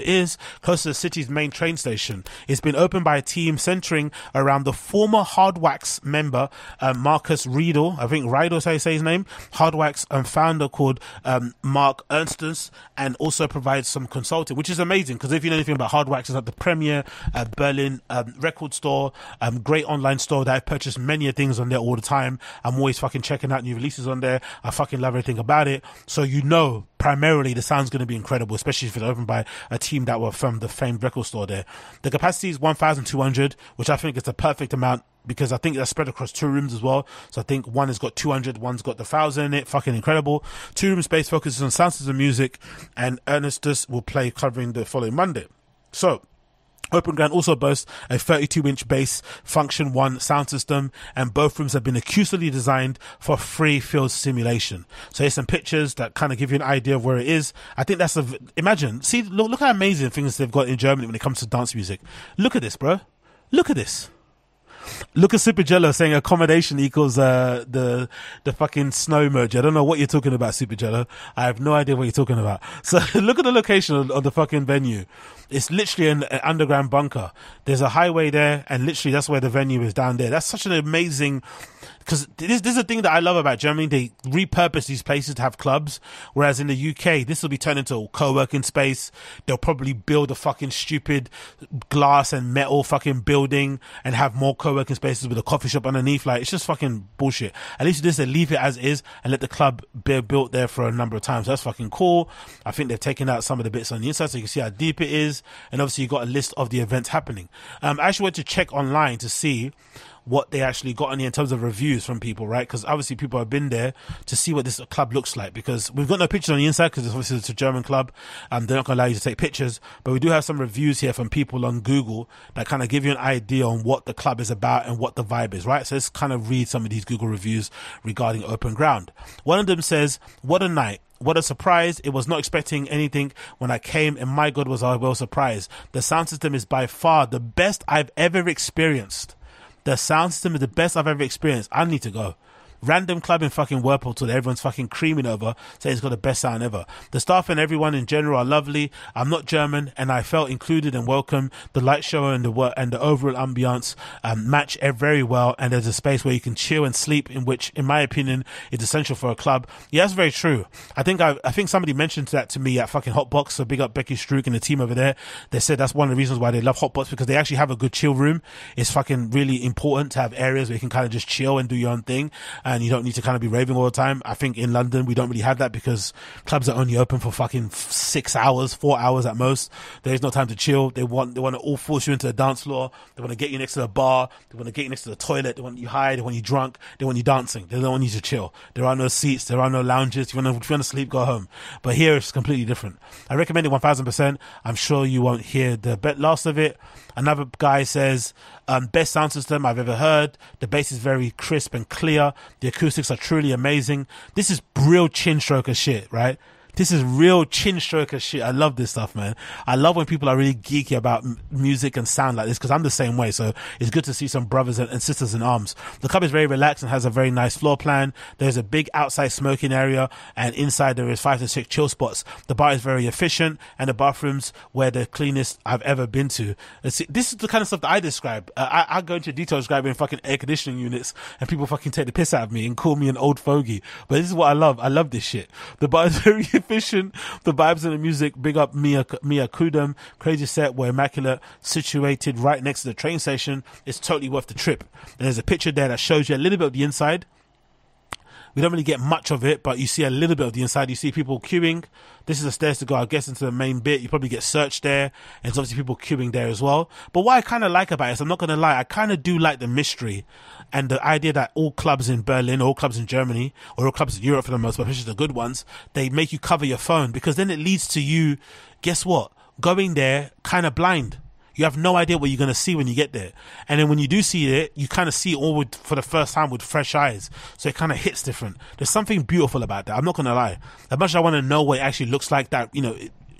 close to the city's main train station. It's been opened by a team centering around the former Hardwax member, Marcus Riedel. I think Riedel is how you say his name. Hardwax founder called Mark Ernstens, and also provides some consulting, which is amazing because if you know anything about Hardwax, it's like the premier Berlin record store, great online store that I've purchased many things on there all the time. I'm always fucking checking out new releases on there. I fucking love everything about it. So you know, primarily the sound's going to be incredible, especially if it's opened by a team that were from the famed record store there. The capacity is 1,200, which I think is the perfect amount because I think that's spread across 2 rooms as well. So I think one has got 200, one's got 1,000 in it. Fucking incredible. 2-room space focuses on sound system music, and Ernestus will play covering the following Monday. So Open Ground also boasts a 32-inch bass Function 1 sound system, and both rooms have been acoustically designed for free field simulation. So here's some pictures that kind of give you an idea of where it is. I think that's imagine, see, look how amazing things they've got in Germany when it comes to dance music. Look at this, bro. Look at this. Look at Super Jello saying accommodation equals the fucking snow emoji. I don't know what you're talking about, Super Jello. I have no idea what you're talking about. So look at the location of the fucking venue. It's literally an underground bunker. There's a highway there, and literally that's where the venue is, down there. That's such an amazing, because this is the thing that I love about Germany. They repurpose these places to have clubs, whereas in the UK, this will be turned into a co-working space. They'll probably build a fucking stupid glass and metal fucking building and have more co-working spaces with a coffee shop underneath. Like, it's just fucking bullshit. At least they leave it as is and let the club be built there for a number of times. That's fucking cool. I think they've taken out some of the bits on the inside so you can see how deep it is. And obviously you got a list of the events happening. I actually went to check online to see what they actually got on here in terms of reviews from people, right? Because obviously people have been there to see what this club looks like, because we've got no pictures on the inside because obviously it's a German club. They're not going to allow you to take pictures, but we do have some reviews here from people on Google that kind of give you an idea on what the club is about and what the vibe is, right? So let's kind of read some of these Google reviews regarding Open Ground. One of them says, "What a night. What a surprise. It was not expecting anything when I came, and my God, was I well surprised. The sound system is by far the best I've ever experienced. The sound system is the best I've ever experienced. I need to go." Random club in fucking Whirlpool that everyone's fucking creaming over, saying it's got the best sound ever. The staff and everyone in general are lovely. I'm not German, and I felt included and welcome. The light show and the overall ambiance match very well, and there's a space where you can chill and sleep, in which, in my opinion, is essential for a club. Yeah, that's very true. I think somebody mentioned that to me at fucking Hotbox, so big up Becky Strook and the team over there. They said that's one of the reasons why they love Hotbox, because they actually have a good chill room. It's fucking really important to have areas where you can kind of just chill and do your own thing, and you don't need to kind of be raving all the time. I think in London we don't really have that because clubs are only open for fucking 6 hours, 4 hours at most. There is no time to chill. They want to all force you into a dance floor. They want to get you next to the bar. They want to get you next to the toilet. They want you high. They want you drunk. They want you dancing. They don't want you to chill. There are no seats. There are no lounges. If you want to sleep, go home. But here it's completely different. I recommend it 1000%. I'm sure you won't hear the last of it. Another guy says, best sound system I've ever heard. The bass is very crisp and clear. The acoustics are truly amazing. This is real chin stroker shit, right? This is real chin stroker shit. I love this stuff, man. I love when people are really geeky about music and sound like this, because I'm the same way. So it's good to see some brothers and sisters in arms. The club is very relaxed and has a very nice floor plan. There's a big outside smoking area, and inside there is 5 to 6 chill spots. The bar is very efficient, and the bathrooms were the cleanest I've ever been to. This is the kind of stuff that I describe. I go into detail describing fucking air conditioning units, and people fucking take the piss out of me and call me an old fogey. But this is what I love. I love this shit. The bar is very efficient. The vibes and the music, big up Mia Kudum. Crazy set, were immaculate, situated right next to the train station. It's totally worth the trip. And there's a picture there that shows you a little bit of the inside. We don't really get much of it, but you see a little bit of the inside. You see people queuing. This is the stairs to go, I guess, into the main bit. You probably get searched there, and there's obviously people queuing there as well. But what I kind of like about it is, I'm not going to lie, I kind of do like the mystery and the idea that all clubs in Berlin, all clubs in Germany, or all clubs in Europe for the most part, especially the good ones, they make you cover your phone, because then it leads to you, guess what, going there kind of blind. You have no idea what you're going to see when you get there. And then when you do see it, you kind of see it all for the first time with fresh eyes. So it kind of hits different. There's something beautiful about that. I'm not going to lie. As much as I want to know what it actually looks like, that, you know,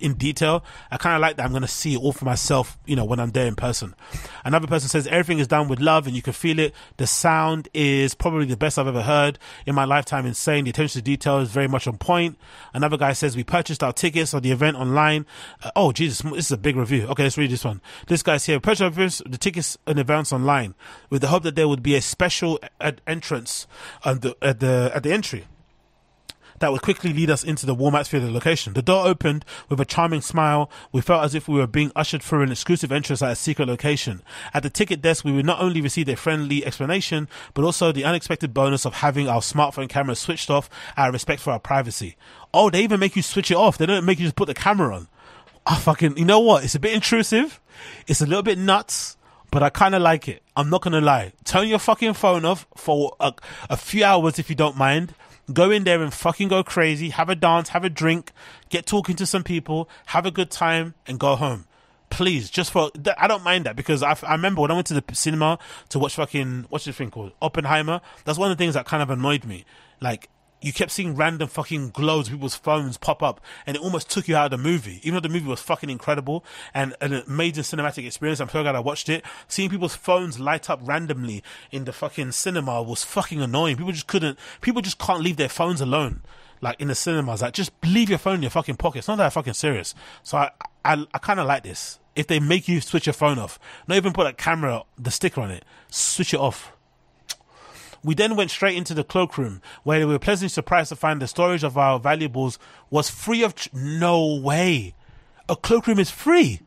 in detail. I kind of like that. I'm going to see it all for myself, you know, when I'm there in person. Another person says everything is done with love and you can feel it. The sound is probably the best I've ever heard in my lifetime. Insane. The attention to detail is very much on point. Another guy says we purchased our tickets for the event online. Oh Jesus, this is a big review. Okay, let's read this one. This guy's here. Purchased the tickets and events online with the hope that there would be a special entrance at the entry that would quickly lead us into the warm atmosphere of the location. The door opened with a charming smile. We felt as if we were being ushered through an exclusive entrance at a secret location. At the ticket desk, we would not only receive a friendly explanation, but also the unexpected bonus of having our smartphone camera switched off out of respect for our privacy. Oh, they even make you switch it off. They don't make you just put the camera on. You know what? It's a bit intrusive. It's a little bit nuts, but I kind of like it. I'm not going to lie. Turn your fucking phone off for a few hours if you don't mind. Go in there and fucking go crazy, have a dance, have a drink, get talking to some people, have a good time, and go home. Please, I don't mind that, because I remember when I went to the cinema to watch what's the thing called? Oppenheimer. That's one of the things that kind of annoyed me. Like, you kept seeing random fucking glows, people's phones pop up, and it almost took you out of the movie. Even though the movie was fucking incredible and an amazing cinematic experience, I'm so glad I watched it. Seeing people's phones light up randomly in the fucking cinema was fucking annoying. People just can't leave their phones alone. Like in the cinemas, like just leave your phone in your fucking pocket. It's not that fucking serious. So I kind of like this. If they make you switch your phone off, not even put a camera, the sticker on it, switch it off. We then went straight into the cloakroom, where we were pleasantly surprised to find the storage of our valuables was free of... No way. A cloakroom is free.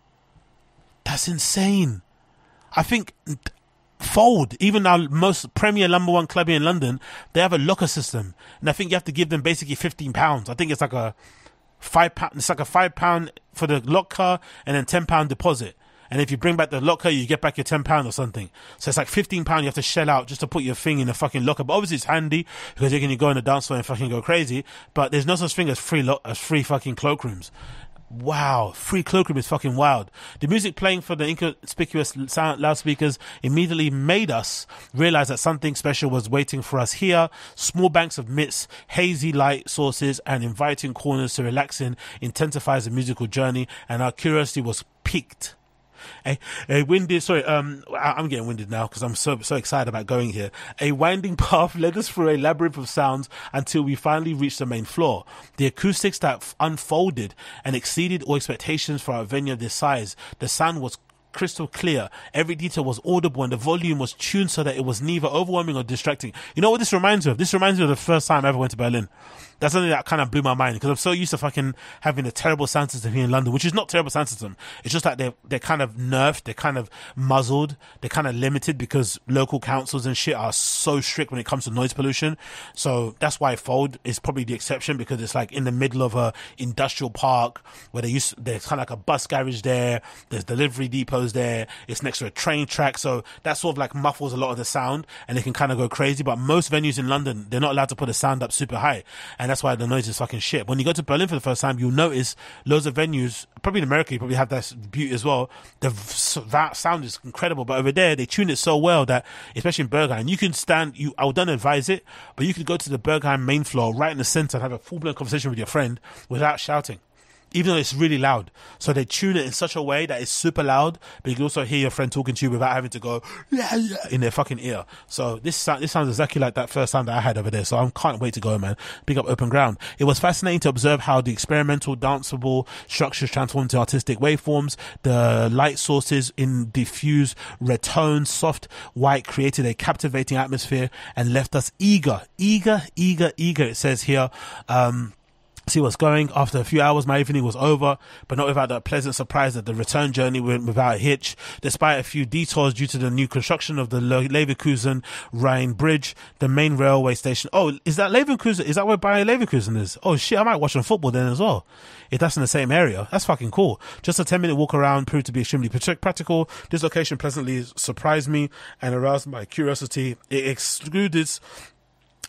That's insane. I think Fold, even our most premier number one club here in London, they have a locker system. And I think you have to give them basically £15. I think it's like a £5. It's like a £5 for the locker and then £10 deposit. And if you bring back the locker, you get back your £10 or something. So it's like £15 you have to shell out just to put your thing in the fucking locker. But obviously it's handy because you can go on the dance floor and fucking go crazy. But there's no such thing as free fucking cloakrooms. Wow, free cloakroom is fucking wild. The music playing for the inconspicuous sound loudspeakers immediately made us realize that something special was waiting for us here. Small banks of mist, hazy light sources, and inviting corners to relax in intensifies the musical journey, and our curiosity was piqued. I'm getting winded now because I'm so excited about going here. A winding path led us through a labyrinth of sounds until we finally reached the main floor. The acoustics that unfolded and exceeded all expectations for a venue of this size. The sound was crystal clear. Every detail was audible and the volume was tuned so that it was neither overwhelming or distracting. You know what this reminds me of? This reminds me of the first time I ever went to Berlin. That's something that kind of blew my mind because I'm so used to fucking having a terrible sound system here in London, which is not terrible sound system. It's just like they're kind of nerfed, they're kind of muzzled, they're kind of limited because local councils and shit are so strict when it comes to noise pollution. So that's why Fold is probably the exception because it's like in the middle of a industrial park where there's kind of like a bus garage there, there's delivery depots there, it's next to a train track. So that sort of like muffles a lot of the sound and it can kind of go crazy. But most venues in London, they're not allowed to put the sound up super high. And that's why the noise is fucking shit. When you go to Berlin for the first time, you'll notice loads of venues, probably in America, you probably have that beauty as well. That sound is incredible. But over there, they tune it so well that, especially in Berghain, you can I would don't advise it, but you could go to the Berghain main floor right in the center and have a full-blown conversation with your friend without shouting. Even though it's really loud. So they tune it in such a way that it's super loud, but you can also hear your friend talking to you without having to go in their fucking ear. So this sounds exactly like that first time that I had over there. So I can't wait to go, man. Big up Open Ground. It was fascinating to observe how the experimental danceable structures transformed into artistic waveforms. The light sources in diffuse red tones, soft white, created a captivating atmosphere and left us eager. It says here, see what's going. After a few hours, my evening was over, but not without the pleasant surprise that the return journey went without a hitch. Despite a few detours due to the new construction of the Leverkusen Rhine Bridge, the main railway station. Oh, is that Leverkusen? Is that where Bayer Leverkusen is? Oh shit, I might watch some football then as well. If that's in the same area, that's fucking cool. Just a 10-minute walk around proved to be extremely practical. This location pleasantly surprised me and aroused my curiosity. It excluded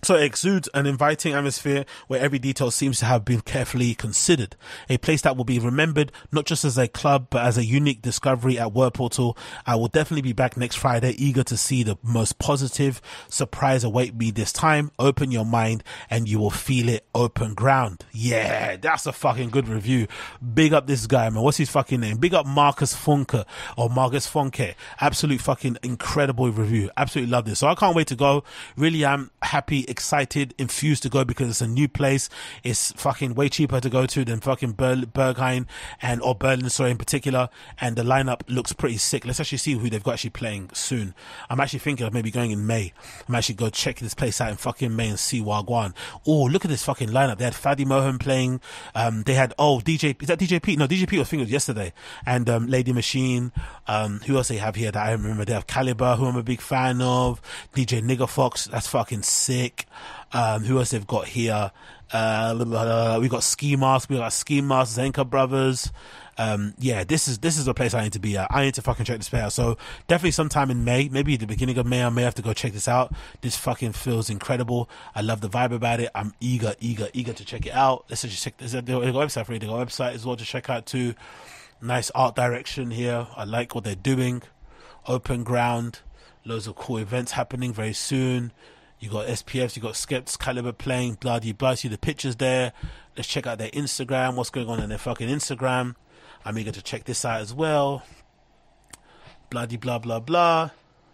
So it exudes an inviting atmosphere where every detail seems to have been carefully considered. A place that will be remembered not just as a club but as a unique discovery at Word Portal. I will definitely be back next Friday, eager to see the most positive surprise await me this time. Open your mind and you will feel it. Open ground. Yeah, that's a fucking good review. Big up this guy, man. What's his fucking name? Big up Marcus Funke or Marcus Funke. Absolute fucking incredible review. Absolutely love this. So I can't wait to go. Really am happy, excited, infused to go because it's a new place. It's fucking way cheaper to go to than fucking Berghain or Berlin, sorry, in particular. And the lineup looks pretty sick. Let's actually see who they've got actually playing soon. I'm actually thinking of maybe going in May. I'm actually go check this place out in fucking May and see Wagwan. Oh, look at this fucking lineup. They had Fadi Moham playing. They had, DJ, is that DJ Pete? No, DJ Pete was thinking yesterday. And Lady Machine. Who else they have here that I remember? They have Caliber, who I'm a big fan of. DJ Nigger Fox, that's fucking sick. Who else they've got here? We got Ski Mask, Zenka Brothers. Yeah, this is the place I need to be at. I need to fucking check this place out. So definitely sometime in May, maybe the beginning of May, I may have to go check this out. This fucking feels incredible. I love the vibe about it. I'm eager to check it out. Let's just check this. They've got a website for it. They've got a website as well to check out too. Nice art direction here. I like what they're doing. Open ground. Loads of cool events happening very soon. You got SPFs, you got Skepts, Caliber playing, bloody blah. See the pictures there. Let's check out their Instagram. What's going on in their fucking Instagram? I'm eager to check this out as well. Bloody blah blah blah.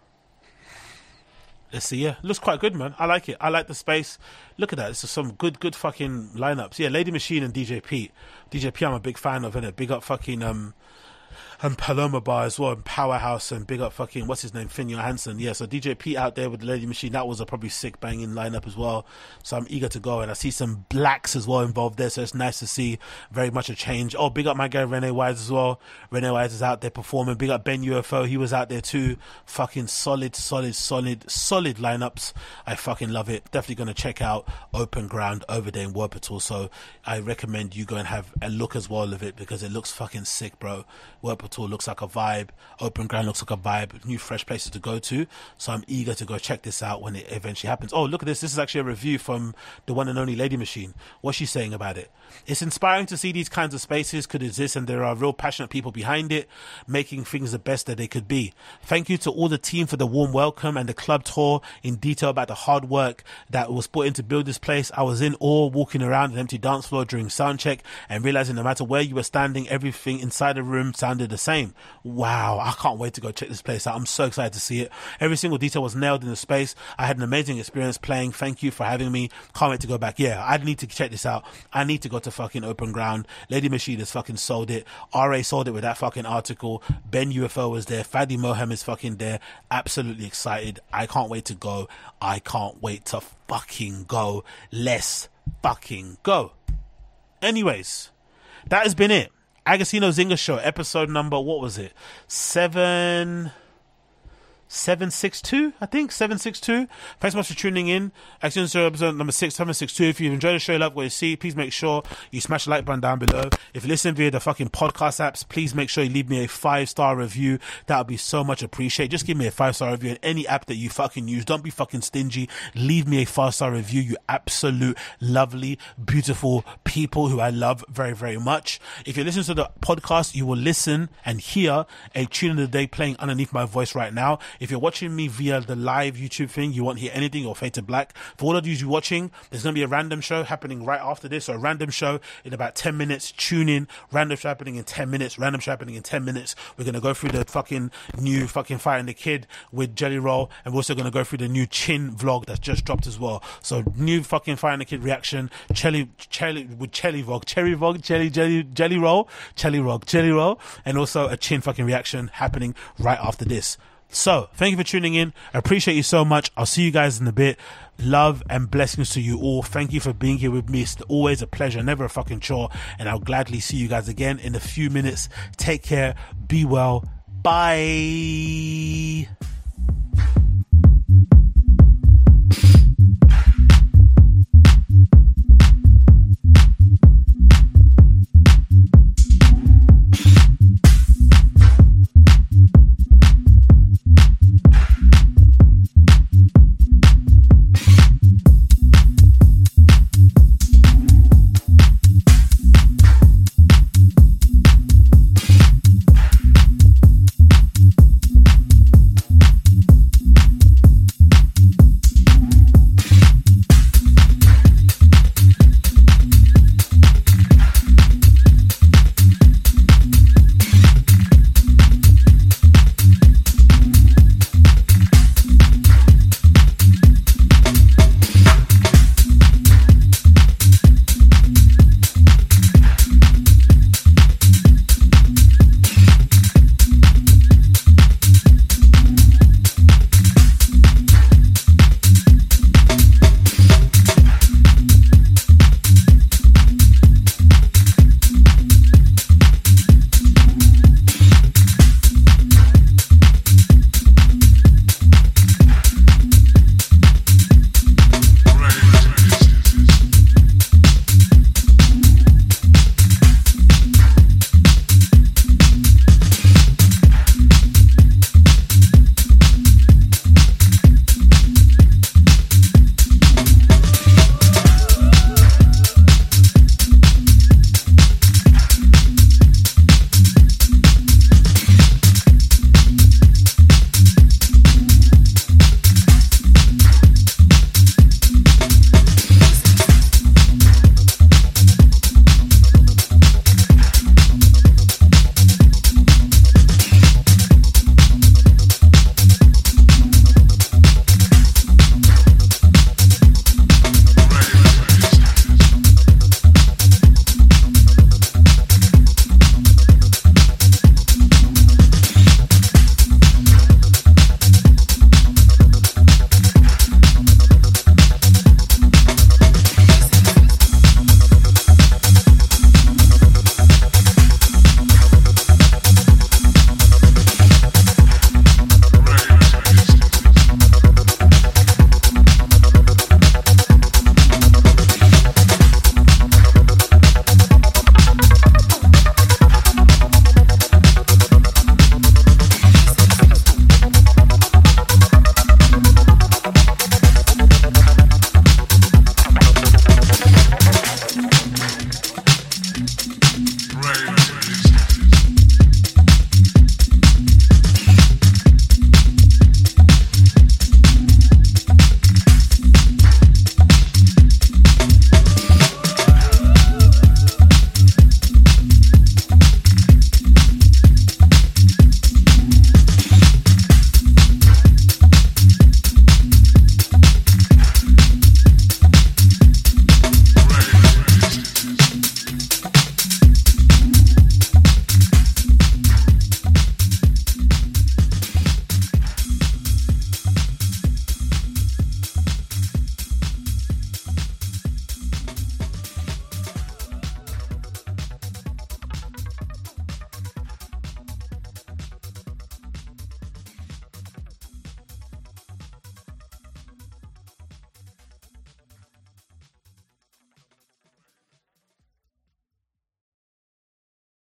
Let's see. Yeah, looks quite good, man. I like it. I like the space. Look at that. This is some good fucking lineups. Yeah, Lady Machine and DJ Pete. DJ Pete, I'm a big fan of, innit? Big up fucking and Paloma Bar as well, and Powerhouse, and big up fucking, what's his name, Finn Johansson. Yeah, so DJ Pete out there with the Lady Machine, that was a probably sick banging lineup as well. So I'm eager to go, and I see some blacks as well involved there, so it's nice to see very much a change. Oh, big up my guy Rene Wise as well. Rene Wise is out there performing. Big up Ben UFO, he was out there too. Fucking solid lineups. I fucking love it. Definitely gonna check out Open Ground over there in Word Portal, so I recommend you go and have a look as well of it because it looks fucking sick, bro. Word Portal looks like a vibe. Open Ground looks like a vibe. New fresh places to go to. So I'm eager to go check this out when it eventually happens. Oh, look at this. This is actually a review from the one and only Lady Machine. What's she saying about it? It's inspiring to see these kinds of spaces could exist and there are real passionate people behind it, making things the best that they could be. Thank you to all the team for the warm welcome and the club tour in detail about the hard work that was put in to build this place. I was in awe walking around an empty dance floor during soundcheck and realizing no matter where you were standing, everything inside the room sounded the same. Wow, I can't wait to go check this place out. I'm so excited to see it. Every single detail was nailed in the space. I had an amazing experience playing. Thank you for having me. Can't wait to go back. Yeah, I need to check this out. I need to go to fucking Open Ground. Lady Machine has fucking sold it. RA sold it with that fucking article. Ben UFO was there. Fadi Moham is fucking there. Absolutely excited. I can't wait to go. I can't wait to fucking go. Let's fucking go. Anyways, that has been it. Agostinho Zinga Show, episode number, what was it? 762, I think. 762. Thanks so much for tuning in. Agostinho Show, episode number 762. If you've enjoyed the show, love what you see, please make sure you smash the like button down below. If you listen via the fucking podcast apps, please make sure you leave me a 5-star review. That would be so much appreciated. Just give me a 5-star review in any app that you fucking use. Don't be fucking stingy. Leave me a 5-star review, you absolute lovely, beautiful people who I love very, very much. If you listen to the podcast, you will listen and hear a tune of the day playing underneath my voice right now. If you're watching me via the live YouTube thing, you won't hear anything or fade to black. For all of you watching, there's going to be a random show happening right after this. So a random show in about 10 minutes. Tune in. Random show happening in 10 minutes. Random show happening in 10 minutes. We're going to go through the fucking new fucking Fighting the Kid with Jelly Roll. And we're also going to go through the new Chin vlog that's just dropped as well. So new fucking Fighting the Kid reaction. Jelly Roll. And also a Chin fucking reaction happening right after this. So, thank you for tuning in. I appreciate you so much. I'll see you guys in a bit. Love and blessings to you all. Thank you for being here with me. It's always a pleasure, never a fucking chore. And I'll gladly see you guys again in a few minutes. Take care. Be well. Bye.